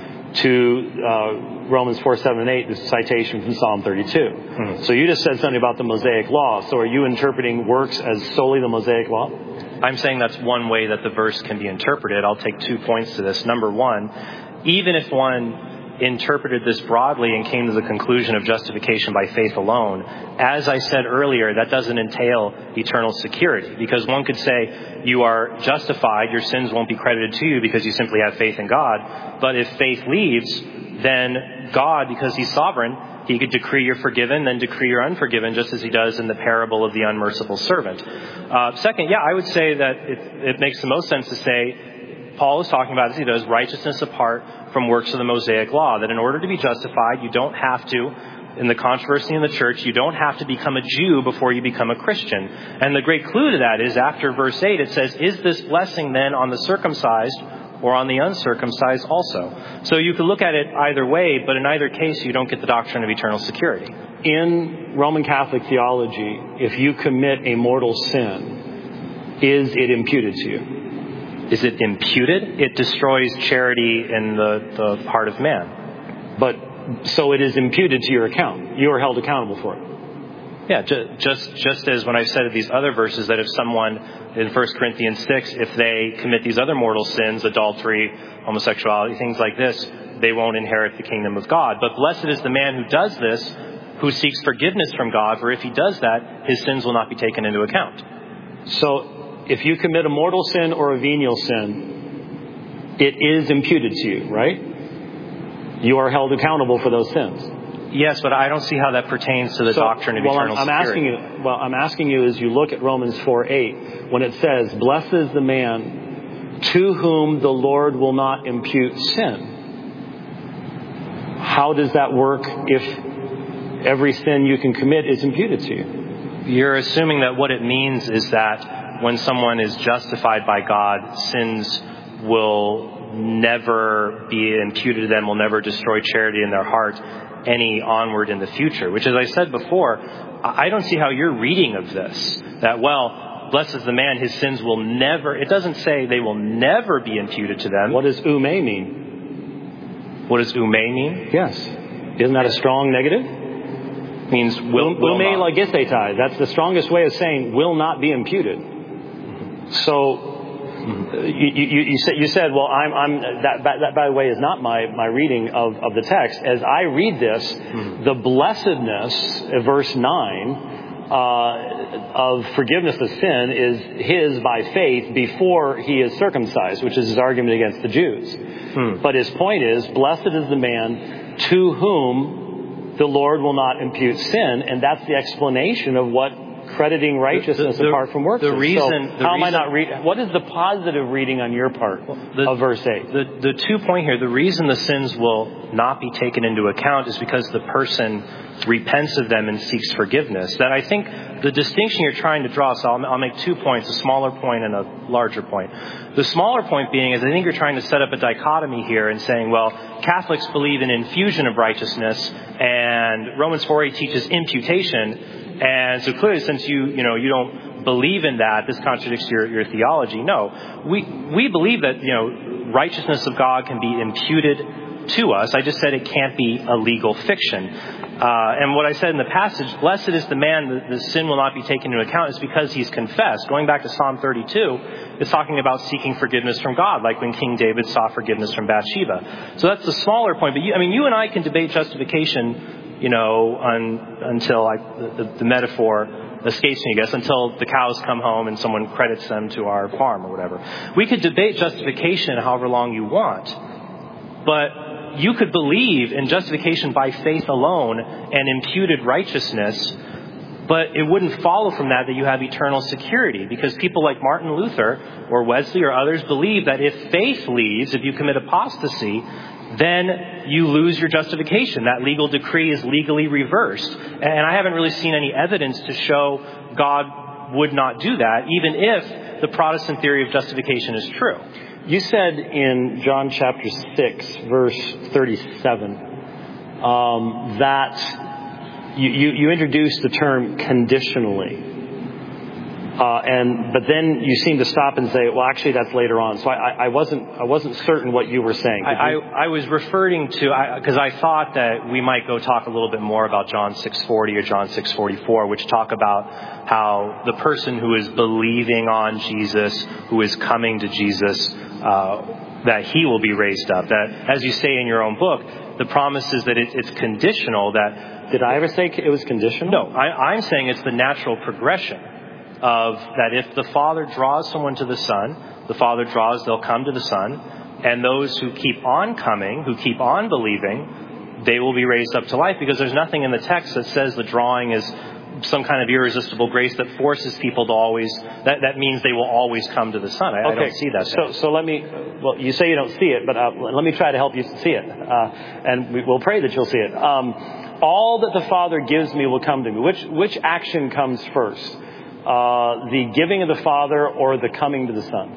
[SPEAKER 2] to Romans 4, 7, and 8, the citation from Psalm 32. Mm-hmm. So you just said something about the Mosaic law. So are you interpreting works as solely the Mosaic law?
[SPEAKER 4] I'm saying that's one way that the verse can be interpreted. I'll take 2 points to this. Number one, even if one interpreted this broadly and came to the conclusion of justification by faith alone, as I said earlier, that doesn't entail eternal security, because one could say you are justified, your sins won't be credited to you because you simply have faith in God. But if faith leaves, then God, because he's sovereign, he could decree you're forgiven, then decree you're unforgiven, just as he does in the parable of the unmerciful servant. Second, I would say that it makes the most sense to say Paul is talking about, as he does, righteousness apart from works of the Mosaic law, that in order to be justified, you don't have to, in the controversy in the church, you don't have to become a Jew before you become a Christian. And the great clue to that is after verse 8, it says, is this blessing then on the circumcised or on the uncircumcised also? So you could look at it either way, but in either case, you don't get the doctrine of eternal security.
[SPEAKER 2] In Roman Catholic theology, if you commit a mortal sin, is it imputed to you?
[SPEAKER 4] Is it imputed? It destroys charity in the heart of man.
[SPEAKER 2] But so it is imputed to your account. You are held accountable for it.
[SPEAKER 4] Yeah, just as when I've said in these other verses that if someone in 1 Corinthians 6, if they commit these other mortal sins, adultery, homosexuality, things like this, they won't inherit the kingdom of God. But blessed is the man who does this, who seeks forgiveness from God, for if he does that, his sins will not be taken into account.
[SPEAKER 2] So if you commit a mortal sin or a venial sin, it is imputed to you, right? You are held accountable for those sins.
[SPEAKER 4] Yes, but I don't see how that pertains to the doctrine of eternal security.
[SPEAKER 2] I'm asking you as you look at Romans 4:8, when it says, blessed is the man to whom the Lord will not impute sin. How does that work if every sin you can commit is imputed to you?
[SPEAKER 4] You're assuming that what it means is that when someone is justified by God, sins will never be imputed to them, will never destroy charity in their heart any onward in the future. Which, as I said before, I don't see how your reading of this, that, well, blessed is the man, his sins will never, it doesn't say they will never be imputed to them.
[SPEAKER 2] What does ume mean?
[SPEAKER 4] What does ume mean?
[SPEAKER 2] Yes. Isn't that a strong negative?
[SPEAKER 4] Means will
[SPEAKER 2] ume
[SPEAKER 4] not.
[SPEAKER 2] logithetai. That's the strongest way of saying will not be imputed. So you said, well, that by the way is not my reading of the text. As I read this, the blessedness, verse 9, of forgiveness of sin is his by faith before he is circumcised, which is his argument against the Jews. But his point is, blessed is the man to whom the Lord will not impute sin, and that's the explanation of what crediting righteousness apart from works. What is the positive reading on your part of verse 8?
[SPEAKER 4] The 2 point here, the reason the sins will not be taken into account is because the person repents of them and seeks forgiveness. That I think the distinction you're trying to draw, so I'll make 2 points, a smaller point and a larger point. The smaller point being is I think you're trying to set up a dichotomy here and saying, well, Catholics believe in infusion of righteousness and Romans 4:8 teaches imputation. And so clearly, since you don't believe in that, this contradicts your theology. No, we believe that righteousness of God can be imputed to us. I just said it can't be a legal fiction. And what I said in the passage, blessed is the man the sin will not be taken into account, is because he's confessed. Going back to Psalm 32, it's talking about seeking forgiveness from God, like when King David sought forgiveness from Bathsheba. So that's the smaller point. But you and I can debate justification, until the metaphor escapes me, I guess, until the cows come home and someone credits them to our farm or whatever. We could debate justification however long you want, but you could believe in justification by faith alone and imputed righteousness, but it wouldn't follow from that you have eternal security, because people like Martin Luther or Wesley or others believe that if faith leaves, if you commit apostasy, then you lose your justification. That legal decree is legally reversed. And I haven't really seen any evidence to show God would not do that, even if the Protestant theory of justification is true.
[SPEAKER 2] You said in John chapter 6, verse 37, that you introduced the term conditionally. But then you seem to stop and say, well, actually, that's later on. So I wasn't certain what you were saying.
[SPEAKER 4] I was referring to, because I thought that we might go talk a little bit more about John 6:40 or John 6:44, which talk about how the person who is believing on Jesus, who is coming to Jesus, that he will be raised up. That, as you say in your own book, the promise is that it's conditional. That
[SPEAKER 2] did I ever say it was conditional?
[SPEAKER 4] No, I'm saying it's the natural progression of that if the Father draws someone to the Son, the Father draws, they'll come to the Son, and those who keep on coming, who keep on believing, they will be raised up to life, because there's nothing in the text that says the drawing is some kind of irresistible grace that forces people to always, that means they will always come to the Son. I don't see that.
[SPEAKER 2] So let me, well, you say you don't see it, but let me try to help you see it. And we'll pray that you'll see it. All that the Father gives me will come to me. Which action comes first? The giving of the Father or the coming to the Son?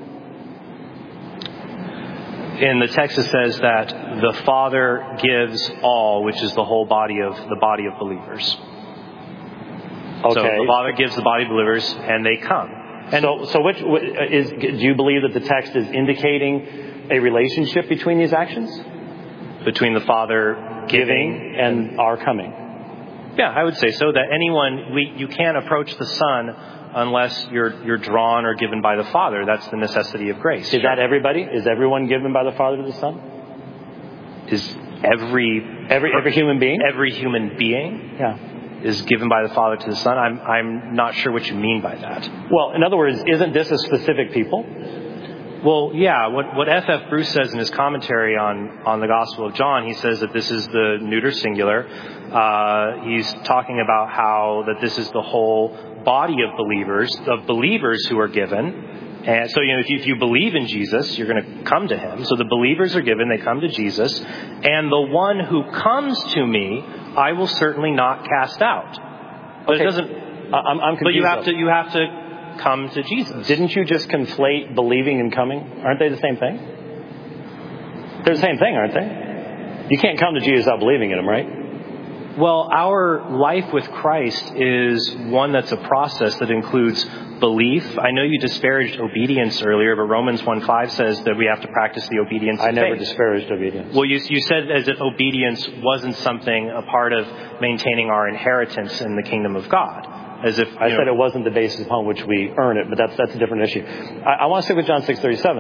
[SPEAKER 4] In the text it says that the Father gives all, which is the whole body of believers.
[SPEAKER 2] Okay.
[SPEAKER 4] So the Father gives the body of believers, and they come. And
[SPEAKER 2] so do you believe that the text is indicating a relationship between these actions?
[SPEAKER 4] Between the Father giving
[SPEAKER 2] and our coming?
[SPEAKER 4] Yeah, I would say so. That you can't approach the Son unless you're drawn or given by the Father. That's the necessity of grace.
[SPEAKER 2] Is that everybody? Is everyone given by the Father to the Son?
[SPEAKER 4] Is every
[SPEAKER 2] human being?
[SPEAKER 4] Every human being?
[SPEAKER 2] Yeah.
[SPEAKER 4] Is given by the Father to the Son. I'm not sure what you mean by that.
[SPEAKER 2] Well, in other words, isn't this a specific people?
[SPEAKER 4] Well, yeah. What F.F. Bruce says in his commentary on the Gospel of John, he says that this is the neuter singular. He's talking about how that this is the whole body of believers who are given. And so, if you believe in Jesus, you're going to come to him. So the believers are given, they come to Jesus. And the one who comes to me, I will certainly not cast out. But
[SPEAKER 2] okay.
[SPEAKER 4] it doesn't.
[SPEAKER 2] I'm confused.
[SPEAKER 4] But you have to come to Jesus.
[SPEAKER 2] Didn't you just conflate believing and coming? Aren't they the same thing? They're the same thing, aren't they? You can't come to Jesus without believing in him, right?
[SPEAKER 4] Well, our life with Christ is one that's a process that includes belief. I know you disparaged obedience earlier, but Romans 1:5 says that we have to practice the obedience of faith.
[SPEAKER 2] I never disparaged obedience.
[SPEAKER 4] Well, you said as if obedience wasn't something, a part of maintaining our inheritance in the kingdom of God. As if
[SPEAKER 2] I said it wasn't the basis upon which we earn it, but that's a different issue. I want to stick with John 6:37.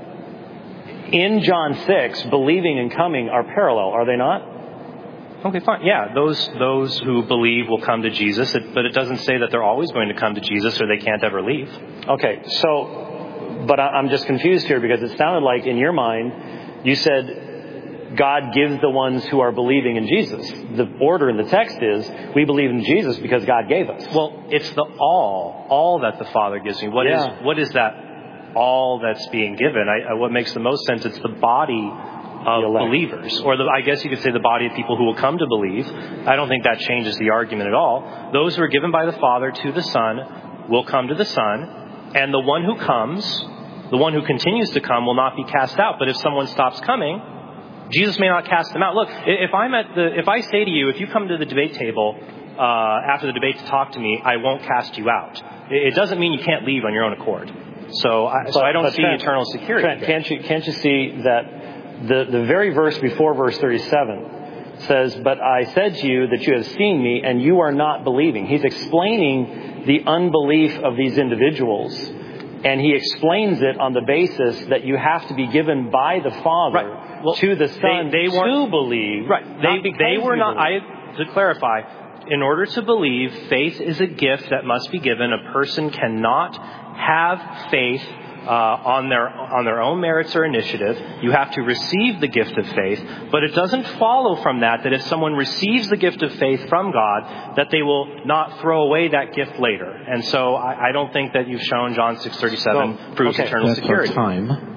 [SPEAKER 2] In John 6, believing and coming are parallel, are they not?
[SPEAKER 4] Okay, fine. Yeah, those who believe will come to Jesus, but it doesn't say that they're always going to come to Jesus or they can't ever leave.
[SPEAKER 2] Okay, but I'm just confused here because it sounded like in your mind you said God gives the ones who are believing in Jesus. The order in the text is we believe in Jesus because God gave us.
[SPEAKER 4] Well, it's the all that the Father gives me. What is that all that's being given? What makes the most sense? It's the body of believers, or I guess you could say the body of people who will come to believe. I don't think that changes the argument at all. Those who are given by the Father to the Son will come to the Son, and the one who comes, the one who continues to come, will not be cast out. But if someone stops coming, Jesus may not cast them out. Look, if I say to you, if you come to the debate table after the debate to talk to me, I won't cast you out. It doesn't mean you can't leave on your own accord. So I don't see eternal security.
[SPEAKER 2] Trent, can't you see that the very verse before verse 37 says, "But I said to you that you have seen me and you are not believing." He's explaining the unbelief of these individuals, and he explains it on the basis that you have to be given by the Father to the Son to believe.
[SPEAKER 4] Right. They were not. To clarify, in order to believe, faith is a gift that must be given. A person cannot have faith on their own merits or initiative. You have to receive the gift of faith, but it doesn't follow from that if someone receives the gift of faith from God, that they will not throw away that gift later. And so I don't think that you've shown John 6:37 proves eternal security.
[SPEAKER 3] That's our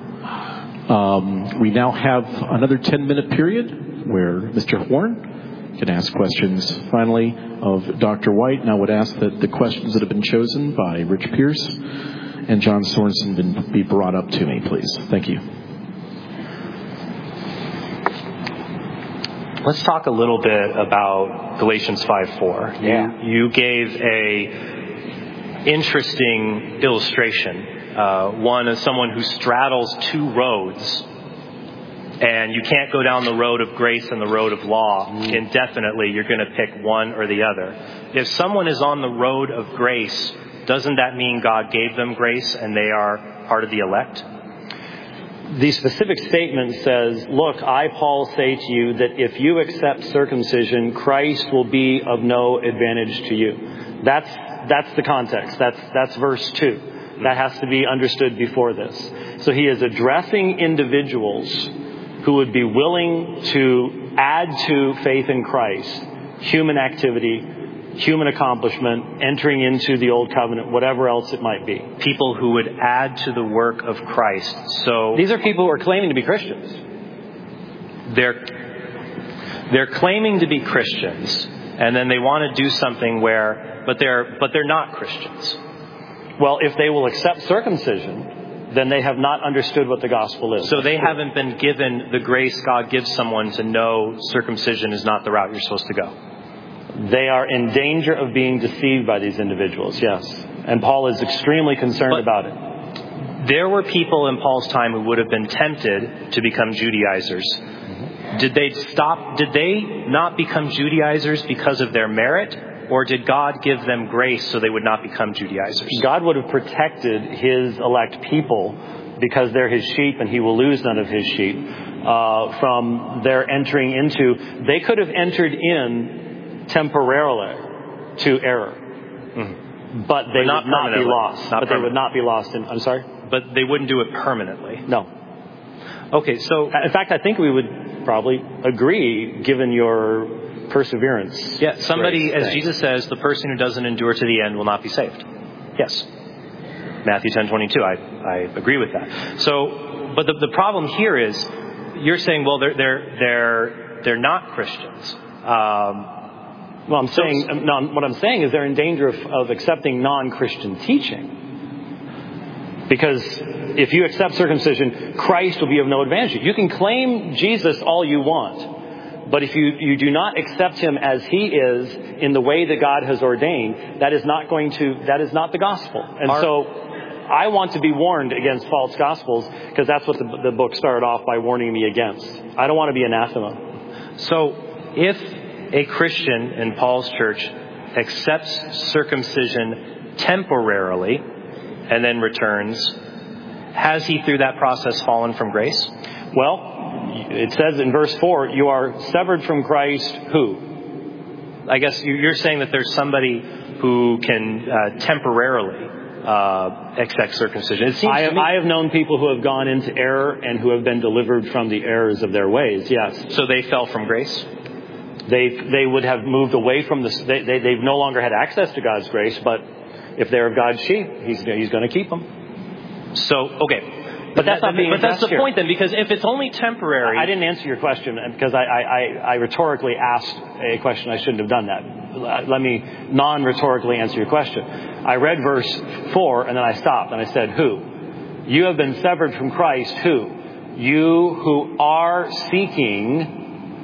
[SPEAKER 3] time. We now have another 10-minute period where Mr. Horn can ask questions finally of Dr. White. And I would ask that the questions that have been chosen by Rich Pierce and John Sorensen be brought up to me, please. Thank you.
[SPEAKER 4] Let's talk a little bit about Galatians 5:4.
[SPEAKER 2] Yeah.
[SPEAKER 4] You gave a interesting illustration. One of someone who straddles two roads, and you can't go down the road of grace and the road of law indefinitely. You're going to pick one or the other. If someone is on the road of grace, doesn't that mean God gave them grace and they are part of the elect?
[SPEAKER 2] The specific statement says, "Look, I, Paul, say to you that if you accept circumcision, Christ will be of no advantage to you." That's the context. That's verse 2. That has to be understood before this. So he is addressing individuals who would be willing to add to faith in Christ human activity, human accomplishment, entering into the old covenant, whatever else it might be.
[SPEAKER 4] People who would add to the work of Christ. So
[SPEAKER 2] these are people who are claiming to be Christians.
[SPEAKER 4] They're claiming to be Christians, and then they want to do something but they're not Christians.
[SPEAKER 2] Well, if they will accept circumcision, then they have not understood what the gospel is.
[SPEAKER 4] So they haven't been given the grace God gives someone to know circumcision is not the route you're supposed to go.
[SPEAKER 2] They are in danger of being deceived by these individuals, yes. And Paul is extremely concerned about it.
[SPEAKER 4] There were people in Paul's time who would have been tempted to become Judaizers. Did they not become Judaizers because of their merit? Or did God give them grace so they would not become Judaizers?
[SPEAKER 2] God would have protected his elect people because they're his sheep and he will lose none of his sheep from their entering into. They could have entered in temporarily to error, but they would not be lost. But they would not be lost. I'm sorry?
[SPEAKER 4] But they wouldn't do it permanently.
[SPEAKER 2] No.
[SPEAKER 4] Okay, so
[SPEAKER 2] in fact, I think we would probably agree, given your perseverance.
[SPEAKER 4] Yeah, somebody, as Jesus says, the person who doesn't endure to the end will not be saved. Yes. Matthew 10:22. I agree with that. So, but the problem here is, you're saying, well, they're not Christians.
[SPEAKER 2] What I'm saying is they're in danger of accepting non-Christian teaching. Because if you accept circumcision, Christ will be of no advantage. You can claim Jesus all you want, but if you do not accept him as he is in the way that God has ordained, that is not the gospel. And so I want to be warned against false gospels, because that's what the book started off by warning me against. I don't want to be anathema.
[SPEAKER 4] So if a Christian in Paul's church accepts circumcision temporarily and then returns, has he through that process fallen from grace?
[SPEAKER 2] Well, it says in verse 4, you are severed from Christ who?
[SPEAKER 4] I guess you're saying that there's somebody who can temporarily accept circumcision. It seems to me,
[SPEAKER 2] I have known people who have gone into error and who have been delivered from the errors of their ways, yes.
[SPEAKER 4] So they fell from grace?
[SPEAKER 2] They would have moved away from this. They've no longer had access to God's grace, but if they're of God's sheep, he's going to keep them.
[SPEAKER 4] So, okay.
[SPEAKER 2] But that's not being
[SPEAKER 4] But that's the
[SPEAKER 2] here.
[SPEAKER 4] point then, because if it's only temporary...
[SPEAKER 2] I didn't answer your question because I rhetorically asked a question. I shouldn't have done that. Let me non-rhetorically answer your question. I read verse 4 and then I stopped and I said, who? You have been severed from Christ, who? You who are seeking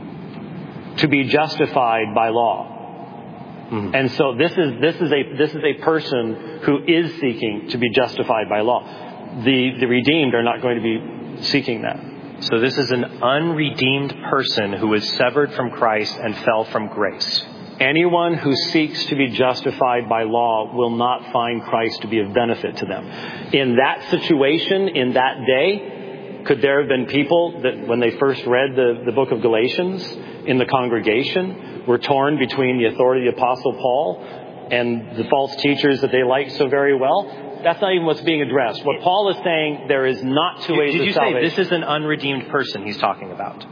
[SPEAKER 2] to be justified by law. Mm-hmm. And so this is a person who is seeking to be justified by law. The redeemed are not going to be seeking that.
[SPEAKER 4] So this is an unredeemed person who is severed from Christ and fell from grace.
[SPEAKER 2] Anyone who seeks to be justified by law will not find Christ to be of benefit to them. In that situation, in that day, could there have been people that when they first read the book of Galatians in the congregation were torn between the authority of the Apostle Paul and the false teachers that they liked so very well? That's not even what's being addressed. What Paul is saying, there is not two ways of salvation.
[SPEAKER 4] Did you say this is an unredeemed person he's talking about?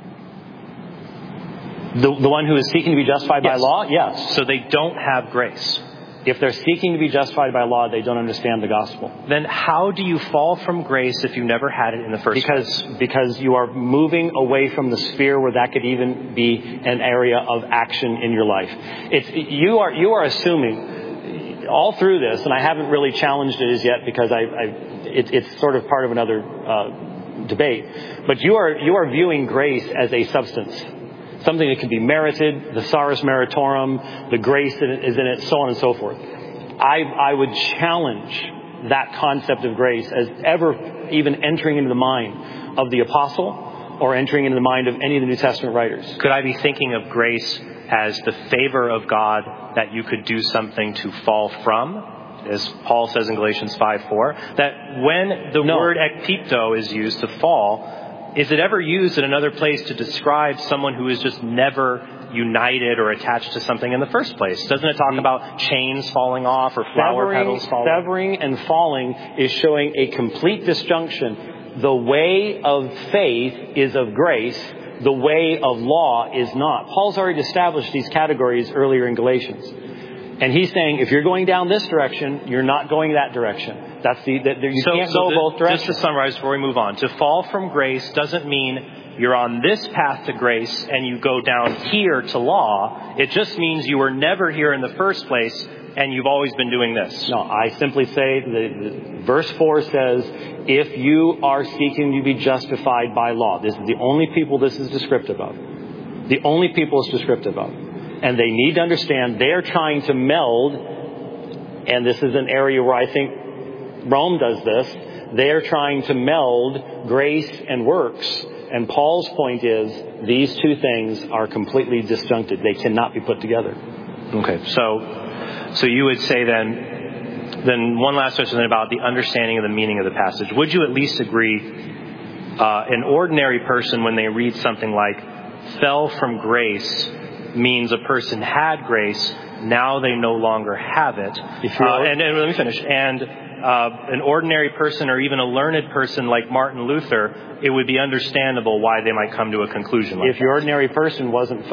[SPEAKER 2] The one who is seeking to be justified by law? Yes.
[SPEAKER 4] So they don't have grace.
[SPEAKER 2] If they're seeking to be justified by law, they don't understand the gospel.
[SPEAKER 4] Then how do you fall from grace if you never had it in the first place?
[SPEAKER 2] Because you are moving away from the sphere where that could even be an area of action in your life. You are assuming all through this, and I haven't really challenged it as yet because it's sort of part of another debate. But you are viewing grace as a substance. Something that can be merited, the saris meritorum, the grace that is in it, so on and so forth. I would challenge that concept of grace as ever even entering into the mind of the apostle or entering into the mind of any of the New Testament writers.
[SPEAKER 4] Could I be thinking of grace as the favor of God that you could do something to fall from? As Paul says in Galatians 5:4, that when the word ekpipto is used to fall, is it ever used in another place to describe someone who is just never united or attached to something in the first place? Doesn't it talk about chains falling off or flower petals falling off?
[SPEAKER 2] Severing and falling is showing a complete disjunction. The way of faith is of grace. The way of law is not. Paul's already established these categories earlier in Galatians. And he's saying, if you're going down this direction, you're not going that direction. You can't go both directions.
[SPEAKER 4] Just to summarize before we move on, to fall from grace doesn't mean you're on this path to grace and you go down here to law. It just means you were never here in the first place and you've always been doing this.
[SPEAKER 2] No, I simply say, verse 4 says, if you are seeking to be justified by law. This is the only people this is descriptive of. The only people it's descriptive of. And they need to understand they're trying to meld, and this is an area where I think Rome does this, they're trying to meld grace and works. And Paul's point is these two things are completely disjuncted. They cannot be put together.
[SPEAKER 4] Okay, so you would say then one last question about the understanding of the meaning of the passage. Would you at least agree an ordinary person, when they read something like fell from grace, means a person had grace, now they no longer have it. And let me finish. And an ordinary person or even a learned person like Martin Luther, it would be understandable why they might come to a conclusion like that.
[SPEAKER 2] If your ordinary person wasn't,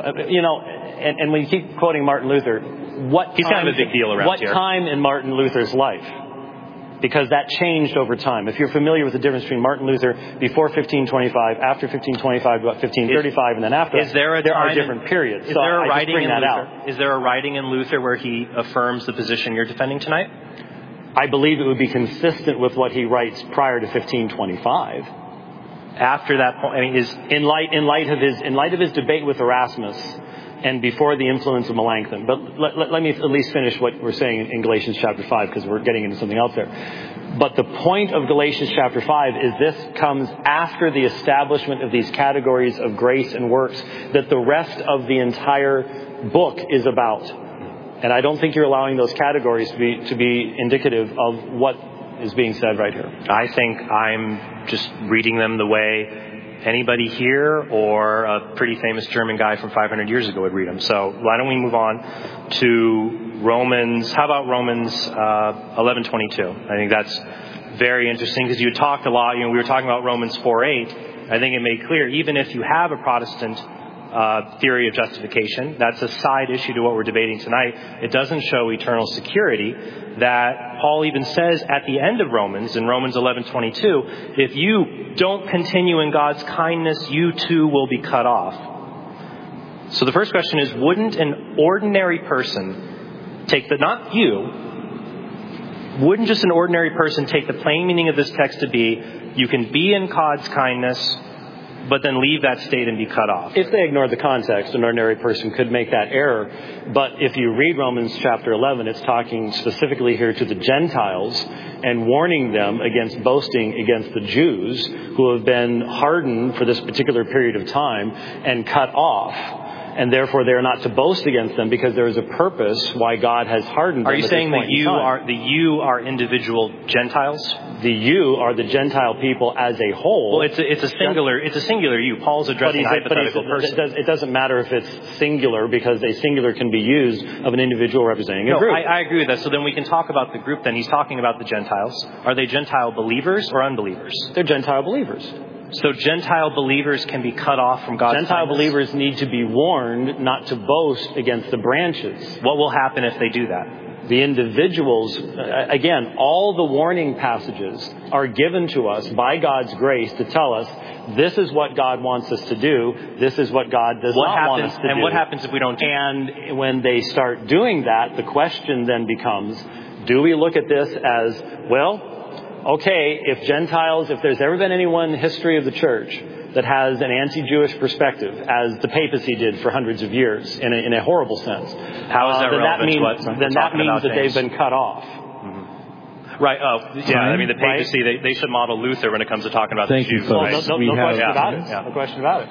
[SPEAKER 2] and when you keep quoting Martin Luther,
[SPEAKER 4] he's kind of a big deal around here.
[SPEAKER 2] What time in Martin Luther's life? Because that changed over time. If you're familiar with the difference between Martin Luther before 1525, after 1525, about 1535, and then after, there are different periods.
[SPEAKER 4] Is there a writing in Luther where he affirms the position you're defending tonight?
[SPEAKER 2] I believe it would be consistent with what he writes prior to 1525.
[SPEAKER 4] After that point, I mean, is
[SPEAKER 2] in light of his debate with Erasmus, and before the influence of Melanchthon. But let me at least finish what we're saying in Galatians chapter 5, because we're getting into something else there. But the point of Galatians chapter 5 is this comes after the establishment of these categories of grace and works that the rest of the entire book is about. And I don't think you're allowing those categories to be indicative of what is being said right here.
[SPEAKER 4] I think I'm just reading them the way anybody here or a pretty famous German guy from 500 years ago would read them. So why don't we move on to Romans? How about Romans 11:22? I think that's very interesting because you talked a lot. We were talking about Romans 4:8. I think it made clear even if you have a Protestant theory of justification, that's a side issue to what we're debating tonight. It doesn't show eternal security. That Paul even says at the end of Romans, in Romans 11:22, if you don't continue in God's kindness, you too will be cut off. So the first question is, wouldn't an ordinary person wouldn't just an ordinary person take the plain meaning of this text to be, you can be in God's kindness, but then leave that state and be cut off?
[SPEAKER 2] If they ignore the context, an ordinary person could make that error. But if you read Romans chapter 11, it's talking specifically here to the Gentiles and warning them against boasting against the Jews who have been hardened for this particular period of time and cut off. And therefore they are not to boast against them because there is a purpose why God has hardened them.
[SPEAKER 4] Are you saying that you are individual Gentiles?
[SPEAKER 2] The you are the Gentile people as a whole.
[SPEAKER 4] Well, it's a singular you. Paul's addressing a hypothetical person.
[SPEAKER 2] It doesn't matter if it's singular because a singular can be used of an individual representing a group.
[SPEAKER 4] I agree with that. So then we can talk about the group then. He's talking about the Gentiles. Are they Gentile believers or unbelievers?
[SPEAKER 2] They're Gentile believers.
[SPEAKER 4] So Gentile believers can be cut off from God's
[SPEAKER 2] Gentile
[SPEAKER 4] kindness?
[SPEAKER 2] believers need to be warned not to boast against the branches.
[SPEAKER 4] What will happen if they do that?
[SPEAKER 2] The individuals, again, all the warning passages are given to us by God's grace to tell us this is what God wants us to do. This is what God does not want us to do.
[SPEAKER 4] And what happens if we don't do that?
[SPEAKER 2] And when they start doing that, the question then becomes, do we look at this as, well, okay, if there's ever been anyone in the history of the church that has an anti-Jewish perspective, as the papacy did for hundreds of years, in a horrible sense,
[SPEAKER 4] how is that relevant to what
[SPEAKER 2] then that means that they've been cut off.
[SPEAKER 4] Mm-hmm. Right. Oh, yeah. I mean, the papacy, right? they should model Luther when it comes to talking about the Jews.
[SPEAKER 3] Thank you, folks.
[SPEAKER 2] No question about it.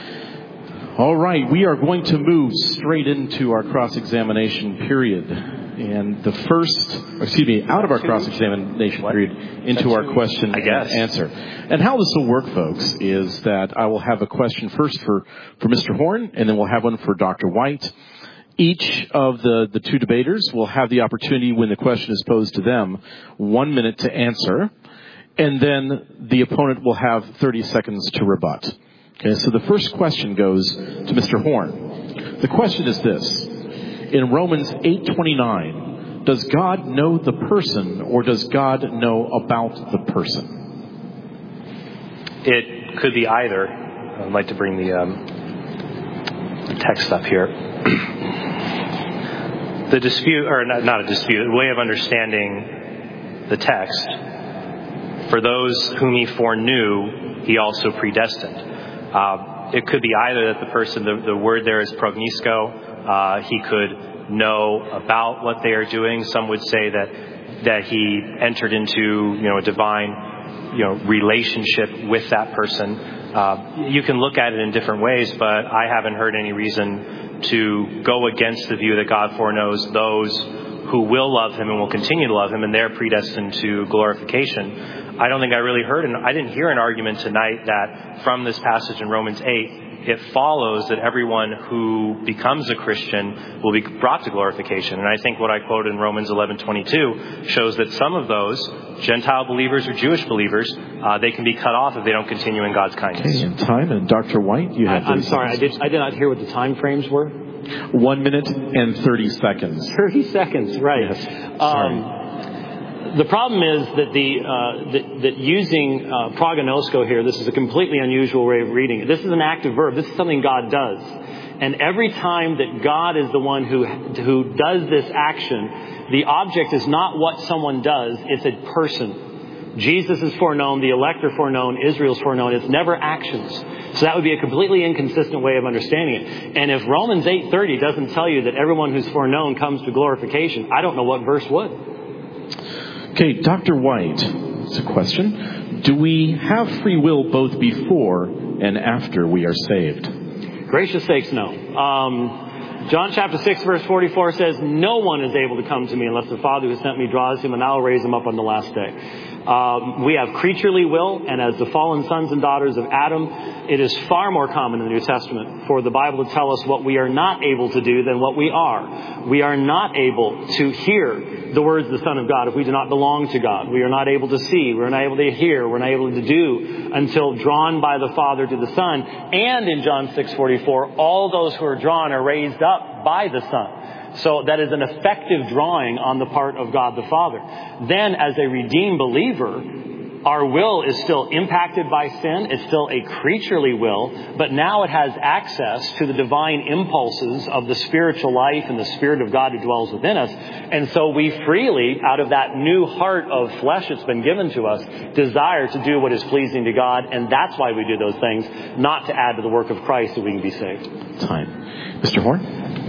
[SPEAKER 3] All right, we are going to move straight into our cross-examination period. And out of our cross-examination period into our question and answer. And how this will work, folks, is that I will have a question first for Mr. Horn, and then we'll have one for Dr. White. Each of the two debaters will have the opportunity, when the question is posed to them, 1 minute to answer. And then the opponent will have 30 seconds to rebut. Okay, so the first question goes to Mr. Horn. The question is this. In Romans 8:29, does God know the person or does God know about the person?
[SPEAKER 4] It could be either. I'd like to bring the text up here. The dispute, or not a dispute, a way of understanding the text. For those whom he foreknew, he also predestined. It could be either that the person, the word there is prognosco. He could know about what they are doing. Some would say that he entered into, a divine, relationship with that person. You can look at it in different ways, but I haven't heard any reason to go against the view that God foreknows those who will love him and will continue to love him, and they're predestined to glorification. I don't think I didn't hear an argument tonight that from this passage in Romans 8, it follows that everyone who becomes a Christian will be brought to glorification. And I think what I quoted in Romans 11:22 shows that some of those Gentile believers or Jewish believers, they can be cut off if they don't continue in God's kindness.
[SPEAKER 3] Okay, in time. And Dr. White, you have...
[SPEAKER 2] I'm sorry, I did not hear what the time frames were.
[SPEAKER 3] 1 minute and 30 seconds.
[SPEAKER 2] 30 seconds, right.
[SPEAKER 3] Yes. Sorry.
[SPEAKER 2] The problem is that that using prognosko here, this is a completely unusual way of reading it. This is an active verb. This is something God does. And every time that God is the one who does this action, the object is not what someone does, it's a person. Jesus is foreknown, the elect are foreknown, Israel's foreknown. It's never actions. So that would be a completely inconsistent way of understanding it. And if Romans 8:30 doesn't tell you that everyone who's foreknown comes to glorification, I don't know what verse would.
[SPEAKER 3] Okay, Dr. White, it's a question. Do we have free will both before and after we are saved?
[SPEAKER 2] Gracious sakes, no. John chapter 6, verse 44 says, no one is able to come to me unless the Father who sent me draws him, and I will raise him up on the last day. We have creaturely will, and as the fallen sons and daughters of Adam, it is far more common in the New Testament for the Bible to tell us what we are not able to do than what we are. We are not able to hear the words of the Son of God if we do not belong to God. We are not able to see. We're not able to hear. We're not able to do until drawn by the Father to the Son. And in John 6:44, all those who are drawn are raised up by the Son. So that is an effective drawing on the part of God the Father. Then as a redeemed believer, our will is still impacted by sin. It's still a creaturely will, but now it has access to the divine impulses of the spiritual life and the Spirit of God who dwells within us. And so we freely, out of that new heart of flesh that's been given to us, desire to do what is pleasing to God. And that's why we do those things, not to add to the work of Christ so we can be saved.
[SPEAKER 3] Time. Mr. Horn?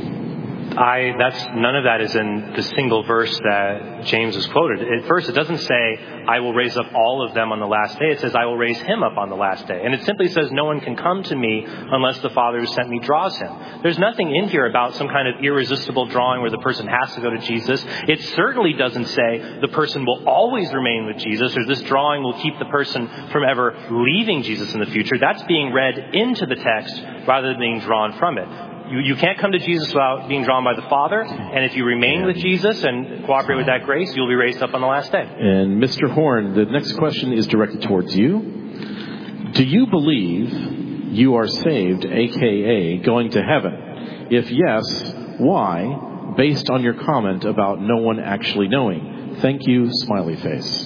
[SPEAKER 4] None of that is in the single verse that James has quoted. At first, it doesn't say, I will raise up all of them on the last day. It says, I will raise him up on the last day. And it simply says, no one can come to me unless the Father who sent me draws him. There's nothing in here about some kind of irresistible drawing where the person has to go to Jesus. It certainly doesn't say the person will always remain with Jesus, or this drawing will keep the person from ever leaving Jesus in the future. That's being read into the text rather than being drawn from it. You can't come to Jesus without being drawn by the Father. And if you remain with Jesus and cooperate with that grace, you'll be raised up on the last day.
[SPEAKER 3] And Mr. Horn, the next question is directed towards you. Do you believe you are saved, a.k.a. going to heaven? If yes, why? Based on your comment about no one actually knowing. Thank you, smiley face.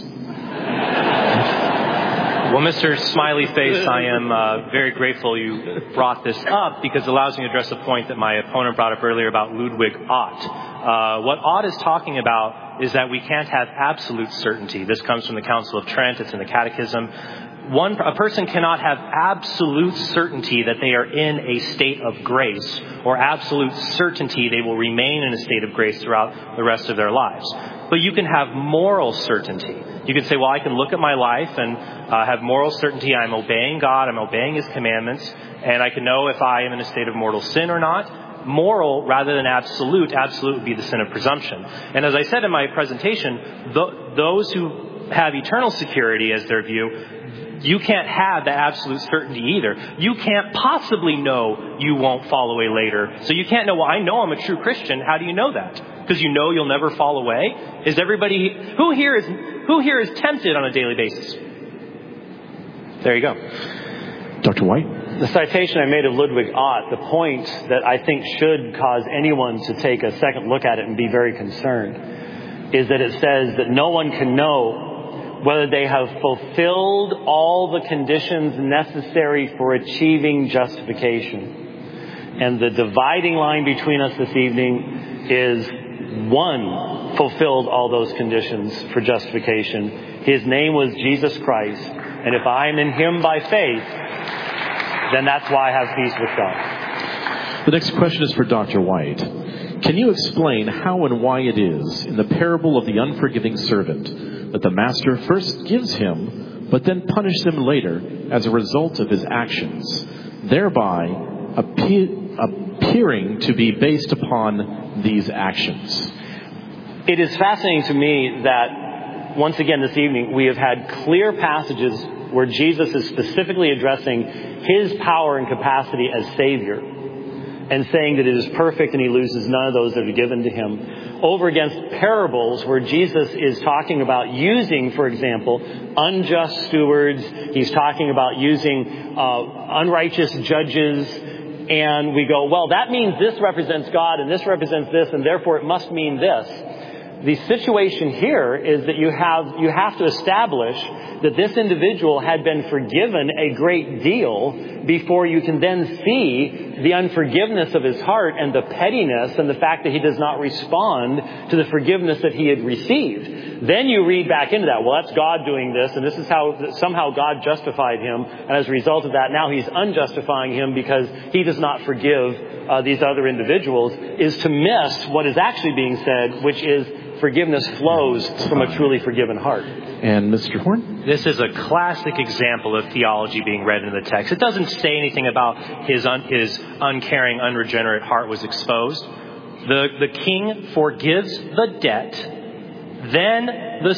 [SPEAKER 4] Well, Mr. Smiley Face, I am very grateful you brought this up because it allows me to address a point that my opponent brought up earlier about Ludwig Ott. What Ott is talking about is that we can't have absolute certainty. This comes from the Council of Trent. It's in the Catechism. A person cannot have absolute certainty that they are in a state of grace, or absolute certainty they will remain in a state of grace throughout the rest of their lives. But you can have moral certainty. You can say, well, I can look at my life and have moral certainty. I'm obeying God. I'm obeying His commandments. And I can know if I am in a state of mortal sin or not. Moral rather than absolute. Absolute would be the sin of presumption. And as I said in my presentation, those who have eternal security as their view, you can't have that absolute certainty either. You can't possibly know you won't fall away later. So you can't know, well, I know I'm a true Christian. How do you know that? Because you know you'll never fall away? Is everybody, who here is tempted on a daily basis? There you go.
[SPEAKER 3] Dr. White?
[SPEAKER 2] The citation I made of Ludwig Ott, the point that I think should cause anyone to take a second look at it and be very concerned, is that it says that no one can know whether they have fulfilled all the conditions necessary for achieving justification. And the dividing line between us this evening is one fulfilled all those conditions for justification. His name was Jesus Christ. And if I am in Him by faith, then that's why I have peace with God.
[SPEAKER 3] The next question is for Dr. White. Can you explain how and why it is in the parable of the unforgiving servant that the master first gives him, but then punishes him later as a result of his actions, thereby appearing to be based upon these actions?
[SPEAKER 2] It is fascinating to me that, once again this evening, we have had clear passages where Jesus is specifically addressing His power and capacity as Savior and saying that it is perfect and He loses none of those that are given to Him, over against parables where Jesus is talking about using, for example, unjust stewards. He's talking about using unrighteous judges. And we go, well, that means this represents God and this represents this, and therefore it must mean this. The situation here is that you have to establish that this individual had been forgiven a great deal before you can then see the unforgiveness of his heart and the pettiness and the fact that he does not respond to the forgiveness that he had received. Then you read back into that. Well, that's God doing this, and this is how somehow God justified him. And as a result of that, now he's unjustifying him because he does not forgive these other individuals, is to miss what is actually being said, which is forgiveness flows from a truly forgiven heart.
[SPEAKER 3] And Mr. Horn?
[SPEAKER 4] This is a classic example of theology being read in the text. It doesn't say anything about his uncaring, unregenerate heart was exposed. The king forgives the debt. Then the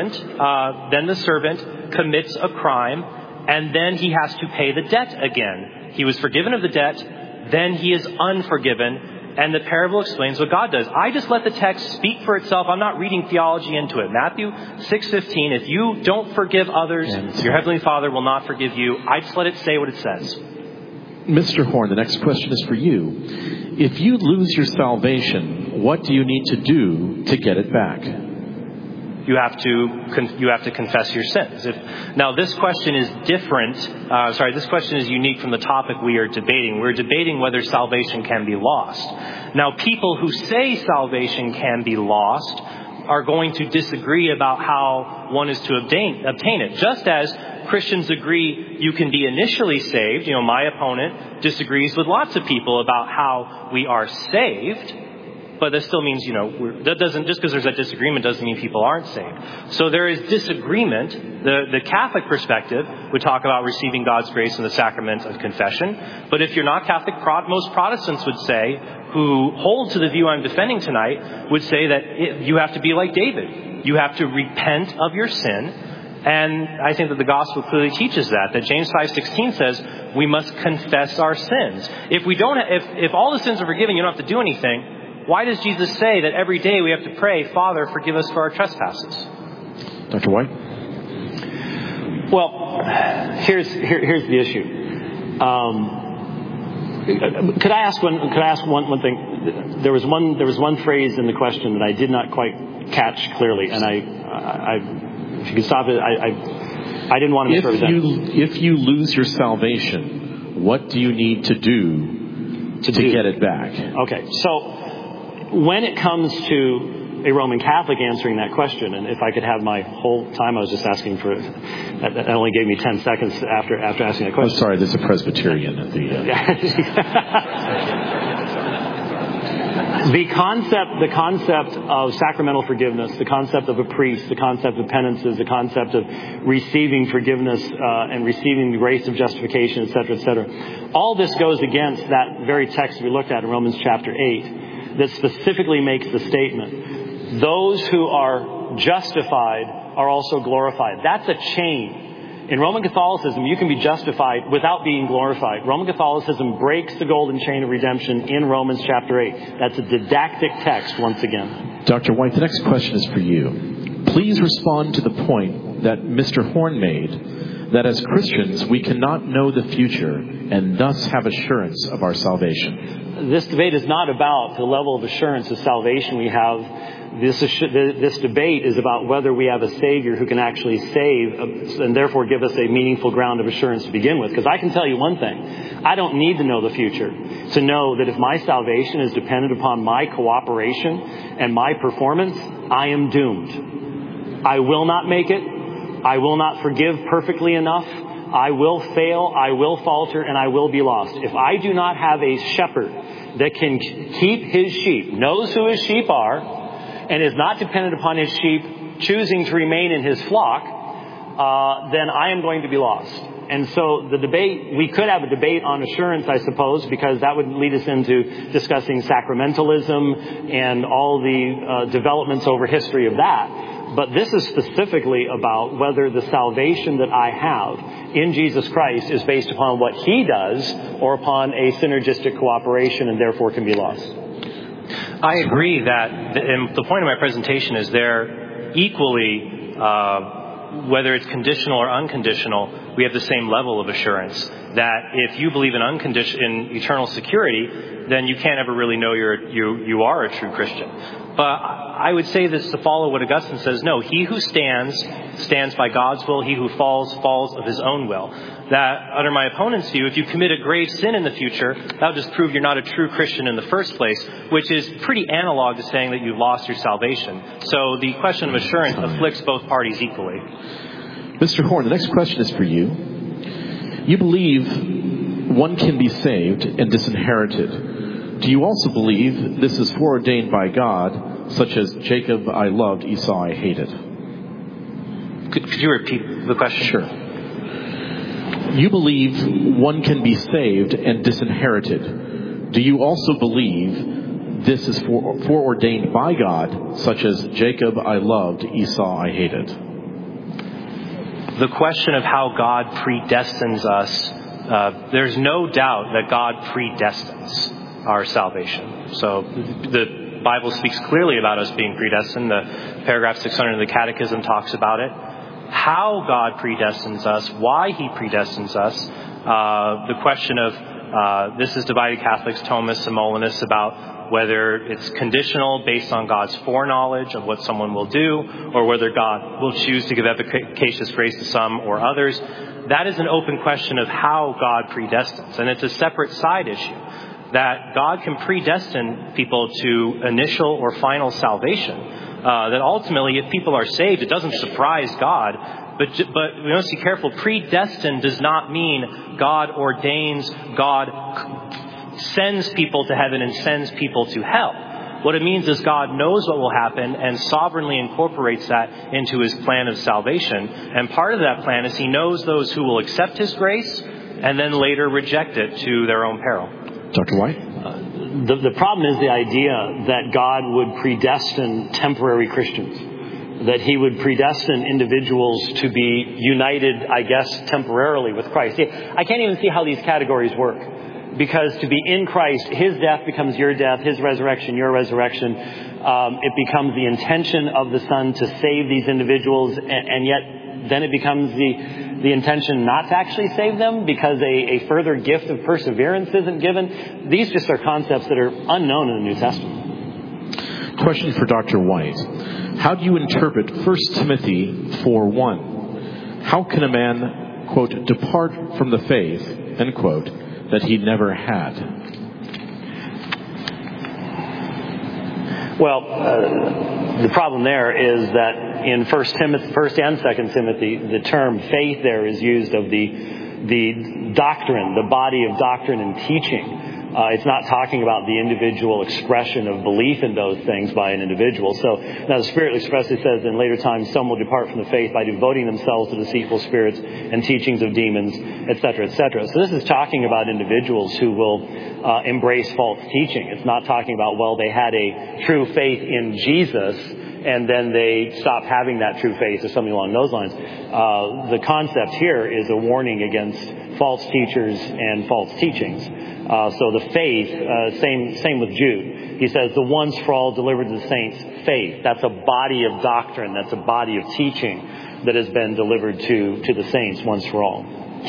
[SPEAKER 4] servant commits a crime, and then he has to pay the debt again. He was forgiven of the debt, then he is unforgiven. And the parable explains what God does. I just let the text speak for itself. I'm not reading theology into it. Matthew 6:15, if you don't forgive others, your Heavenly Father will not forgive you. I just let it say what it says.
[SPEAKER 3] Mr. Horn, the next question is for you. If you lose your salvation, what do you need to do to get it back?
[SPEAKER 4] You have to confess your sins. Now, this question is different. This question is unique from the topic we are debating. We're debating whether salvation can be lost. Now, people who say salvation can be lost are going to disagree about how one is to obtain it. Just as Christians agree you can be initially saved. My opponent disagrees with lots of people about how we are saved. But that still means, that doesn't, just because there's that disagreement doesn't mean people aren't saved. So there is disagreement. The Catholic perspective would talk about receiving God's grace in the sacrament of confession. But if you're not Catholic, most Protestants would say, who hold to the view I'm defending tonight, would say that you have to be like David. You have to repent of your sin. And I think that the gospel clearly teaches that James 5:16 says we must confess our sins. If all the sins are forgiven, you don't have to do anything. Why does Jesus say that every day we have to pray, Father, forgive us for our trespasses?
[SPEAKER 3] Dr. White?
[SPEAKER 2] Well, here's the issue. Could I ask one thing? There was one phrase in the question that I did not quite catch clearly, and I if you could stop it, I didn't want to misrepresent.
[SPEAKER 3] If you lose your salvation, what do you need to do to get it back?
[SPEAKER 2] Okay, so when it comes to a Roman Catholic answering that question, and if I could have my whole time, I was just asking for, that only gave me 10 seconds after asking that question.
[SPEAKER 3] I'm sorry, there's a Presbyterian at
[SPEAKER 2] The concept of sacramental forgiveness, the concept of a priest, the concept of penances, the concept of receiving forgiveness and receiving the grace of justification, etc., all this goes against that very text we looked at in Romans chapter 8 that specifically makes the statement, those who are justified are also glorified. That's a chain. In Roman Catholicism, you can be justified without being glorified. Roman Catholicism breaks the golden chain of redemption in Romans chapter 8. That's a didactic text once again.
[SPEAKER 3] Dr. White, the next question is for you. Please respond to the point that Mr. Horn made, that as Christians we cannot know the future and thus have assurance of our salvation.
[SPEAKER 2] This debate is not about the level of assurance of salvation we have. This debate is about whether we have a Savior who can actually save and therefore give us a meaningful ground of assurance to begin with. Because I can tell you one thing. I don't need to know the future to know that if my salvation is dependent upon my cooperation and my performance, I am doomed. I will not make it. I will not forgive perfectly enough. I will fail, I will falter, and I will be lost. If I do not have a shepherd that can keep his sheep, knows who his sheep are, and is not dependent upon his sheep choosing to remain in his flock, then I am going to be lost. And so the debate, we could have a debate on assurance, I suppose, because that would lead us into discussing sacramentalism and all the developments over history of that. But this is specifically about whether the salvation that I have in Jesus Christ is based upon what he does or upon a synergistic cooperation and therefore can be lost.
[SPEAKER 4] I agree that, and the point of my presentation is they're equally, whether it's conditional or unconditional, we have the same level of assurance. That if you believe in eternal security, then you can't ever really know you are a true Christian. But I would say this to follow what Augustine says. No, he who stands by God's will. He who falls of his own will. That, under my opponent's view, if you commit a grave sin in the future, that would just prove you're not a true Christian in the first place, which is pretty analog to saying that you've lost your salvation. So the question of assurance afflicts both parties equally.
[SPEAKER 3] Mr. Horn, the next question is for you. You believe one can be saved and disinherited. Do you also believe this is foreordained by God, such as Jacob I loved, Esau I hated?
[SPEAKER 4] Could you repeat the question?
[SPEAKER 3] Sure. You believe one can be saved and disinherited. Do you also believe this is foreordained by God, such as Jacob I loved, Esau I hated?
[SPEAKER 4] The question of how God predestines us, there's no doubt that God predestines our salvation. So the Bible speaks clearly about us being predestined. The paragraph 600 of the Catechism talks about it. How God predestines us, why he predestines us, the question of this is divided Catholics, Thomists, and Molinists about whether it's conditional based on God's foreknowledge of what someone will do, or whether God will choose to give efficacious grace to some or others. That is an open question of how God predestines, and it's a separate side issue. That God can predestine people to initial or final salvation. That ultimately, if people are saved, it doesn't surprise God. But we must be careful. Predestined does not mean God ordains, God sends people to heaven and sends people to hell. What it means is God knows what will happen and sovereignly incorporates that into his plan of salvation. And part of that plan is he knows those who will accept his grace and then later reject it to their own peril.
[SPEAKER 3] Dr. White?
[SPEAKER 2] The problem is the idea that God would predestine temporary Christians. That he would predestine individuals to be united, I guess, temporarily with Christ. I can't even see how these categories work. Because to be in Christ, his death becomes your death, his resurrection, your resurrection. It becomes the intention of the Son to save these individuals, and yet then it becomes the intention not to actually save them because a further gift of perseverance isn't given. These just are concepts that are unknown in the New Testament.
[SPEAKER 3] Question for Dr. White. How do you interpret 1 Timothy 4:1? How can a man, quote, depart from the faith, end quote, that he never had?
[SPEAKER 2] Well, the problem there is that in 1 and 2 Timothy, the term faith there is used of the doctrine, the body of doctrine and teaching. It's not talking about the individual expression of belief in those things by an individual. So now the Spirit expressly says in later times, some will depart from the faith by devoting themselves to deceitful spirits and teachings of demons, etc., etc. So this is talking about individuals who will embrace false teaching. It's not talking about, well, they had a true faith in Jesus and then they stopped having that true faith or something along those lines. The concept here is a warning against false teachers and false teachings. So the faith, same with Jude. He says, the once for all delivered to the saints faith. That's a body of doctrine. That's a body of teaching that has been delivered to the saints once for all.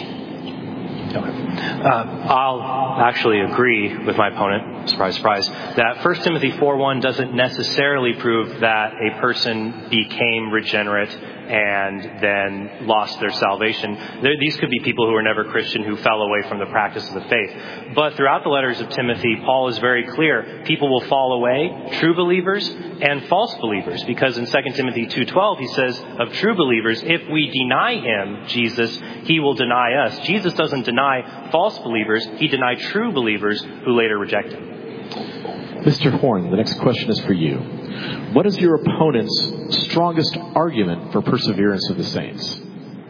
[SPEAKER 4] I'll actually agree with my opponent, surprise, surprise, that 1 Timothy 4:1 doesn't necessarily prove that a person became regenerate and then lost their salvation. These could be people who were never Christian, who fell away from the practice of the faith. But throughout the letters of Timothy, Paul is very clear. People will fall away, true believers and false believers. Because in 2 Timothy 2:12, he says of true believers, if we deny him, Jesus, he will deny us. Jesus doesn't deny false believers. He denied true believers who later reject him.
[SPEAKER 3] Mr. Horn, the next question is for you. What is your opponent's strongest argument for perseverance of the saints?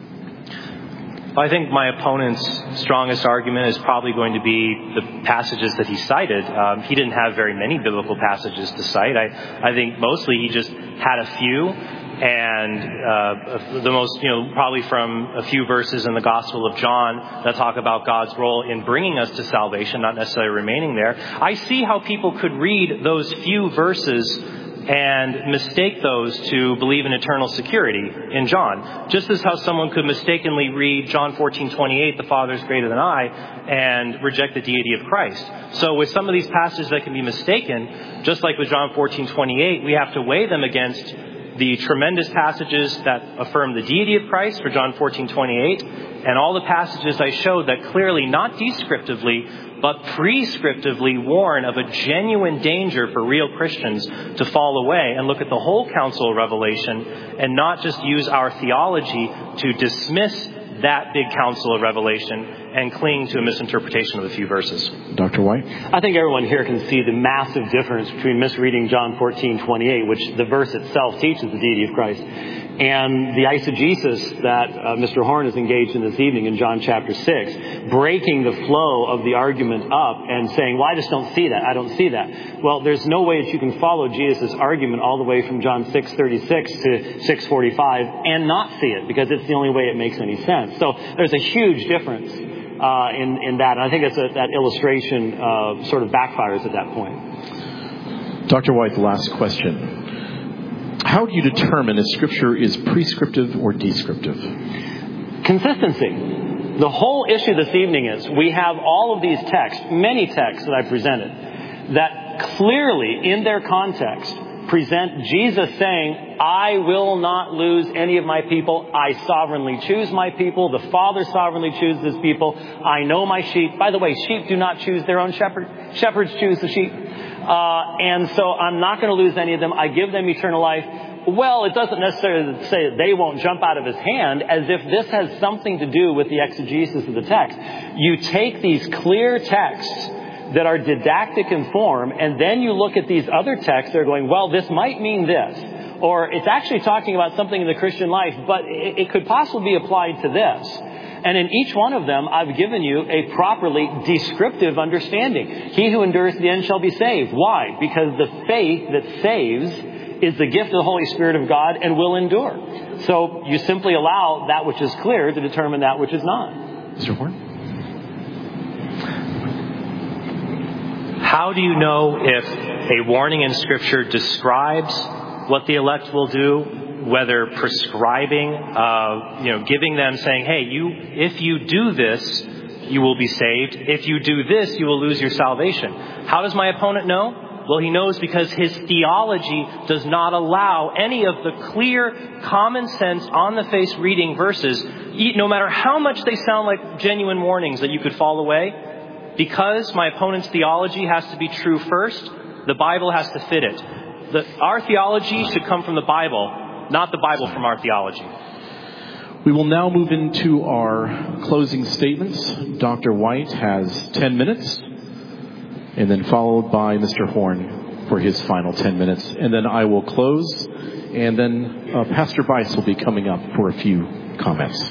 [SPEAKER 4] I think my opponent's strongest argument is probably going to be the passages that he cited. He didn't have very many biblical passages to cite. I think mostly he just had a few. And the most, probably from a few verses in the Gospel of John that talk about God's role in bringing us to salvation, not necessarily remaining there. I see how people could read those few verses and mistake those to believe in eternal security in John. Just as how someone could mistakenly read John 14:28, the Father is greater than I, and reject the deity of Christ. So with some of these passages that can be mistaken, just like with John 14:28, we have to weigh them against the tremendous passages that affirm the deity of Christ for John 14:28, and all the passages I showed that clearly, not descriptively, but prescriptively warn of a genuine danger for real Christians to fall away, and look at the whole counsel of Revelation and not just use our theology to dismiss that big counsel of Revelation and cling to a misinterpretation of a few verses.
[SPEAKER 3] Dr. White?
[SPEAKER 2] I think everyone here can see the massive difference between misreading John 14:28, which the verse itself teaches the deity of Christ, and the eisegesis that Mr. Horn is engaged in this evening in John chapter 6, breaking the flow of the argument up and saying, well, I just don't see that. I don't see that. Well, there's no way that you can follow Jesus' argument all the way from John 6:36 to 6:45 and not see it, because it's the only way it makes any sense. So there's a huge difference in that. And I think that illustration sort of backfires at that point.
[SPEAKER 3] Dr. White, the last question. How do you determine if Scripture is prescriptive or descriptive?
[SPEAKER 2] Consistency. The whole issue this evening is we have all of these texts, many texts that I presented, that clearly in their context present Jesus saying, I will not lose any of my people. I sovereignly choose my people. The Father sovereignly chooses his people. I know my sheep. By the way, sheep do not choose their own shepherd. Shepherds choose the sheep. And so I'm not going to lose any of them. I give them eternal life. Well, it doesn't necessarily say that they won't jump out of his hand, as if this has something to do with the exegesis of the text. You take these clear texts that are didactic in form, and then you look at these other texts that are going, well, this might mean this. Or it's actually talking about something in the Christian life, but it could possibly be applied to this. And in each one of them, I've given you a properly descriptive understanding. He who endures to the end shall be saved. Why? Because the faith that saves is the gift of the Holy Spirit of God and will endure. So you simply allow that which is clear to determine that which is not.
[SPEAKER 3] Mr. Horn?
[SPEAKER 4] How do you know if a warning in Scripture describes what the elect will do, whether prescribing, giving them, saying, hey, if you do this, you will be saved. If you do this, you will lose your salvation. How does my opponent know? Well, he knows because his theology does not allow any of the clear, common sense, on-the-face reading verses, no matter how much they sound like genuine warnings that you could fall away. Because my opponent's theology has to be true first, the Bible has to fit it. Our theology should come from the Bible, not the Bible from our theology.
[SPEAKER 3] We will now move into our closing statements. Dr. White has 10 minutes, and then followed by Mr. Horn for his final 10 minutes. And then I will close, and then Pastor Bice will be coming up for a few comments.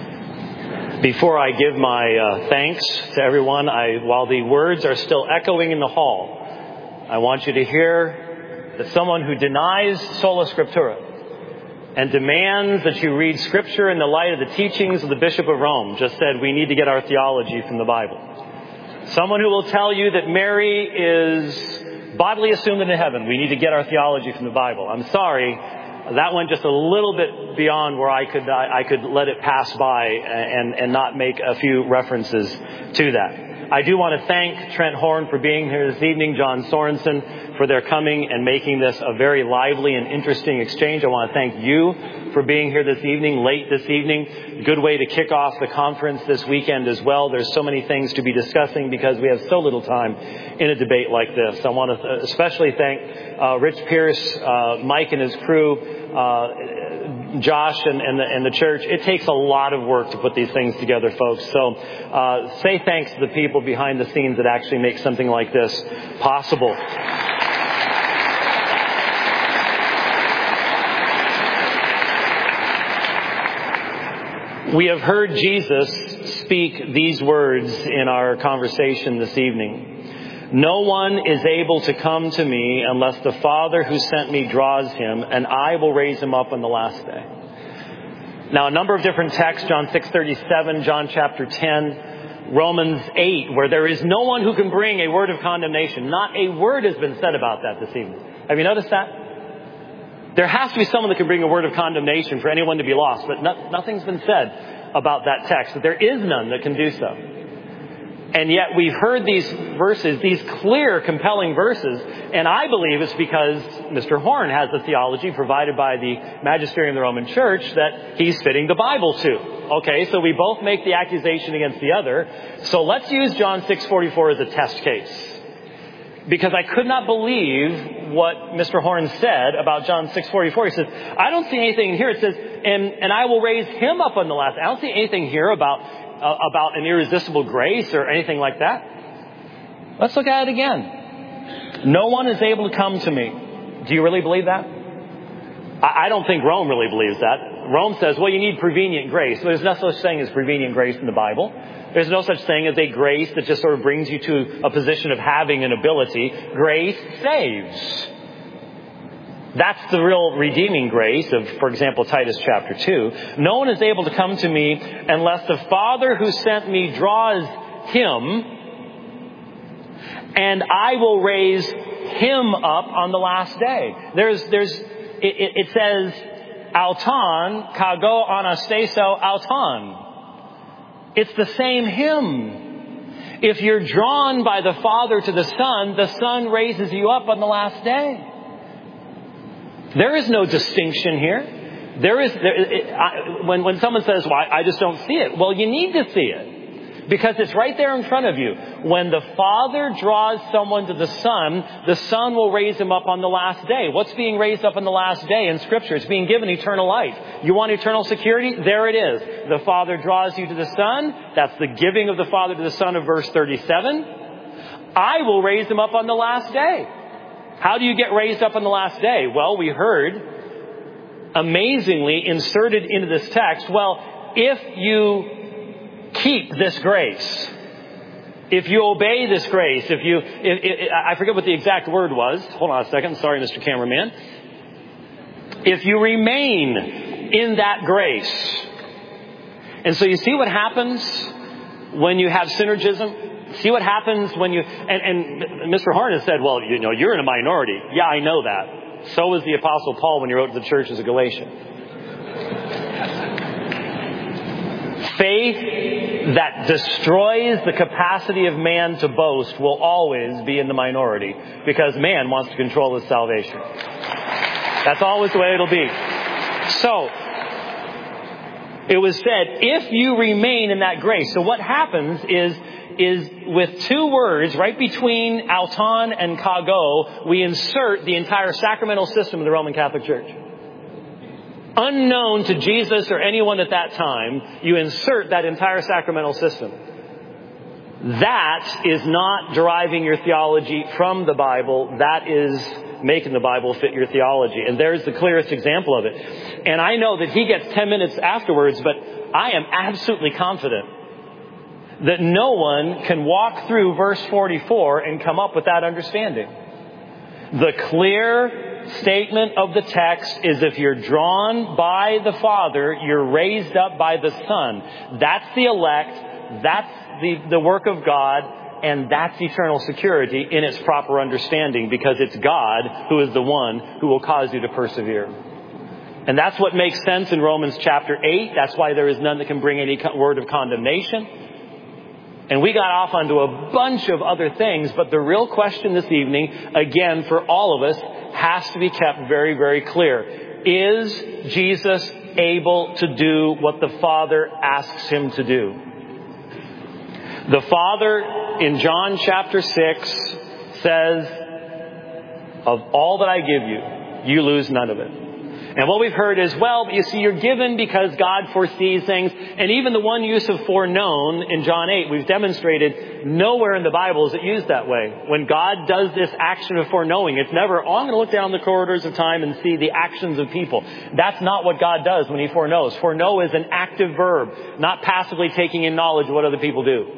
[SPEAKER 2] Before I give my thanks to everyone, while the words are still echoing in the hall, I want you to hear that someone who denies sola scriptura and demands that you read Scripture in the light of the teachings of the Bishop of Rome just said we need to get our theology from the Bible. Someone who will tell you that Mary is bodily assumed into heaven. We need to get our theology from the Bible. I'm sorry. That went just a little bit beyond where I could let it pass by and not make a few references to that. I do want to thank Trent Horn for being here this evening, John Sorensen for their coming and making this a very lively and interesting exchange. I want to thank you for being here this evening, late this evening. Good way to kick off the conference this weekend as well. There's so many things to be discussing because we have so little time in a debate like this. I want to especially thank Rich Pierce, Mike and his crew, Josh and the church. It takes a lot of work to put these things together, folks. So say thanks to the people behind the scenes that actually make something like this possible. We have heard Jesus speak these words in our conversation this evening. No one is able to come to me unless the Father who sent me draws him, and I will raise him up on the last day. Now, a number of different texts, John 6:37, John chapter 10, Romans 8, where there is no one who can bring a word of condemnation. Not a word has been said about that this evening. Have you noticed that? There has to be someone that can bring a word of condemnation for anyone to be lost. But nothing's been said about that text. That there is none that can do so. And yet we've heard these verses, these clear, compelling verses. And I believe it's because Mr. Horn has the theology provided by the magisterium of the Roman Church that he's fitting the Bible to. Okay, so we both make the accusation against the other. So let's use John 6:44 as a test case. Because I could not believe what Mr. Horn said about John 6:44. He says, I don't see anything in here. It says, and I will raise him up on the last. I don't see anything here about an irresistible grace or anything like that. Let's look at it again. No one is able to come to me. Do you really believe that? I don't think Rome really believes that. Rome says, well, you need prevenient grace. There's no such thing as prevenient grace in the Bible. There's no such thing as a grace that just sort of brings you to a position of having an ability. Grace saves. That's the real redeeming grace of, for example, Titus chapter 2. No one is able to come to me unless the Father who sent me draws him, and I will raise him up on the last day. It says, auton, kago anastaso auton. It's the same him. If you're drawn by the Father to the Son raises you up on the last day. There is no distinction here. When someone says, well, I just don't see it. Well, you need to see it. Because it's right there in front of you. When the Father draws someone to the Son will raise him up on the last day. What's being raised up on the last day in Scripture? It's being given eternal life. You want eternal security? There it is. The Father draws you to the Son. That's the giving of the Father to the Son of verse 37. I will raise him up on the last day. How do you get raised up on the last day? Well, we heard, amazingly inserted into this text, well, if you keep this grace, if you obey this grace, I forget what the exact word was. Hold on a second. Sorry, Mr. Cameraman. If you remain in that grace. And so you see what happens when you have synergism? See what happens when you... And Mr. Horn has said, well, you're in a minority. Yeah, I know that. So was the Apostle Paul when he wrote to the churches of Galatia. Faith that destroys the capacity of man to boast will always be in the minority because man wants to control his salvation. That's always the way it'll be. So, it was said, if you remain in that grace. So what happens is with two words right between auton and kago, we insert the entire sacramental system of the Roman Catholic Church. Unknown to Jesus or anyone at that time, you insert that entire sacramental system. That is not deriving your theology from the Bible. That is making the Bible fit your theology. And there's the clearest example of it. And I know that he gets 10 minutes afterwards, but I am absolutely confident that no one can walk through verse 44 and come up with that understanding. The clear statement of the text is if you're drawn by the Father, you're raised up by the Son. That's the elect. That's the work of God. And that's eternal security in its proper understanding because it's God who is the one who will cause you to persevere. And that's what makes sense in Romans chapter 8. That's why there is none that can bring any word of condemnation. And we got off onto a bunch of other things, but the real question this evening, again, for all of us, has to be kept very, very clear. Is Jesus able to do what the Father asks him to do? The Father in John chapter 6 says, of all that I give you, you lose none of it. And what we've heard is, well, you see, you're given because God foresees things. And even the one use of foreknown in John 8, we've demonstrated nowhere in the Bible is it used that way. When God does this action of foreknowing, it's never, I'm going to look down the corridors of time and see the actions of people. That's not what God does when he foreknows. Foreknow is an active verb, not passively taking in knowledge of what other people do.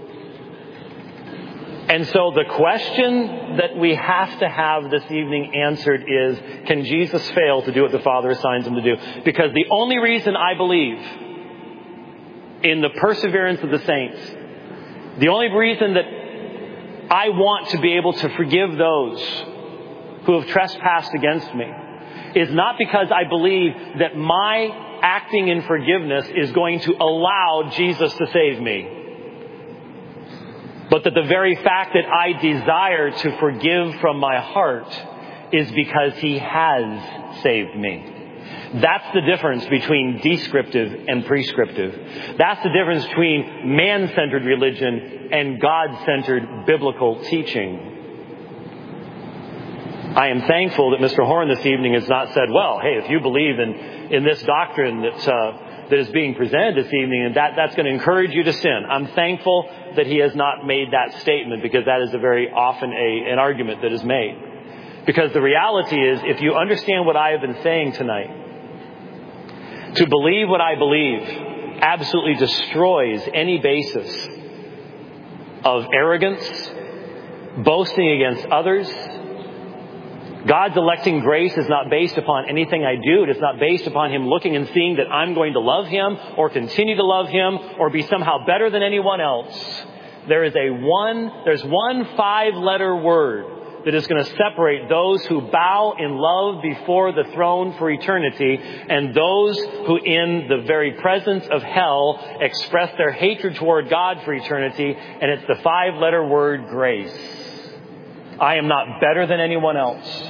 [SPEAKER 2] And so the question that we have to have this evening answered is, can Jesus fail to do what the Father assigns him to do? Because the only reason I believe in the perseverance of the saints, the only reason that I want to be able to forgive those who have trespassed against me, is not because I believe that my acting in forgiveness is going to allow Jesus to save me, but that the very fact that I desire to forgive from my heart is because He has saved me. That's the difference between descriptive and prescriptive. That's the difference between man-centered religion and God-centered biblical teaching. I am thankful that Mr. Horn this evening has not said, well, hey, if you believe in this doctrine that is being presented this evening, and that's going to encourage you to sin. I'm thankful that he has not made that statement, because that is a very often an argument that is made. Because the reality is, if you understand what I have been saying tonight, to believe what I believe absolutely destroys any basis of arrogance, boasting against others. God's electing grace is not based upon anything I do. It is not based upon Him looking and seeing that I'm going to love Him or continue to love Him or be somehow better than anyone else. There's one 5-letter word that is going to separate those who bow in love before the throne for eternity and those who in the very presence of hell express their hatred toward God for eternity, and it's the 5-letter word grace. I am not better than anyone else.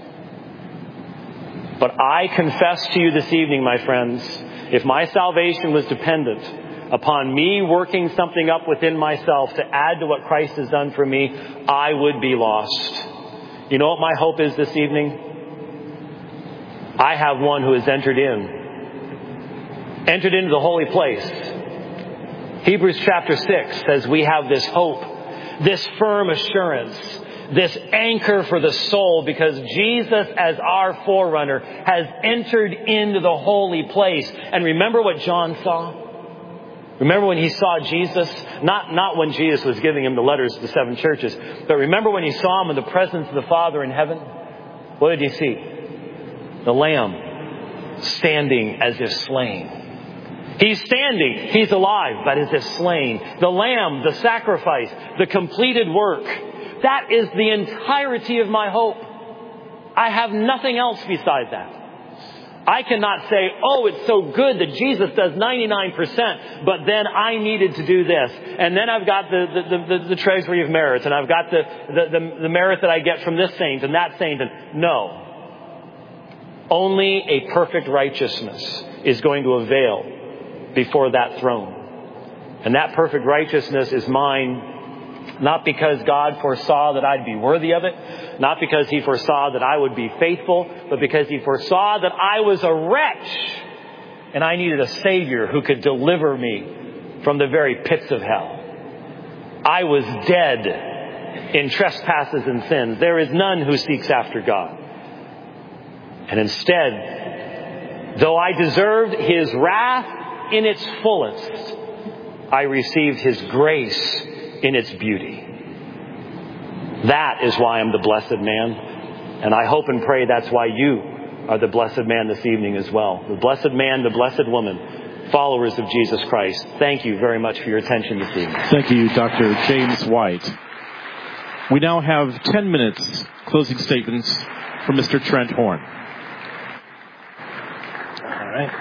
[SPEAKER 2] But I confess to you this evening, my friends, if my salvation was dependent upon me working something up within myself to add to what Christ has done for me, I would be lost. You know what my hope is this evening? I have one who has entered into the holy place. Hebrews chapter 6 says we have this hope, this firm assurance, this anchor for the soul, because Jesus, as our forerunner, has entered into the holy place. And remember what John saw? Remember when he saw Jesus? Not when Jesus was giving him the letters to the 7 churches, but remember when he saw Him in the presence of the Father in heaven? What did he see? The Lamb standing as if slain. He's standing, He's alive, but as if slain. The Lamb, the sacrifice, the completed work. That is the entirety of my hope. I have nothing else beside that. I cannot say, oh, it's so good that Jesus does 99%, but then I needed to do this. And then I've got the treasury of merits, and I've got the merit that I get from this saint and that saint. And no. Only a perfect righteousness is going to avail before that throne. And that perfect righteousness is mine, not because God foresaw that I'd be worthy of it, not because He foresaw that I would be faithful, but because He foresaw that I was a wretch and I needed a Savior who could deliver me from the very pits of hell. I was dead in trespasses and sins. There is none who seeks after God. And instead, though I deserved His wrath in its fullest, I received His grace in its beauty. That is why I'm the blessed man. And I hope and pray that's why you are the blessed man this evening as well. The blessed man, the blessed woman, followers of Jesus Christ. Thank you very much for your attention this evening.
[SPEAKER 3] Thank you, Dr. James White. We now have 10 minutes closing statements from Mr. Trent Horn.
[SPEAKER 4] All right.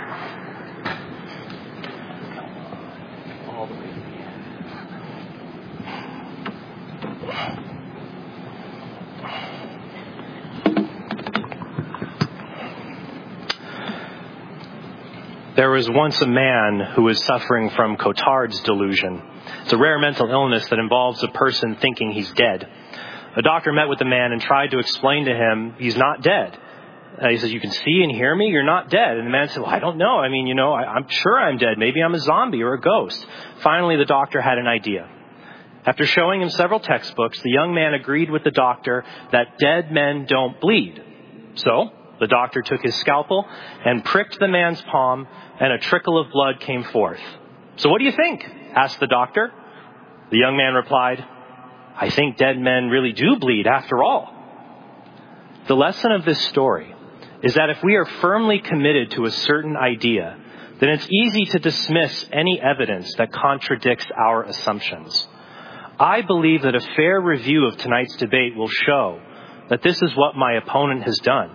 [SPEAKER 4] There was once a man who was suffering from Cotard's delusion. It's a rare mental illness that involves a person thinking he's dead. A doctor met with the man and tried to explain to him he's not dead. He says, you can see and hear me? You're not dead. And the man said, well, I don't know. I mean, I'm sure I'm dead. Maybe I'm a zombie or a ghost. Finally, the doctor had an idea. After showing him several textbooks, the young man agreed with the doctor that dead men don't bleed. So the doctor took his scalpel and pricked the man's palm, and a trickle of blood came forth. So what do you think? Asked the doctor. The young man replied, I think dead men really do bleed after all. The lesson of this story is that if we are firmly committed to a certain idea, then it's easy to dismiss any evidence that contradicts our assumptions. I believe that a fair review of tonight's debate will show that this is what my opponent has done.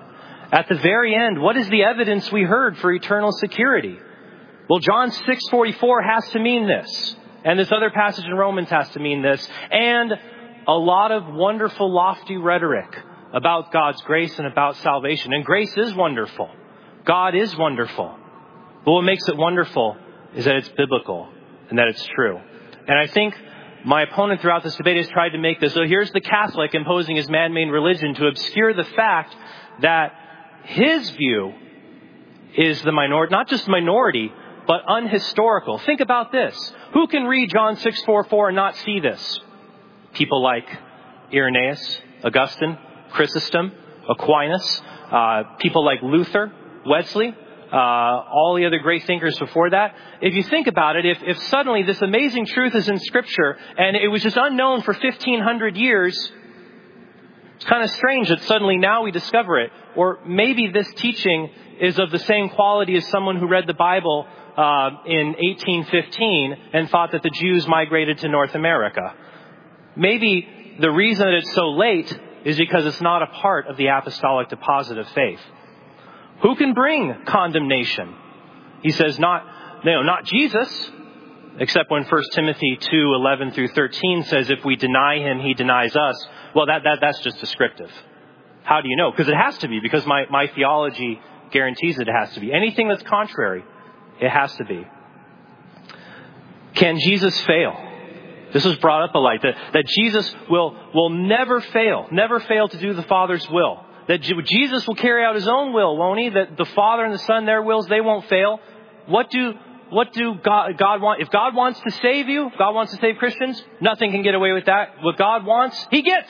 [SPEAKER 4] At the very end, what is the evidence we heard for eternal security? Well, John 6:44 has to mean this. And this other passage in Romans has to mean this. And a lot of wonderful, lofty rhetoric about God's grace and about salvation. And grace is wonderful. God is wonderful. But what makes it wonderful is that it's biblical and that it's true. And I think my opponent throughout this debate has tried to make this. So here's the Catholic imposing his man-made religion to obscure the fact that his view is the minority, not just minority, but unhistorical. Think about this. Who can read John 6:44 and not see this? People like Irenaeus, Augustine, Chrysostom, Aquinas, people like Luther, Wesley, all the other great thinkers before that. If you think about it, if suddenly this amazing truth is in Scripture and it was just unknown for 1,500 years, it's kind of strange that suddenly now we discover it. Or maybe this teaching is of the same quality as someone who read the Bible in 1815 and thought that the Jews migrated to North America. Maybe the reason that it's so late is because it's not a part of the apostolic deposit of faith. Who can bring condemnation? He says not Jesus, except when 1 Timothy 2:11 through 13 says if we deny him, he denies us. Well, that's just descriptive. How do you know? Because it has to be, because my theology guarantees it has to be. Anything that's contrary, it has to be. Can Jesus fail? This was brought up a lot, that Jesus will never fail to do the Father's will. That Jesus will carry out his own will, won't he? That the Father and the Son, their wills, they won't fail. What do God want? If God wants to save you, if God wants to save Christians, nothing can get away with that. What God wants, he gets.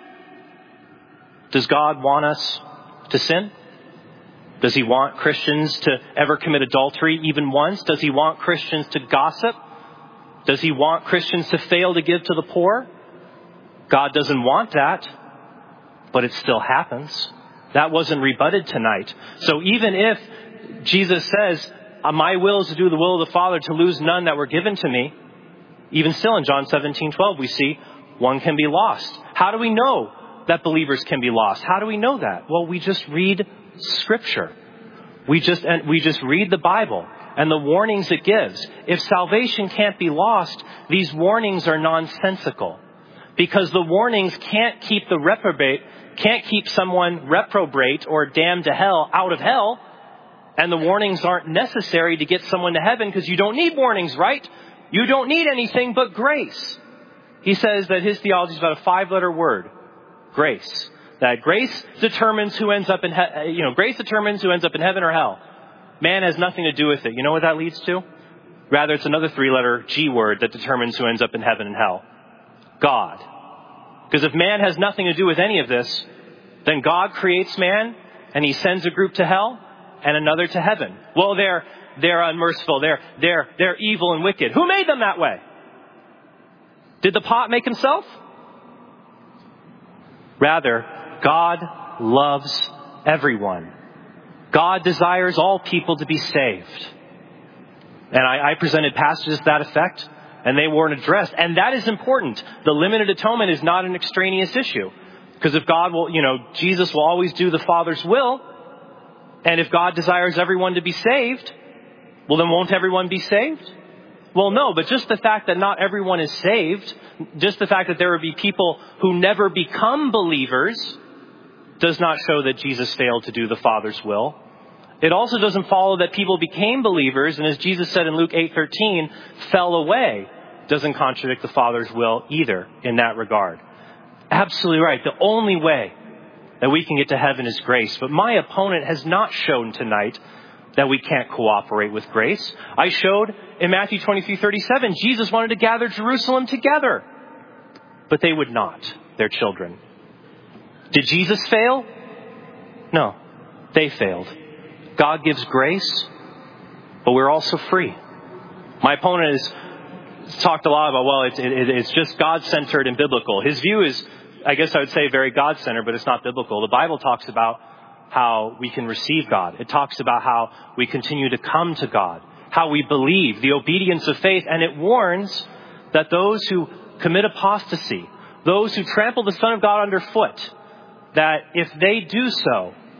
[SPEAKER 4] Does God want us to sin? Does he want Christians to ever commit adultery even once? Does he want Christians to gossip? Does he want Christians to fail to give to the poor? God doesn't want that, but it still happens. That wasn't rebutted tonight. So even if Jesus says, my will is to do the will of the Father, to lose none that were given to me, even still in John 17:12 we see one can be lost. How do we know that believers can be lost? How do we know that? Well, we just read Scripture. We just read the Bible and the warnings it gives. If salvation can't be lost, these warnings are nonsensical, because the warnings can't keep someone reprobate or damned to hell out of hell. And the warnings aren't necessary to get someone to heaven, because you don't need warnings, right? You don't need anything but grace. He says that his theology is about a 5-letter word, grace. That grace determines who ends up in grace determines who ends up in heaven or hell. Man has nothing to do with it. You know what that leads to? Rather, it's another 3-letter G word that determines who ends up in heaven and hell. God. Because if man has nothing to do with any of this, then God creates man and he sends a group to hell and another to heaven. Well, they're unmerciful. They're evil and wicked. Who made them that way? Did the pot make himself? Rather, God loves everyone. God desires all people to be saved. And I presented passages to that effect, and they weren't addressed. And that is important. The limited atonement is not an extraneous issue. Because if God will, Jesus will always do the Father's will. And if God desires everyone to be saved, well, then won't everyone be saved? Well, no, but just the fact that not everyone is saved, just the fact that there would be people who never become believers, does not show that Jesus failed to do the Father's will. It also doesn't follow that people became believers, and as Jesus said in Luke 8:13, fell away. Doesn't contradict the Father's will either in that regard. Absolutely right. The only way that we can get to heaven is grace. But my opponent has not shown tonight that we can't cooperate with grace. I showed in Matthew 23:37, Jesus wanted to gather Jerusalem together, but they would not, their children. Did Jesus fail? No, they failed. God gives grace, but we're also free. My opponent has talked a lot about, it's just God-centered and biblical. His view is, I guess I would say, very God-centered, but it's not biblical. The Bible talks about how we can receive God. It talks about how we continue to come to God, how we believe, the obedience of faith, and it warns that those who commit apostasy, those who trample the Son of God underfoot, that if they do so,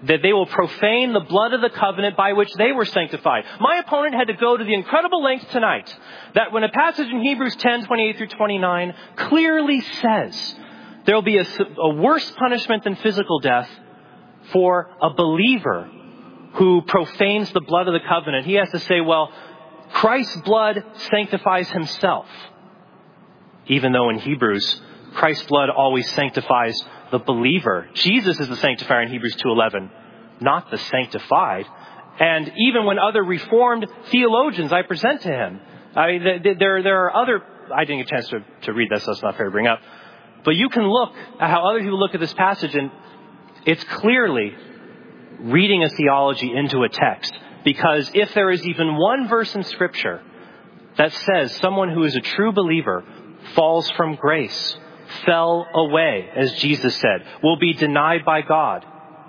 [SPEAKER 4] that they will profane the blood of the covenant by which they were sanctified. My opponent had to go to the incredible length tonight that when a passage in Hebrews 10, 28 through 29 clearly says there will be a worse punishment than physical death for a believer who profanes the blood of the covenant, he has to say, well, Christ's blood sanctifies himself. Even though in Hebrews, Christ's blood always sanctifies the believer. Jesus is the sanctifier in Hebrews 2:11, not the sanctified. And even when other Reformed theologians I present to him, there are other, I didn't get a chance to read this, so it's not fair to bring up. But you can look at how other people look at this passage, and it's clearly reading a theology into a text. Because if there is even one verse in Scripture that says someone who is a true believer falls from grace, fell away, as Jesus said, will be denied by God,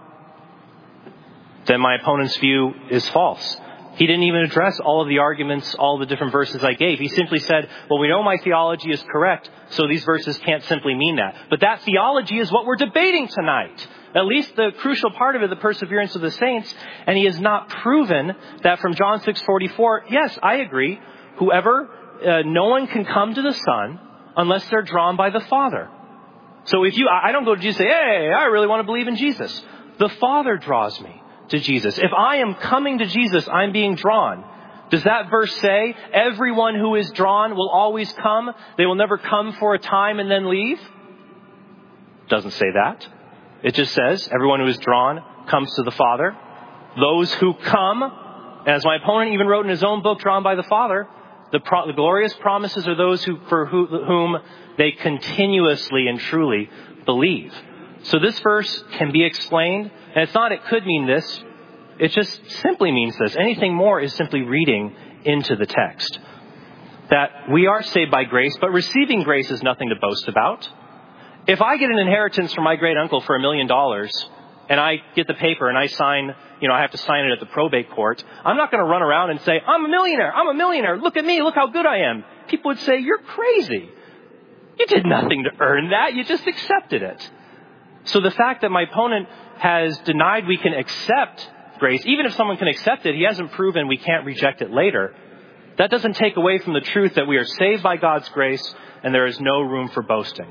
[SPEAKER 4] then my opponent's view is false. He didn't even address all of the arguments, all the different verses I gave. He simply said, well, we know my theology is correct, so these verses can't simply mean that. But that theology is what we're debating tonight. At least the crucial part of it, the perseverance of the saints. And he has not proven that from John 6:44, yes, I agree. No one can come to the Son unless they're drawn by the Father. So I don't go to Jesus and say, hey, I really want to believe in Jesus. The Father draws me to Jesus. If I am coming to Jesus, I'm being drawn. Does that verse say everyone who is drawn will always come? They will never come for a time and then leave? Doesn't say that. It just says everyone who is drawn comes to the Father. Those who come, as my opponent even wrote in his own book, Drawn by the Father, the glorious promises are those for whom they continuously and truly believe. So this verse can be explained, and it's not it could mean this. It just simply means this. Anything more is simply reading into the text. That we are saved by grace, but receiving grace is nothing to boast about. If I get an inheritance from my great uncle for $1 million, and I get the paper and I sign, I have to sign it at the probate court, I'm not going to run around and say, I'm a millionaire, look at me, look how good I am. People would say, you're crazy. You did nothing to earn that, you just accepted it. So the fact that my opponent has denied we can accept grace, even if someone can accept it, he hasn't proven we can't reject it later. That doesn't take away from the truth that we are saved by God's grace and there is no room for boasting.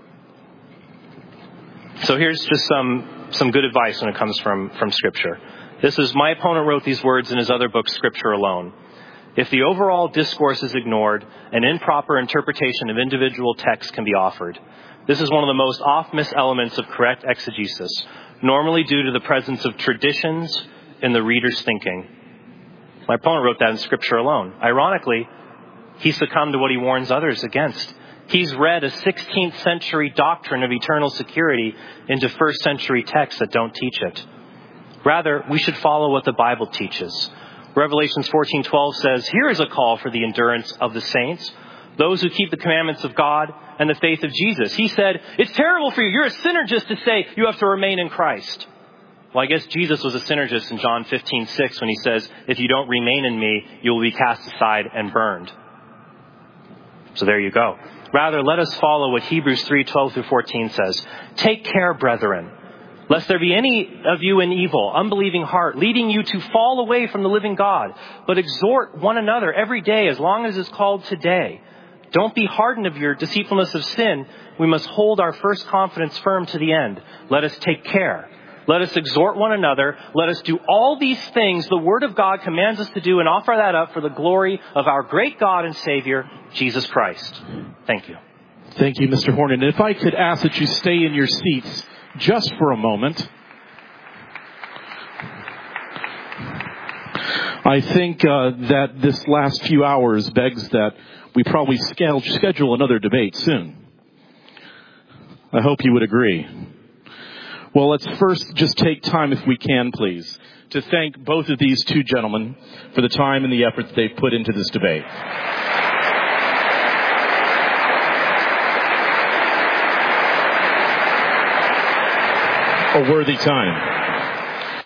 [SPEAKER 4] So here's just some good advice when it comes from Scripture. My opponent wrote these words in his other book, Scripture Alone. If the overall discourse is ignored, an improper interpretation of individual texts can be offered. This is one of the most oft-missed elements of correct exegesis, normally due to the presence of traditions in the reader's thinking. My opponent wrote that in Scripture Alone. Ironically, he succumbed to what he warns others against. He's read a 16th century doctrine of eternal security into first century texts that don't teach it. Rather, we should follow what the Bible teaches. Revelations 14:12 says, here is a call for the endurance of the saints, those who keep the commandments of God and the faith of Jesus. He said, it's terrible for you. You're a synergist to say you have to remain in Christ. Well, I guess Jesus was a synergist in John 15:6 when he says, if you don't remain in me, you will be cast aside and burned. So there you go. Rather, let us follow what Hebrews 3:12 through 14 says. Take care, brethren, lest there be any of you an evil, unbelieving heart, leading you to fall away from the living God. But exhort one another every day, as long as it's called today. Don't be hardened of your deceitfulness of sin. We must hold our first confidence firm to the end. Let us take care. Let us exhort one another. Let us do all these things the Word of God commands us to do and offer that up for the glory of our great God and Savior, Jesus Christ. Thank you.
[SPEAKER 3] Thank you, Mr. Horn. And if I could ask that you stay in your seats just for a moment. I think that this last few hours begs that we probably schedule another debate soon. I hope you would agree. Well, let's first just take time, if we can, please, to thank both of these two gentlemen for the time and the effort that they've put into this debate. A worthy time.